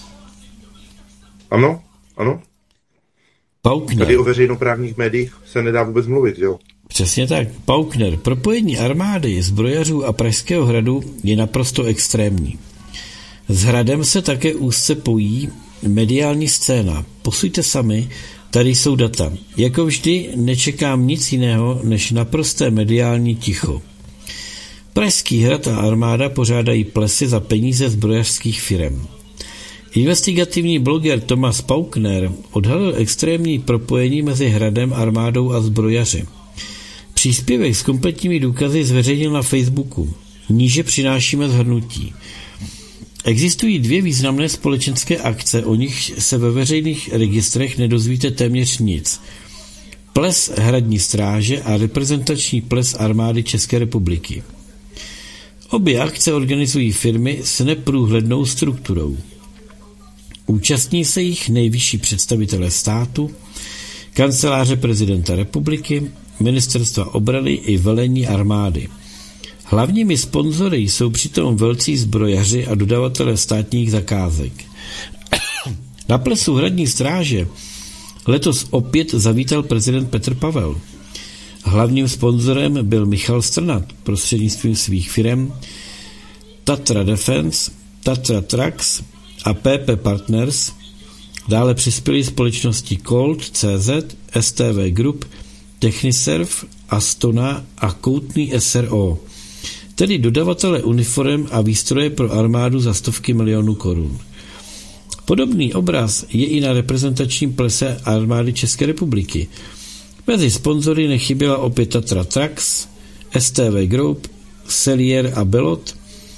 C: Ano.
B: Paukner.
C: Tady o veřejnoprávních médiích se nedá vůbec mluvit, jo?
B: Přesně tak. Paukner. Propojení armády, zbrojařů a Pražského hradu je naprosto extrémní. S hradem se také úzce pojí mediální scéna. Posuďte sami, tady jsou data. Jako vždy nečekám nic jiného, než naprosté mediální ticho. Pražský hrad a armáda pořádají plesy za peníze zbrojařských firem. Investigativní bloger Thomas Paukner odhalil extrémní propojení mezi hradem, armádou a zbrojaři. Příspěvek s kompletními důkazy zveřejnil na Facebooku. Níže přinášíme shrnutí. Existují 2 významné společenské akce, o nich se ve veřejných registrech nedozvíte téměř nic. Ples hradní stráže a reprezentační ples armády České republiky. Obě akce organizují firmy s neprůhlednou strukturou. Účastní se jich nejvyšší představitelé státu, kanceláře prezidenta republiky, ministerstva obrany i velení armády. Hlavními sponzory jsou přitom velcí zbrojaři a dodavatelé státních zakázek. Na plesu hradní stráže letos opět zavítal prezident Petr Pavel. Hlavním sponzorem byl Michal Strnad prostřednictvím svých firem Tatra Defense, Tatra Trucks a PP Partners. Dále přispěly společnosti Colt, CZ, STV Group, Techniserv, Astona a Koutný SRO, tedy dodavatele uniform a výstroje pro armádu za stovky milionů korun. Podobný obraz je i na reprezentačním plese armády České republiky. Mezi sponzory nechyběla opět Tatra Trucks, STV Group, Cellier a Belot,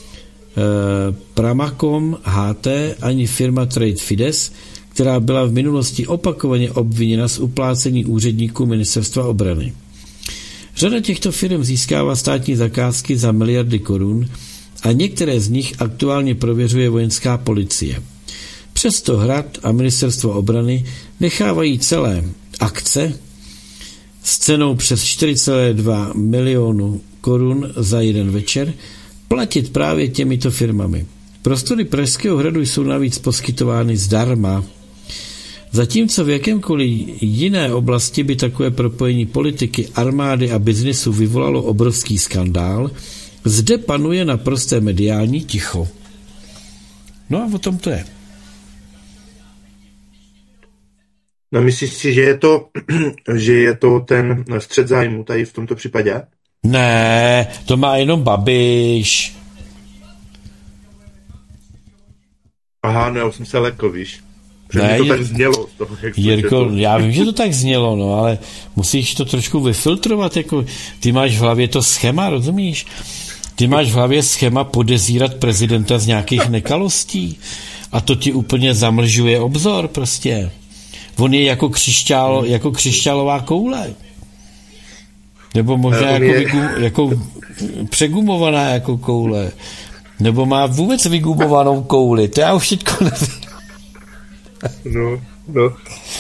B: Pramacom, HT ani firma Trade Fides, která byla v minulosti opakovaně obviněna z uplácení úředníků ministerstva obrany. Řada těchto firm získává státní zakázky za miliardy korun a některé z nich aktuálně prověřuje vojenská policie. Přesto Hrad a ministerstvo obrany nechávají celé akce s cenou přes 4,2 milionu korun za jeden večer platit právě těmito firmami. Prostory Pražského hradu jsou navíc poskytovány zdarma. Zatímco v jakémkoliv jiné oblasti by takové propojení politiky, armády a biznesu vyvolalo obrovský skandál, zde panuje naprosté mediální ticho. No a o tom to je.
C: No myslíš si, že je to ten střet zájmu tady v tomto případě?
B: Ne, to má jenom Babiš.
C: Aha, no já už jsem se lekl, víš.
B: Ne,
C: to tak znělo. Z toho,
B: Jirko, já vím, že to tak znělo, no, ale musíš to trošku vyfiltrovat, jako ty máš v hlavě to schéma, rozumíš? Ty máš v hlavě schéma podezírat prezidenta z nějakých nekalostí a to ti úplně zamlžuje obzor prostě. On je jako křišťálová koule. Nebo možná jako přegumovaná jako koule. Nebo má vůbec vygumovanou kouli. To já už teďko nevím.
C: No.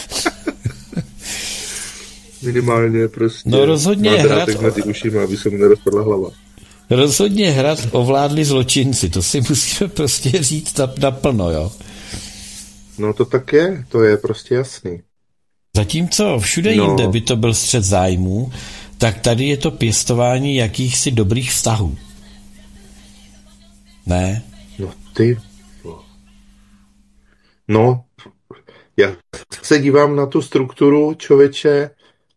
C: Minimálně prostě.
B: No rozhodně Hrad...
C: mezi ušima, aby se mu nerozpadla hlava.
B: Rozhodně Hrad ovládli zločinci. To si musíme prostě říct naplno, jo.
C: No to tak je. To je prostě jasný.
B: Zatímco všude jinde by to byl střet zájmů, tak tady je to pěstování jakýchsi dobrých vztahů. Ne?
C: No, já se dívám na tu strukturu, člověče,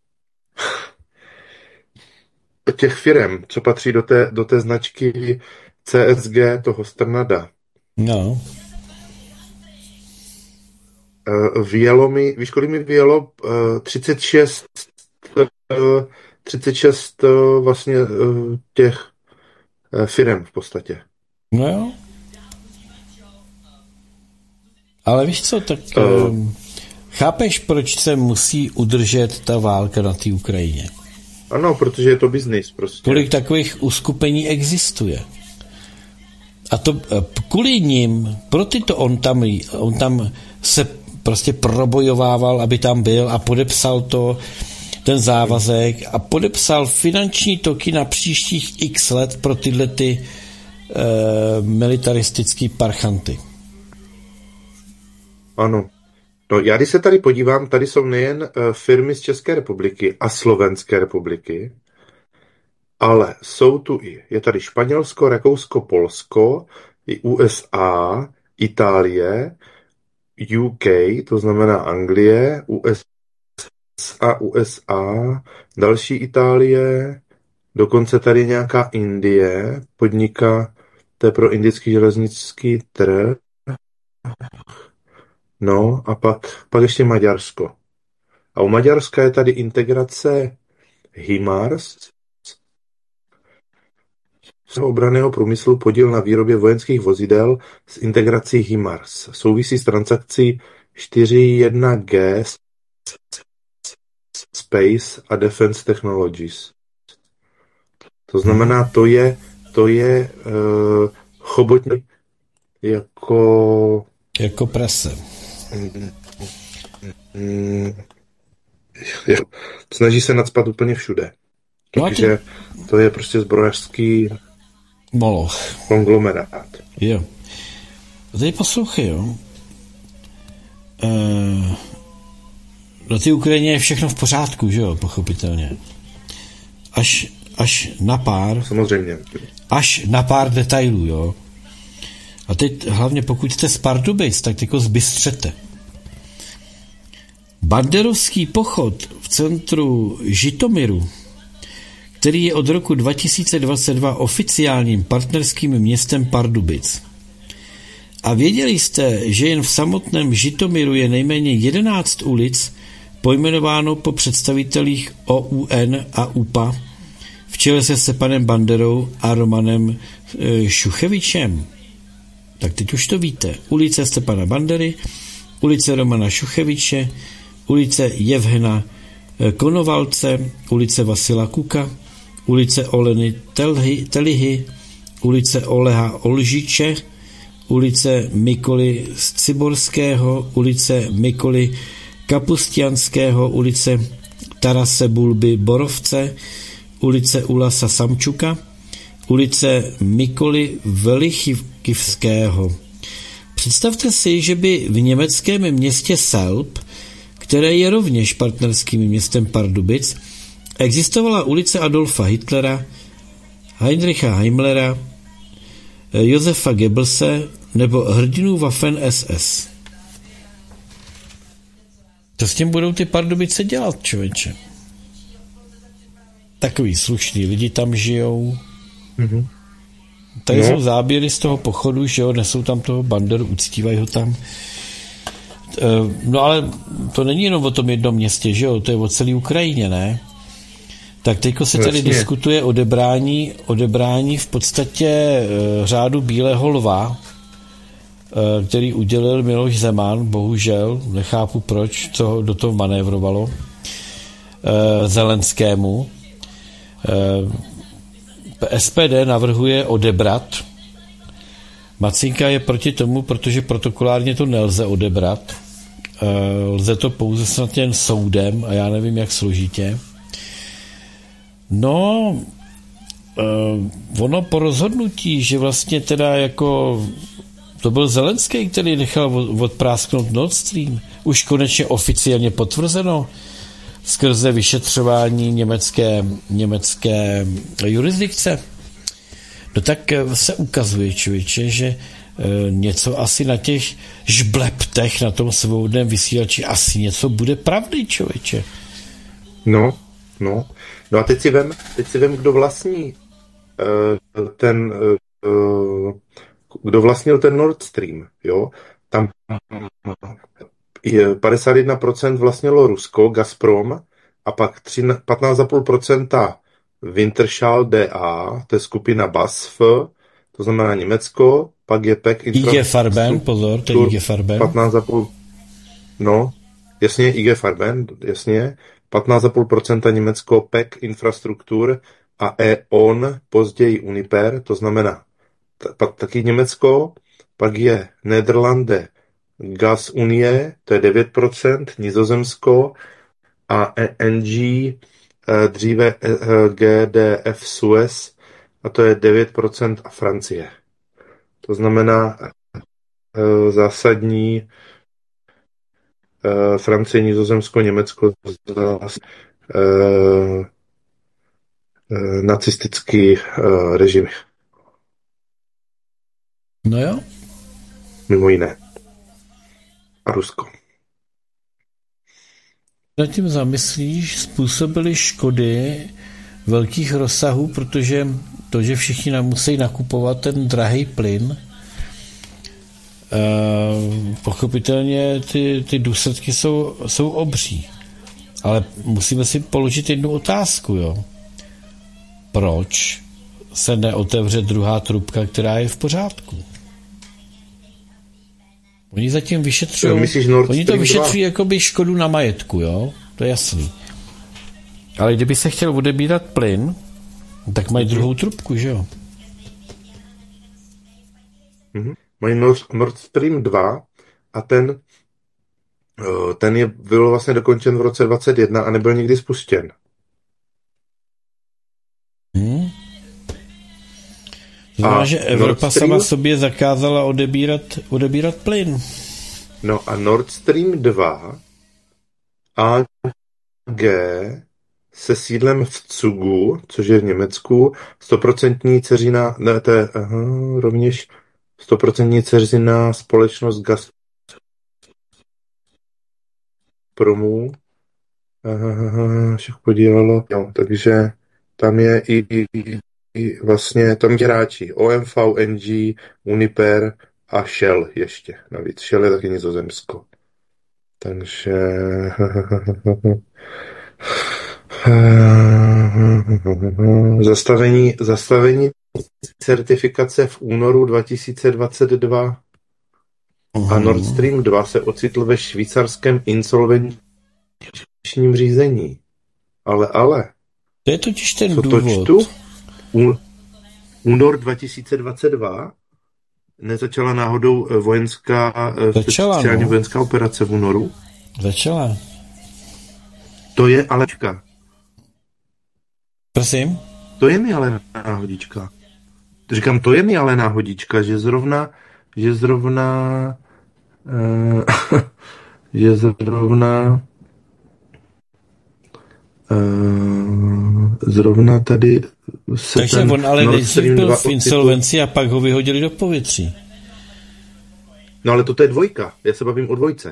C: těch firem, co patří do té značky CSG, toho Strnada.
B: No.
C: Víš, kolik mi vyjelo? 36 vlastně těch firem v podstatě.
B: No jo. Ale víš co, tak chápeš, proč se musí udržet ta válka na té Ukrajině?
C: Ano, protože je to biznis prostě.
B: Kolik takových uskupení existuje? A to kvůli nim, pro tyto on tam se prostě probojovával, aby tam byl a podepsal ten závazek a podepsal finanční toky na příštích x let pro tyhle ty militaristický parchanty.
C: Ano. No já když se tady podívám, tady jsou nejen firmy z České republiky a Slovenské republiky, ale jsou tu je tady Španělsko, Rakousko, Polsko, i USA, Itálie, UK, to znamená Anglie, USA, další Itálie, dokonce tady nějaká Indie, podniká, to je pro indický železnický trh. No a pak ještě Maďarsko. A u Maďarska je tady integrace HIMARS, obranného průmyslu podíl na výrobě vojenských vozidel s integrací HIMARS. Souvisí s transakcí 41G Space a Defense Technologies. To znamená, to je chobotní jako
B: prase.
C: Snaží se nacpat úplně všude. Takže to je prostě zbrojařský
B: moloch.
C: Konglomerát.
B: Jo. A teď poslouchej, jo. Na té Ukrajině je všechno v pořádku, že jo, pochopitelně. Až na pár.
C: Samozřejmě.
B: Až na pár detailů, jo. A teď hlavně pokud jste z Pardubic, tak jako zbystřete. Banderovský pochod v centru Žitomiru, který je od roku 2022 oficiálním partnerským městem Pardubic. A věděli jste, že jen v samotném Žitomiru je nejméně 11 ulic pojmenováno po představitelích OUN a UPA v čele se Stepanem Banderou a Romanem Šuchevičem. Tak teď už to víte. Ulice Stepana Bandery, ulice Romana Šucheviče, ulice Jevhena Konovalce, ulice Vasila Kuka, ulice Oleny Telihy, ulice Oleha Olžiče, ulice Mikoly Sciborského, ulice Mikoly Kapustianského, ulice Tarase Bulby Borovce, ulice Ulasa Samčuka, ulice Mikoly Velichivského. Představte si, že by v německém městě Selb, které je rovněž partnerským městem Pardubic, existovala ulice Adolfa Hitlera, Heinricha Himmlera, Josefa Goebbelse nebo hrdinů Waffen SS. Co s tím budou ty Pardubice dělat, člověče? Takový slušný lidi tam žijou. Mm-hmm. Tady jsou záběry z toho pochodu, že jo, nesou tam toho Banderu, uctívají ho tam. No ale to není jenom o tom jednom městě, že jo, to je o celé Ukrajině, ne? Tak teďko se tady diskutuje odebrání v podstatě řádu Bílého lva, který udělil Miloš Zeman, bohužel, nechápu proč, co do toho manévrovalo, Zelenskému. SPD navrhuje odebrat. Macinka je proti tomu, protože protokolárně to nelze odebrat. Lze to pouze snad jen soudem a já nevím, jak složitě. No, ono po rozhodnutí, že vlastně teda jako to byl Zelenský, který nechal odprásknout Nord Stream, už konečně oficiálně potvrzeno skrze vyšetřování německé jurisdikce. No tak se ukazuje, člověče, že něco asi na těch žbleptech na tom svobodném vysílači asi něco bude pravdy, člověče.
C: No a teď si vem, kdo vlastní kdo vlastnil ten Nord Stream, jo? Tam 51% vlastnilo Rusko, Gazprom, a pak 15,5% Wintershall DA, to je skupina BASF, to znamená Německo, pak je PEC
B: IG Farben, pozor, to je IG Farben.
C: 15,5%, no, jasně, IG Farben, jasně, 15,5% Německo, PEC Infrastruktur a E.ON, později Uniper, to znamená pak taky Německo, pak je Nederlande Gas Unie, to je 9%, Nizozemsko a ENG, dříve GDF Suez, a to je 9% a Francie. To znamená zásadní Francie, Nizozemsko, Německo, nacistický režimy.
B: No jo.
C: Mimo jiné. A Rusko.
B: Nad tím zamyslíš, způsobily škody velkých rozsahů, protože to, že všichni nám musí nakupovat ten drahý plyn, pochopitelně ty důsledky jsou obří. Ale musíme si položit jednu otázku, jo. Proč se neotevře druhá trubka, která je v pořádku. Oni zatím vyšetřují, oni to vyšetřují jakoby škodu na majetku, jo? To je jasný. Ale kdyby se chtěl odebírat plyn, tak mají druhou trubku, že jo?
C: Mají Nord Stream 2 a ten byl vlastně dokončen v roce 2021 a nebyl nikdy spuštěn.
B: Znamená, že Evropa sama sobě zakázala odebírat plyn.
C: No a Nord Stream 2 AG se sídlem v Cugu, což je v Německu, 100% dceřiná, ne, to je rovněž 100% dceřiná společnost Gazpromu. Však podílelo. Jo, takže tam je i vlastně tam hráči OMV, NG, Uniper a Shell ještě. Navíc Shell je taky Nizozemsko. Takže zastavení certifikace v únoru 2022 a Nord Stream 2 se ocitl ve švýcarském insolvenčním řízení. Ale.
B: To je totiž ten důvod.
C: Únor 2022 nezačala náhodou speciální vojenská operace v únoru?
B: Začala.
C: To je alečka.
B: Prosím?
C: To je mi ale náhodička. Říkám, to je mi ale náhodička, že zrovna zrovna tady se
B: takže on ale nejdřív byl v insolvenci a pak ho vyhodili do povětří.
C: No ale to je dvojka. Já se bavím o dvojce.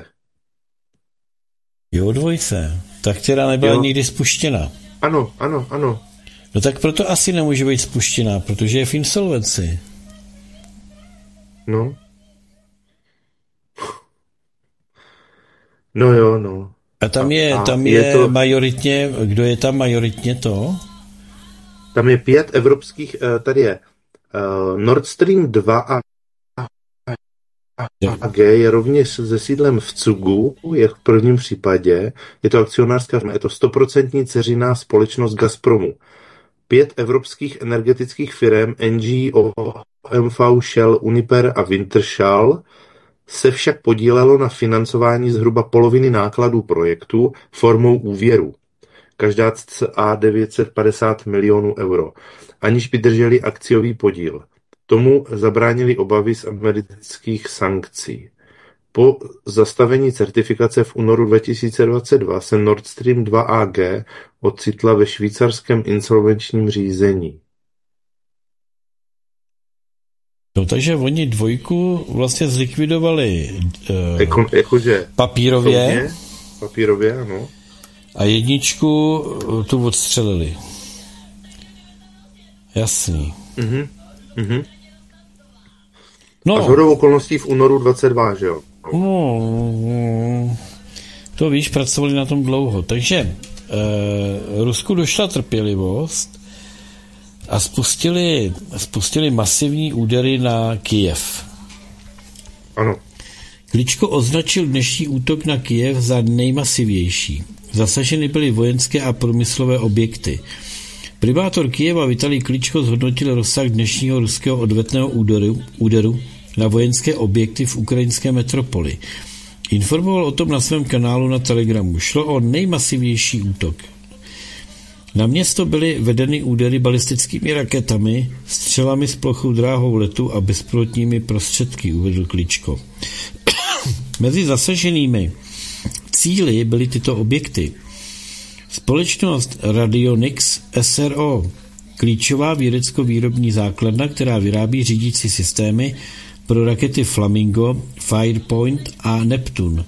B: Jo, dvojce. Ta, která nebyla nikdy spuštěna.
C: Ano.
B: No tak proto asi nemůže být spuštěná, protože je v insolvenci.
C: No. No jo, no.
B: A tam je to majoritně, kdo je tam majoritně to?
C: Tam je 5 evropských, tady je Nord Stream 2 a AG je rovněž se sídlem v Cugu, jak v prvním případě. Je to akcionářská firma, je to 100% dceřiná společnost Gazpromu. 5 evropských energetických firm NG, OMV, Shell, Uniper a Wintershall se však podílelo na financování zhruba poloviny nákladů projektu formou úvěru. Každá cca 950 milionů euro, aniž by drželi akciový podíl. Tomu zabránili obavy z amerických sankcí. Po zastavení certifikace v únoru 2022 se Nord Stream 2 AG ocitla ve švýcarském insolvenčním řízení.
B: No takže oni dvojku vlastně zlikvidovali papírově.
C: Papírově, ano.
B: A jedničku tu odstřelili. Jasný.
C: No. A shodou okolností v únoru 22, že jo?
B: No, to víš, pracovali na tom dlouho. Takže Rusku došla trpělivost a spustili masivní údery na Kyjev.
C: Ano.
B: Kličko označil dnešní útok na Kyjev za nejmasivější. Zasaženy byly vojenské a průmyslové objekty. Primátor Kyjeva Vitalij Kličko zhodnotil rozsah dnešního ruského odvetného úderu na vojenské objekty v ukrajinské metropoli. Informoval o tom na svém kanálu na Telegramu. Šlo o nejmasivnější útok. Na město byly vedeny údery balistickými raketami, střelami s plochou dráhou letu a bezpilotními prostředky, uvedl Kličko. Mezi zasaženými cíli byly tyto objekty. Společnost Radionics SRO, klíčová vědecko-výrobní základna, která vyrábí řídící systémy pro rakety Flamingo, Firepoint a Neptune.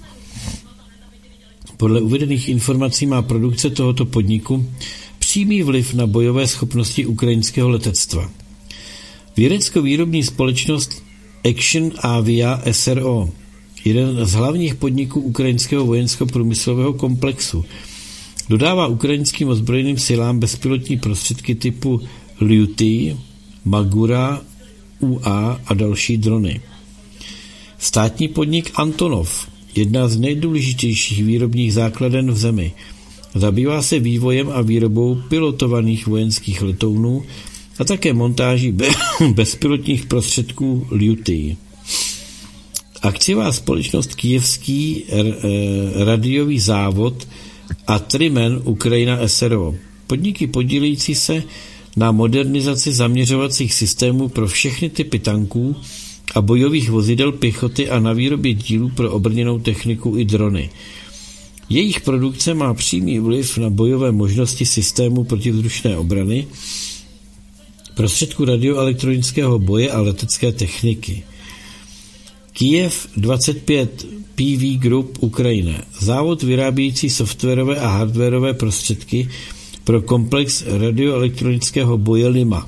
B: Podle uvedených informací má produkce tohoto podniku přímý vliv na bojové schopnosti ukrajinského letectva. Vědecko-výrobní společnost Action Avia SRO, jeden z hlavních podniků ukrajinského vojensko-průmyslového komplexu, dodává ukrajinským ozbrojeným silám bezpilotní prostředky typu Luty, Magura UA a další drony. Státní podnik Antonov, jedna z nejdůležitějších výrobních základen v zemi, zabývá se vývojem a výrobou pilotovaných vojenských letounů a také montáží bezpilotních prostředků Luty. Akciová společnost Kyjevský radiový závod a Trimen Ukrajina SRO. Podniky podílející se na modernizaci zaměřovacích systémů pro všechny typy tanků a bojových vozidel pěchoty a na výrobě dílů pro obrněnou techniku i drony. Jejich produkce má přímý vliv na bojové možnosti systému protivzdušné obrany, prostředků radioelektronického boje a letecké techniky. Kyjev 25 PV Group Ukrajina, závod vyrábějící softwarové a hardwarové prostředky pro komplex radioelektronického boje Lima.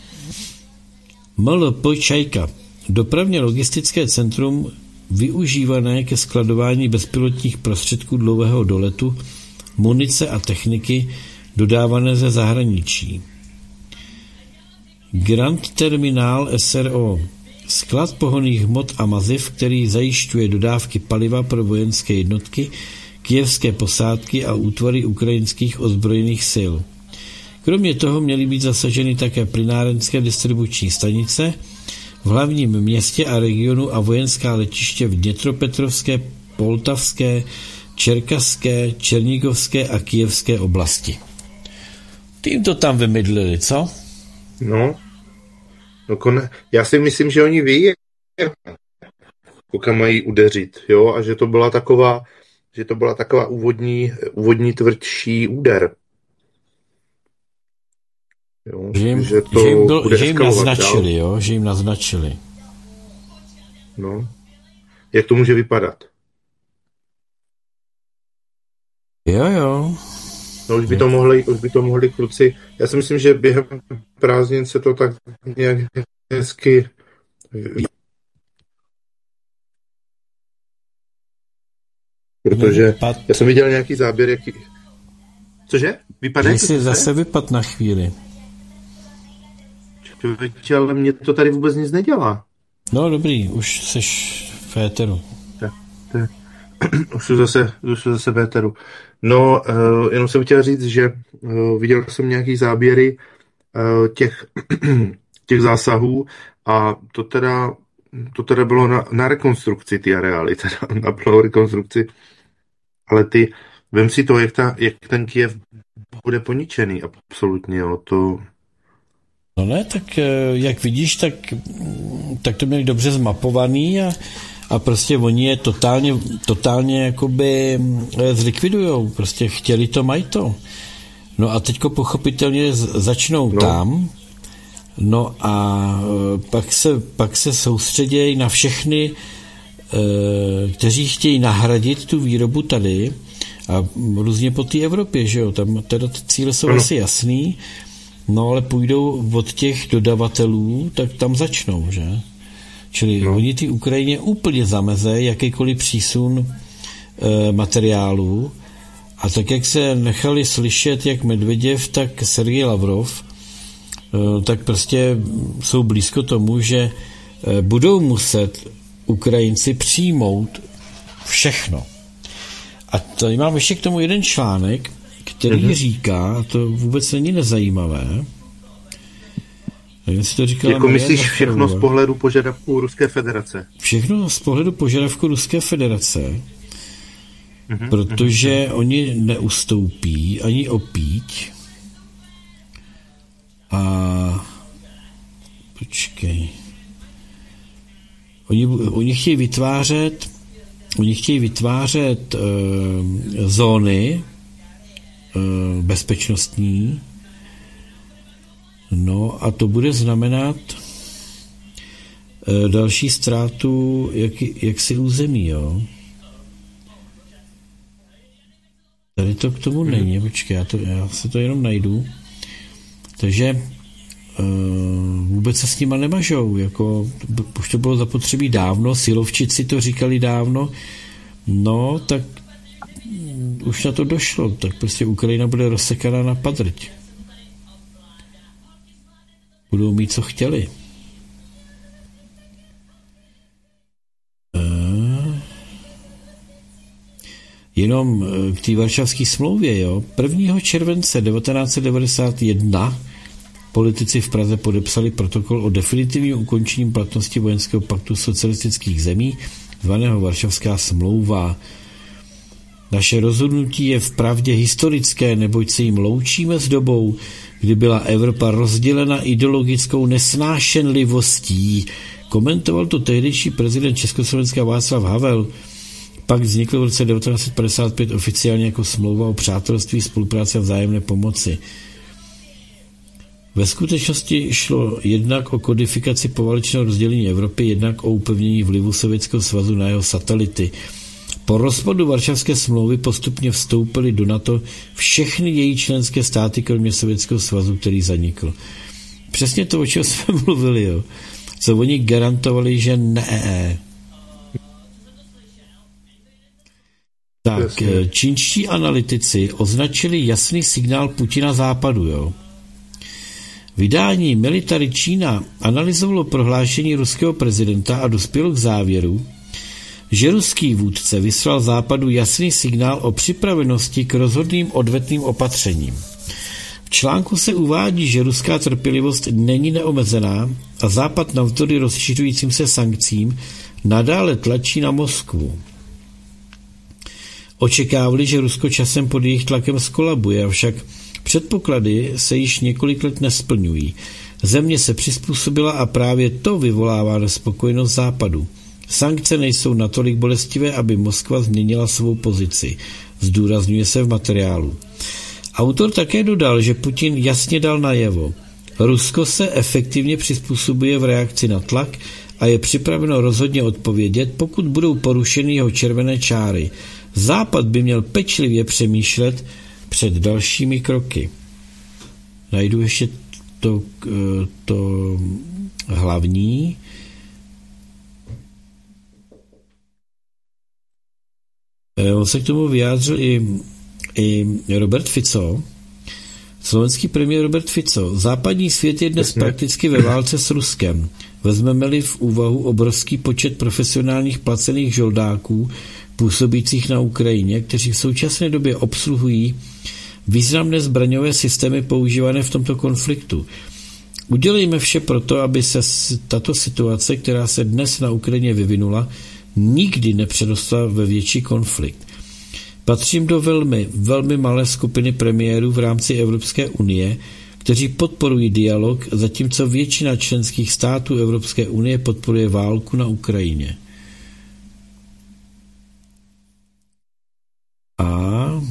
B: MLP Čajka, dopravně logistické centrum využívané ke skladování bezpilotních prostředků dlouhého doletu, munice a techniky dodávané ze zahraničí. Grand Terminál SRO, sklad pohonných hmot a maziv, který zajišťuje dodávky paliva pro vojenské jednotky, kyjevské posádky a útvary ukrajinských ozbrojených sil. Kromě toho měly být zasaženy také plynárenské distribuční stanice v hlavním městě a regionu a vojenská letiště v Dněpropetrovské, Poltavské, Čerkaské, Černígovské a Kyjevské oblasti. Tím to tam vymydlili, co?
C: No já si myslím, že oni ví, kam mají udeřit, jo, a že to byla taková úvodní tvrdší úder. Jo,
B: že jim naznačili, jo, že jim naznačili.
C: No, jak to může vypadat?
B: Jo.
C: No, už by to mohli kluci. Já si myslím, že během prázdnin se to tak nějak hezky protože já jsem viděl nějaký záběr, jaký... Cože? Vypadá?
B: Jsi zase vypad na chvíli.
C: Člověče, ale mě to tady vůbec nic nedělá.
B: No dobrý, už seš v éteru.
C: Už jsou zase v éteru. No, jenom jsem chtěl říct, že viděl jsem nějaký záběry těch zásahů a to teda bylo na rekonstrukci ty areály, teda na plnou rekonstrukci. Ale vem si to, jak ten Kyjev bude poničený absolutně, jo, to...
B: No ne, tak jak vidíš, tak to měli dobře zmapovaný a prostě oni je totálně jakoby zlikvidujou, prostě chtěli to, mají to. No a teďko pochopitelně začnou tam, no a pak se soustředějí na všechny, kteří chtějí nahradit tu výrobu tady a různě po té Evropě, že jo, tam teda ty cíle jsou asi jasný, no ale půjdou od těch dodavatelů, tak tam začnou, že? Čili oni ty Ukrajině úplně zamezejí jakýkoliv přísun materiálu a tak, jak se nechali slyšet jak Medveděv, tak Sergej Lavrov, tak prostě jsou blízko tomu, že budou muset Ukrajinci přijmout všechno. A tady mám ještě k tomu jeden článek, který říká, a to vůbec není nezajímavé, si to říkala
C: jako myslíš všechno z pohledu požadavků Ruské federace?
B: Všechno z pohledu požadavků Ruské federace, protože oni neustoupí ani opíť a počkej. Oni chtějí vytvářet zóny bezpečnostní. No a to bude znamenat další ztrátu jaksi území, jo. Tady to k tomu není, počkej, já si to jenom najdu. Takže vůbec se s nima nemažou, jako už to bylo zapotřebí dávno, silovčici to říkali dávno, no tak už na to došlo, tak prostě Ukrajina bude rozsekaná na padrť. Budou mít, co chtěli. Jenom k té Varšavské smlouvě, jo. 1. července 1991 politici v Praze podepsali protokol o definitivním ukončení platnosti vojenského paktu socialistických zemí, zvaného Varšavská smlouva. Naše rozhodnutí je vpravdě historické, neboť se jim loučíme s dobou, kdy byla Evropa rozdělena ideologickou nesnášenlivostí. Komentoval to tehdejší prezident Československa Václav Havel. Pak vznikl v roce 1955 oficiálně jako smlouva o přátelství, spolupráci a vzájemné pomoci. Ve skutečnosti šlo jednak o kodifikaci poválečného rozdělení Evropy, jednak o upevnění vlivu Sovětského svazu na jeho satelity. Po rozpadu Varšavské smlouvy postupně vstoupily do NATO všechny její členské státy, kromě Sovětského svazu, který zanikl. Přesně to, o čem jsme mluvili, jo. Co oni garantovali, že ne. Tak, čínští analytici označili jasný signál Putina západu, jo. Vydání Military China analyzovalo prohlášení ruského prezidenta a dospělo k závěru, že ruský vůdce vyslal západu jasný signál o připravenosti k rozhodným odvetným opatřením. V článku se uvádí, že ruská trpělivost není neomezená a západ navzdory rozšiřujícím se sankcím nadále tlačí na Moskvu. Očekávali, že Rusko časem pod jejich tlakem skolabuje, avšak předpoklady se již několik let nesplňují. Země se přizpůsobila a právě to vyvolává nespokojenost západu. Sankce nejsou natolik bolestivé, aby Moskva změnila svou pozici. Zdůrazňuje se v materiálu. Autor také dodal, že Putin jasně dal najevo. Rusko se efektivně přizpůsobuje v reakci na tlak a je připraveno rozhodně odpovědět, pokud budou porušeny jeho červené čáry. Západ by měl pečlivě přemýšlet před dalšími kroky. Najdu ještě to hlavní. On se k tomu vyjádřil i Robert Fico, slovenský premiér Robert Fico. Západní svět je dnes prakticky ve válce s Ruskem. Vezmeme-li v úvahu obrovský počet profesionálních placených žoldáků působících na Ukrajině, kteří v současné době obsluhují významné zbraňové systémy používané v tomto konfliktu. Udělejme vše proto, aby se tato situace, která se dnes na Ukrajině vyvinula, nikdy nepředostala ve větší konflikt. Patřím do velmi malé skupiny premiérů v rámci Evropské unie, kteří podporují dialog, zatímco většina členských států Evropské unie podporuje válku na Ukrajině. A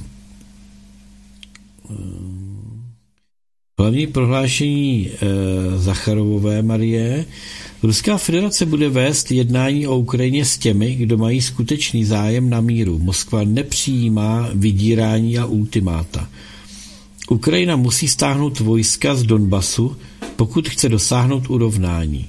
B: hlavní prohlášení Zacharovové Marie. Ruská federace bude vést jednání o Ukrajině s těmi, kdo mají skutečný zájem na míru. Moskva nepřijímá vydírání a ultimáta. Ukrajina musí stáhnout vojska z Donbasu, pokud chce dosáhnout urovnání.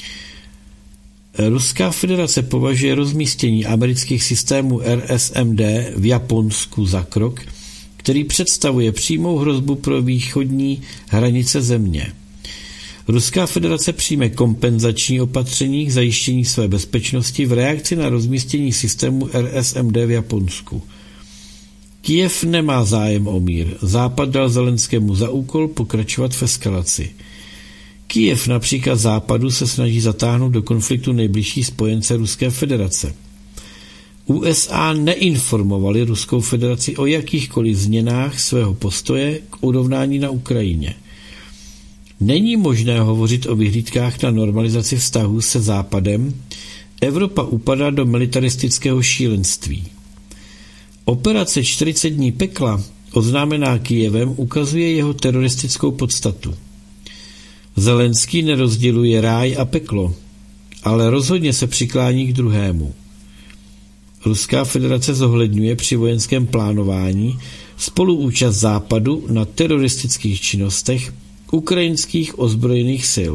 B: Ruská federace považuje rozmístění amerických systémů RSMD v Japonsku za krok, který představuje přímou hrozbu pro východní hranice země. Ruská federace přijme kompenzační opatření k zajištění své bezpečnosti v reakci na rozmístění systému RSMD v Japonsku. Kyjev nemá zájem o mír. Západ dal Zelenskému za úkol pokračovat v eskalaci. Kyjev na příkaz Západu se snaží zatáhnout do konfliktu nejbližší spojence Ruské federace. USA neinformovali Ruskou federaci o jakýchkoliv změnách svého postoje k urovnání na Ukrajině. Není možné hovořit o vyhlídkách na normalizaci vztahů se Západem. Evropa upadá do militaristického šílenství. Operace 40 dní pekla, oznámená Kyjevem, ukazuje jeho teroristickou podstatu. Zelenský nerozděluje ráj a peklo, ale rozhodně se přiklání k druhému. Ruská federace zohledňuje při vojenském plánování spoluúčast Západu na teroristických činnostech ukrajinských ozbrojených sil.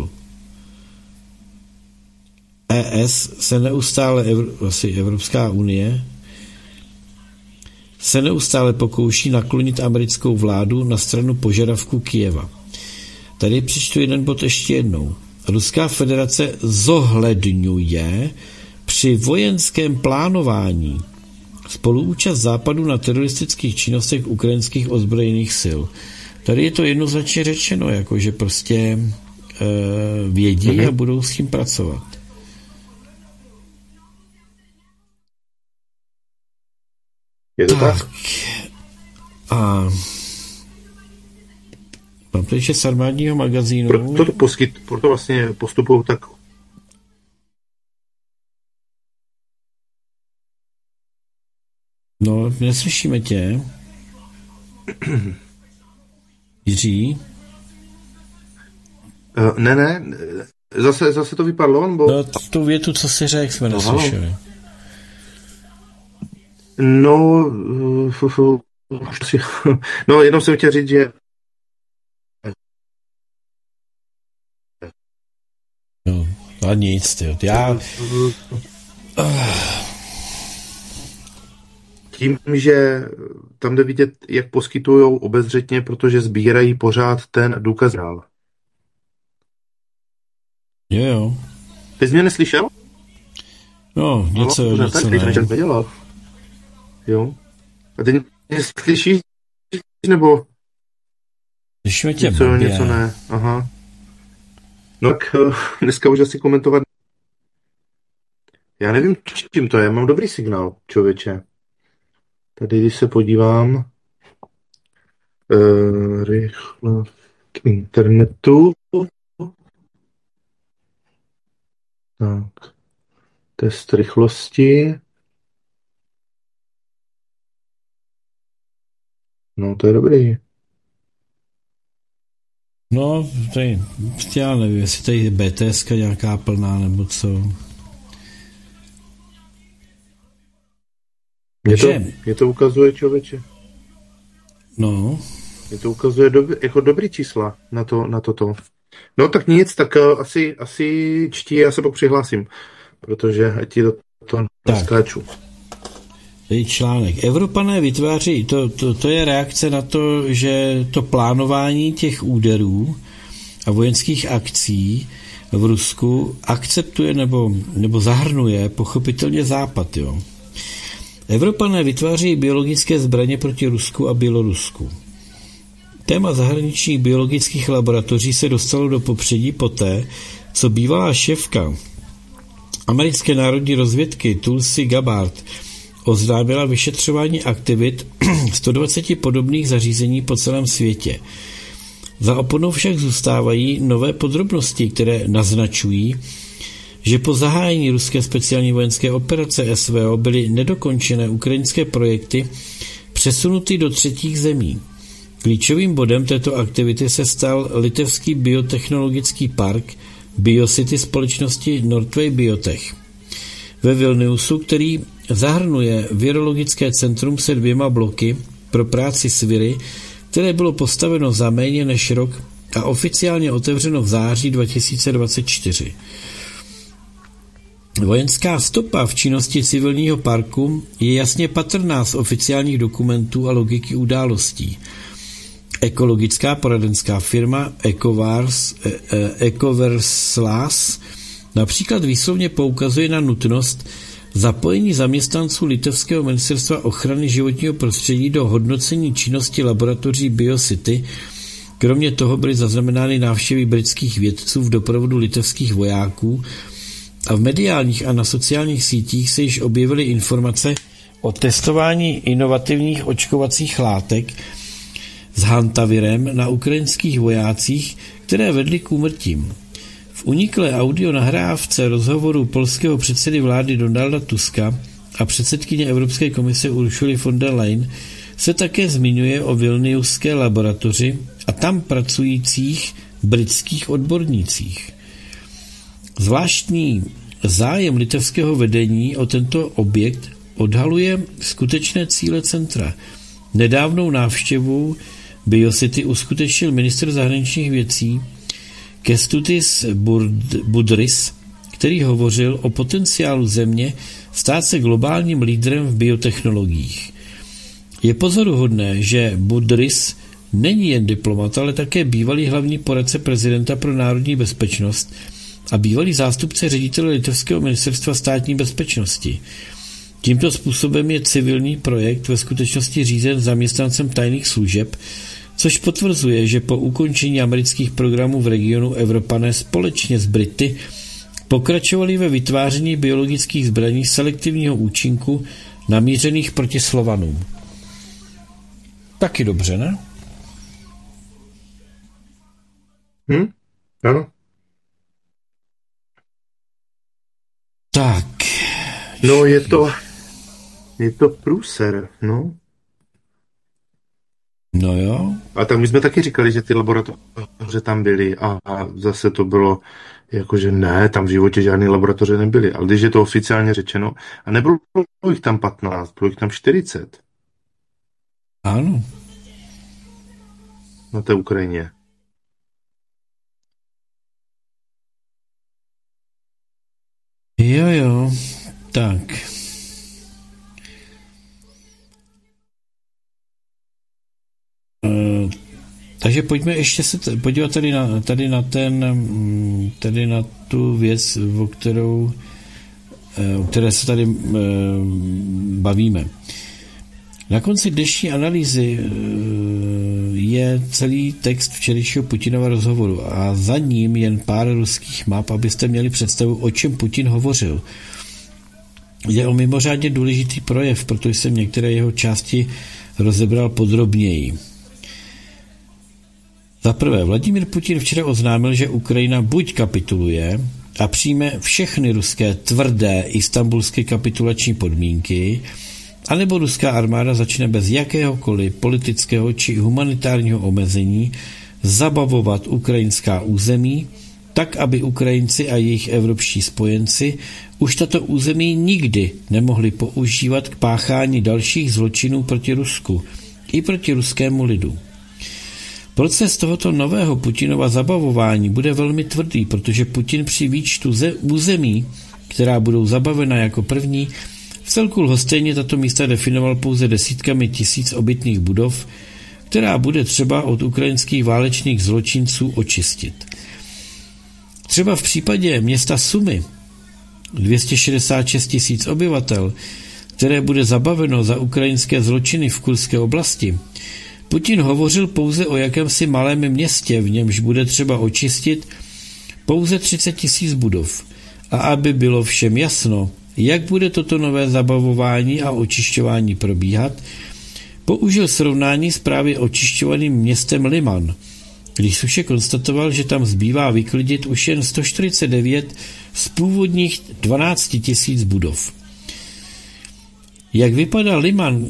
B: Evropská unie se neustále pokouší naklonit americkou vládu na stranu požadavků Kyjeva. Tady přečtu jeden bod ještě jednou. Ruská federace zohledňuje při vojenském plánování spoluúčast Západu na teroristických činnostech ukrajinských ozbrojených sil. Tady je to jednoznačně řečeno, jako že prostě vědí a budou s tím pracovat.
C: Je to tak?
B: A mám tady z armádního magazínu.
C: Proto vlastně postupují tak.
B: No, neslyšíme tě. Jiří?
C: Ne, zase to vypadlo, nebo?
B: No, tu větu, co jsi řekl, jsme neslyšeli.
C: No, jenom jsem chtěl říct, že
B: no, a nic, tyjo. Já...
C: Tím, že tam jde vidět, jak poskytují obezřetně, protože sbírají pořád ten důkaz dál.
B: Jo.
C: Ty jsi mě neslyšel?
B: No, něco ne.
C: Jo. A ty mě slyšíš, nebo?
B: Slyšíme tě
C: něco ne, aha. No tak dneska už asi komentovat. Já nevím, čím to je, mám dobrý signál, člověče. Tady, když se podívám rychle k internetu. Tak. Test rychlosti. No, to je dobrý.
B: No, tady, já nevím, jestli tady je BTSka nějaká plná, nebo co.
C: Mě to ukazuje, člověče.
B: No.
C: Mě to ukazuje jako dobrý čísla na toto. No tak nic, tak asi čtí, já se pak přihlásím, protože ať ti to naskáču.
B: Tady článek. Evropané vytváří, to je reakce na to, že to plánování těch úderů a vojenských akcí v Rusku akceptuje nebo zahrnuje pochopitelně Západ, jo. Evropané vytváří biologické zbraně proti Rusku a Bělorusku. Téma zahraničních biologických laboratoří se dostalo do popředí poté, co bývalá šéfka americké národní rozvědky Tulsi Gabbard oznámila vyšetřování aktivit 120 podobných zařízení po celém světě. Za oponou však zůstávají nové podrobnosti, které naznačují, že po zahájení ruské speciální vojenské operace SVO byly nedokončené ukrajinské projekty přesunuty do třetích zemí. Klíčovým bodem této aktivity se stal litevský biotechnologický park Biocity společnosti Northway Biotech ve Vilniusu, který zahrnuje virologické centrum se 2 bloky pro práci s viry, které bylo postaveno za méně než rok a oficiálně otevřeno v září 2024. Vojenská stopa v činnosti civilního parku je jasně patrná z oficiálních dokumentů a logiky událostí. Ekologická poradenská firma Ecoverslas například výslovně poukazuje na nutnost zapojení zaměstnanců litevského ministerstva ochrany životního prostředí do hodnocení činnosti laboratoří Biocity. Kromě toho byly zaznamenány návštěvy britských vědců v doprovodu litevských vojáků a v mediálních a na sociálních sítích se již objevily informace o testování inovativních očkovacích látek s hantavirem na ukrajinských vojácích, které vedly k úmrtím. V uniklé audio nahrávce rozhovoru polského předsedy vlády Donalda Tuska a předsedkyně Evropské komise Ursuly von der Leyen se také zmiňuje o vilniuské laboratoři a tam pracujících britských odbornících. Zvláštní zájem litevského vedení o tento objekt odhaluje skutečné cíle centra. Nedávnou návštěvu Biocity uskutečnil ministr zahraničních věcí Kęstutis Budrys, který hovořil o potenciálu země stát se globálním lídrem v biotechnologiích. Je pozoruhodné, že Budrys není jen diplomat, ale také bývalý hlavní poradce prezidenta pro národní bezpečnost a bývalý zástupce ředitele Litovského ministerstva státní bezpečnosti. Tímto způsobem je civilní projekt ve skutečnosti řízen zaměstnancem tajných služeb, což potvrzuje, že po ukončení amerických programů v regionu Evropané společně s Brity pokračovali ve vytváření biologických zbraní selektivního účinku namířených proti Slovanům. Taky dobře, ne?
C: Ano.
B: Tak.
C: No, je to průser, no.
B: No jo.
C: A tak my jsme taky říkali, že ty laboratoře tam byly a zase to bylo jakože ne, tam v životě žádné laboratoře nebyly. Ale když je to oficiálně řečeno, a nebylo jich tam 15, bylo jich tam 40.
B: Ano.
C: Na té Ukrajině.
B: Jo, tak. Takže pojďme ještě se podívat tady na tu věc, o které se tady bavíme. Na konci dnešní analýzy je celý text včerejšího Putinova rozhovoru a za ním jen pár ruských map, abyste měli představu, o čem Putin hovořil. Jde o mimořádně důležitý projev, protože jsem některé jeho části rozebral podrobněji. Za prvé, Vladimír Putin včera oznámil, že Ukrajina buď kapituluje a přijme všechny ruské tvrdé istanbulské kapitulační podmínky, anebo ruská armáda začne bez jakéhokoliv politického či humanitárního omezení zabavovat ukrajinská území, tak, aby Ukrajinci a jejich evropští spojenci už tato území nikdy nemohli používat k páchání dalších zločinů proti Rusku i proti ruskému lidu. Proces tohoto nového Putinova zabavování bude velmi tvrdý, protože Putin při výčtu území, která budou zabavena jako první, v celku lhostejně tato místa definoval pouze desítkami tisíc obytných budov, která bude třeba od ukrajinských válečných zločinců očistit. Třeba v případě města Sumy, 266 tisíc obyvatel, které bude zabaveno za ukrajinské zločiny v Kurské oblasti, Putin hovořil pouze o jakémsi malém městě, v němž bude třeba očistit pouze 30 tisíc budov. A aby bylo všem jasno, jak bude toto nové zabavování a očišťování probíhat, použil srovnání s právě očišťovaným městem Liman, když Suše konstatoval, že tam zbývá vyklidit už jen 149 z původních 12 tisíc budov. Jak vypadá Liman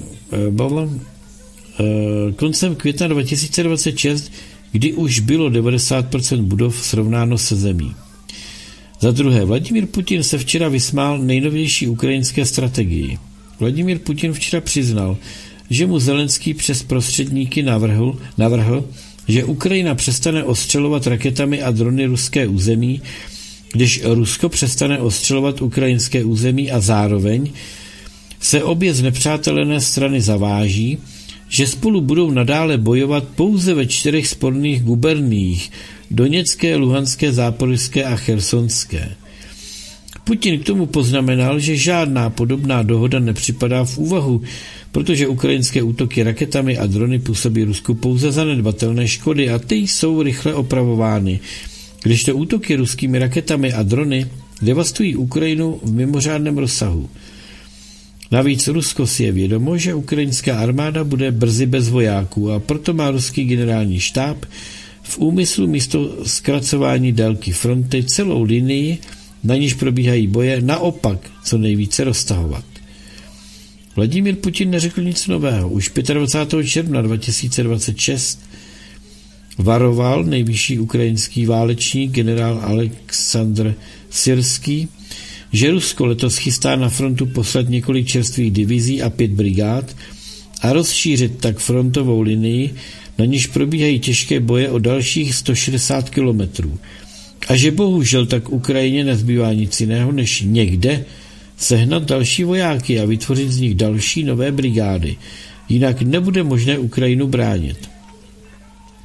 B: koncem května 2026, kdy už bylo 90% budov srovnáno se zemí. Za druhé, Vladimír Putin se včera vysmál nejnovější ukrajinské strategii. Vladimír Putin včera přiznal, že mu Zelenský přes prostředníky navrhl, že Ukrajina přestane ostřelovat raketami a drony ruské území, když Rusko přestane ostřelovat ukrajinské území a zároveň se obě znepřátelené strany zaváží, že spolu budou nadále bojovat pouze ve 4 sporných guberniích Doněcké, Luhanské, Záporožské a Chersonské. Putin k tomu poznamenal, že žádná podobná dohoda nepřipadá v úvahu, protože ukrajinské útoky raketami a drony působí Rusku pouze zanedbatelné škody a ty jsou rychle opravovány, kdežto útoky ruskými raketami a drony devastují Ukrajinu v mimořádném rozsahu. Navíc Rusko si je vědomo, že ukrajinská armáda bude brzy bez vojáků a proto má ruský generální štáb v úmyslu místo zkracování délky fronty celou linii, na níž probíhají boje, naopak co nejvíce roztahovat. Vladimír Putin neřekl nic nového. Už 25. června 2026 varoval nejvyšší ukrajinský válečník generál Aleksandr Syrský, že Rusko letos chystá na frontu poslat několik čerstvých divizí a 5 brigád a rozšířit tak frontovou linii, na níž probíhají těžké boje o dalších 160 kilometrů. A že bohužel tak Ukrajině nezbývá nic jiného, než někde sehnat další vojáky a vytvořit z nich další nové brigády. Jinak nebude možné Ukrajinu bránit.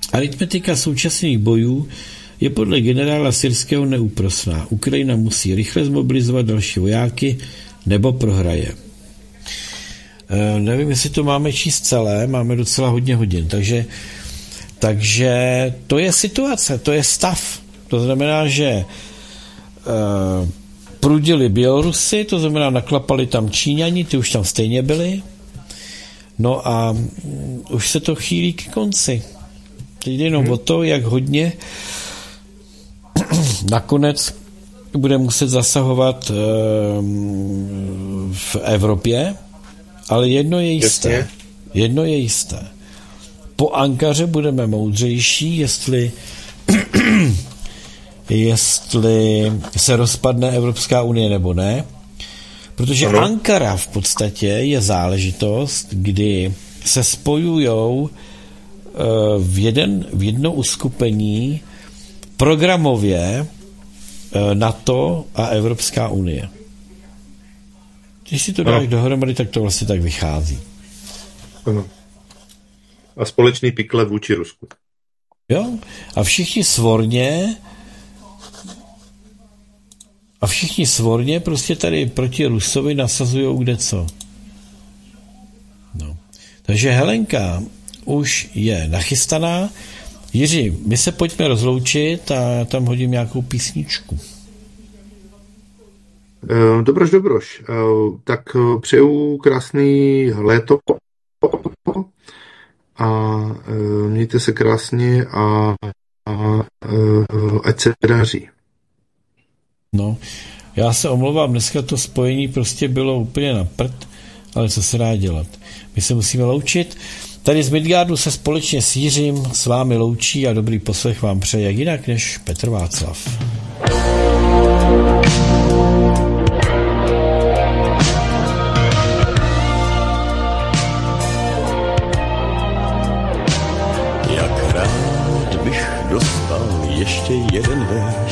B: Aritmetika současných bojů je podle generála Syrského neúprosná. Ukrajina musí rychle zmobilizovat další vojáky, nebo prohraje. Nevím, jestli to máme číst celé, máme docela hodně hodin, takže to je situace, to je stav. To znamená, že prudili Bělorusy, to znamená naklapali tam Číňani, ty už tam stejně byli. No a už se to chýlí k konci. Teď jde jenom o to, jak hodně nakonec bude muset zasahovat v Evropě, ale jedno je jisté. Po Ankaře budeme moudřejší, jestli se rozpadne Evropská unie nebo ne, protože Ankara v podstatě je záležitost, kdy se spojujou v jedno uskupení programově NATO a Evropská unie. Když si to dáš dohromady, tak to vlastně tak vychází.
C: Ano. A společný pikle vůči Rusku.
B: Jo? A všichni svorně prostě tady proti Rusovi nasazujou kdeco. No. Takže Helenka už je nachystaná. Jiří, my se pojďme rozloučit a tam hodím nějakou písničku.
C: Dobroš. Tak přeju krásný léto a mějte se krásně a ať se daří.
B: No, já se omlouvám, dneska to spojení prostě bylo úplně na prd, ale co se dá dělat. My se musíme loučit. Tady z Midgardu se společně s Jiřím s vámi loučí a dobrý poslech vám přeje jak jinak než Petr Václav.
G: Jak rád bych dostal ještě jeden verš,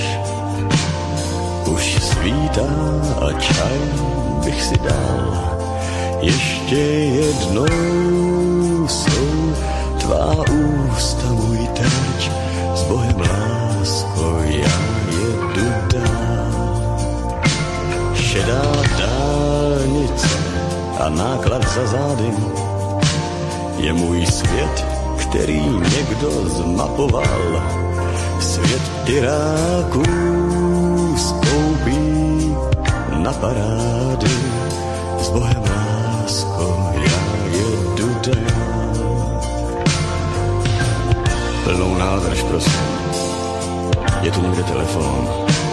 G: už svítá a čaj bych si dal. Ještě jednou jsou tvá ústa můj terč, s Bohem lásko já jedu dál. Šedá dálnice a náklad za zády je můj svět, který někdo zmapoval. Svět Iráků spoupí na parády, s Bohem lásko já jedu dál. Plnou nádrž, prosím, je tu někde telefon.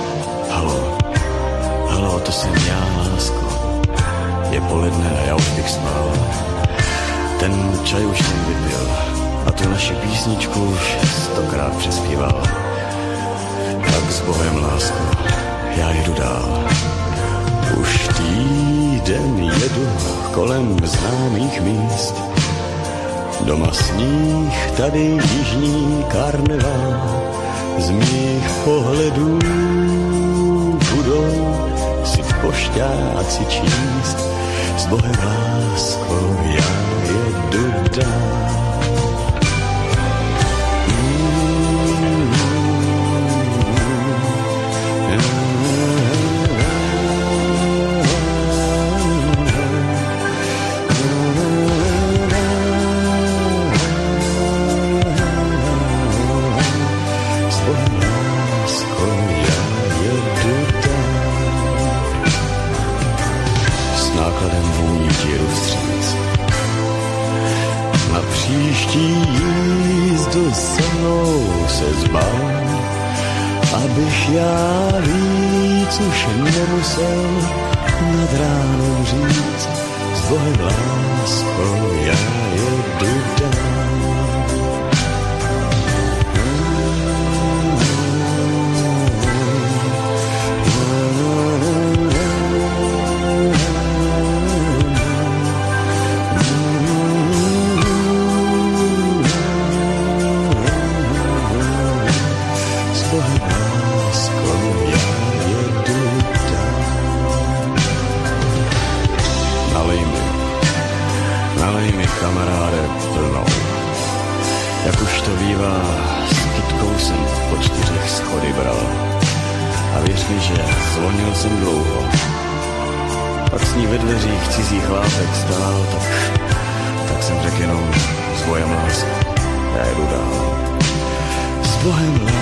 G: Halo, to jsem já, lásko. Je poledne a já už bych spal. Ten čaj už jsem vypil a tu naši písničku už 100krát přespíval. Tak s Bohem, lásko, já jedu dál. Už týden jedu kolem známých míst. Doma sníh, tady jižní karneval. Z mých pohledů budou si pošťáci číst. S Bohem, lásko, já jedu dál. Příští jízdu se mnou se zbal, abych já víc už nemusel nad ránem říct. S Bohem, lásko, já jedu dál. Jak už to bývá, s kytkou jsem po 4 schody bral. A věř mi, že zvonil jsem dlouho. Pak s ní ve dveřích cizí chlápek stál, tak jsem řekl jenom s bohem lásku, já jdu dál. S Bohem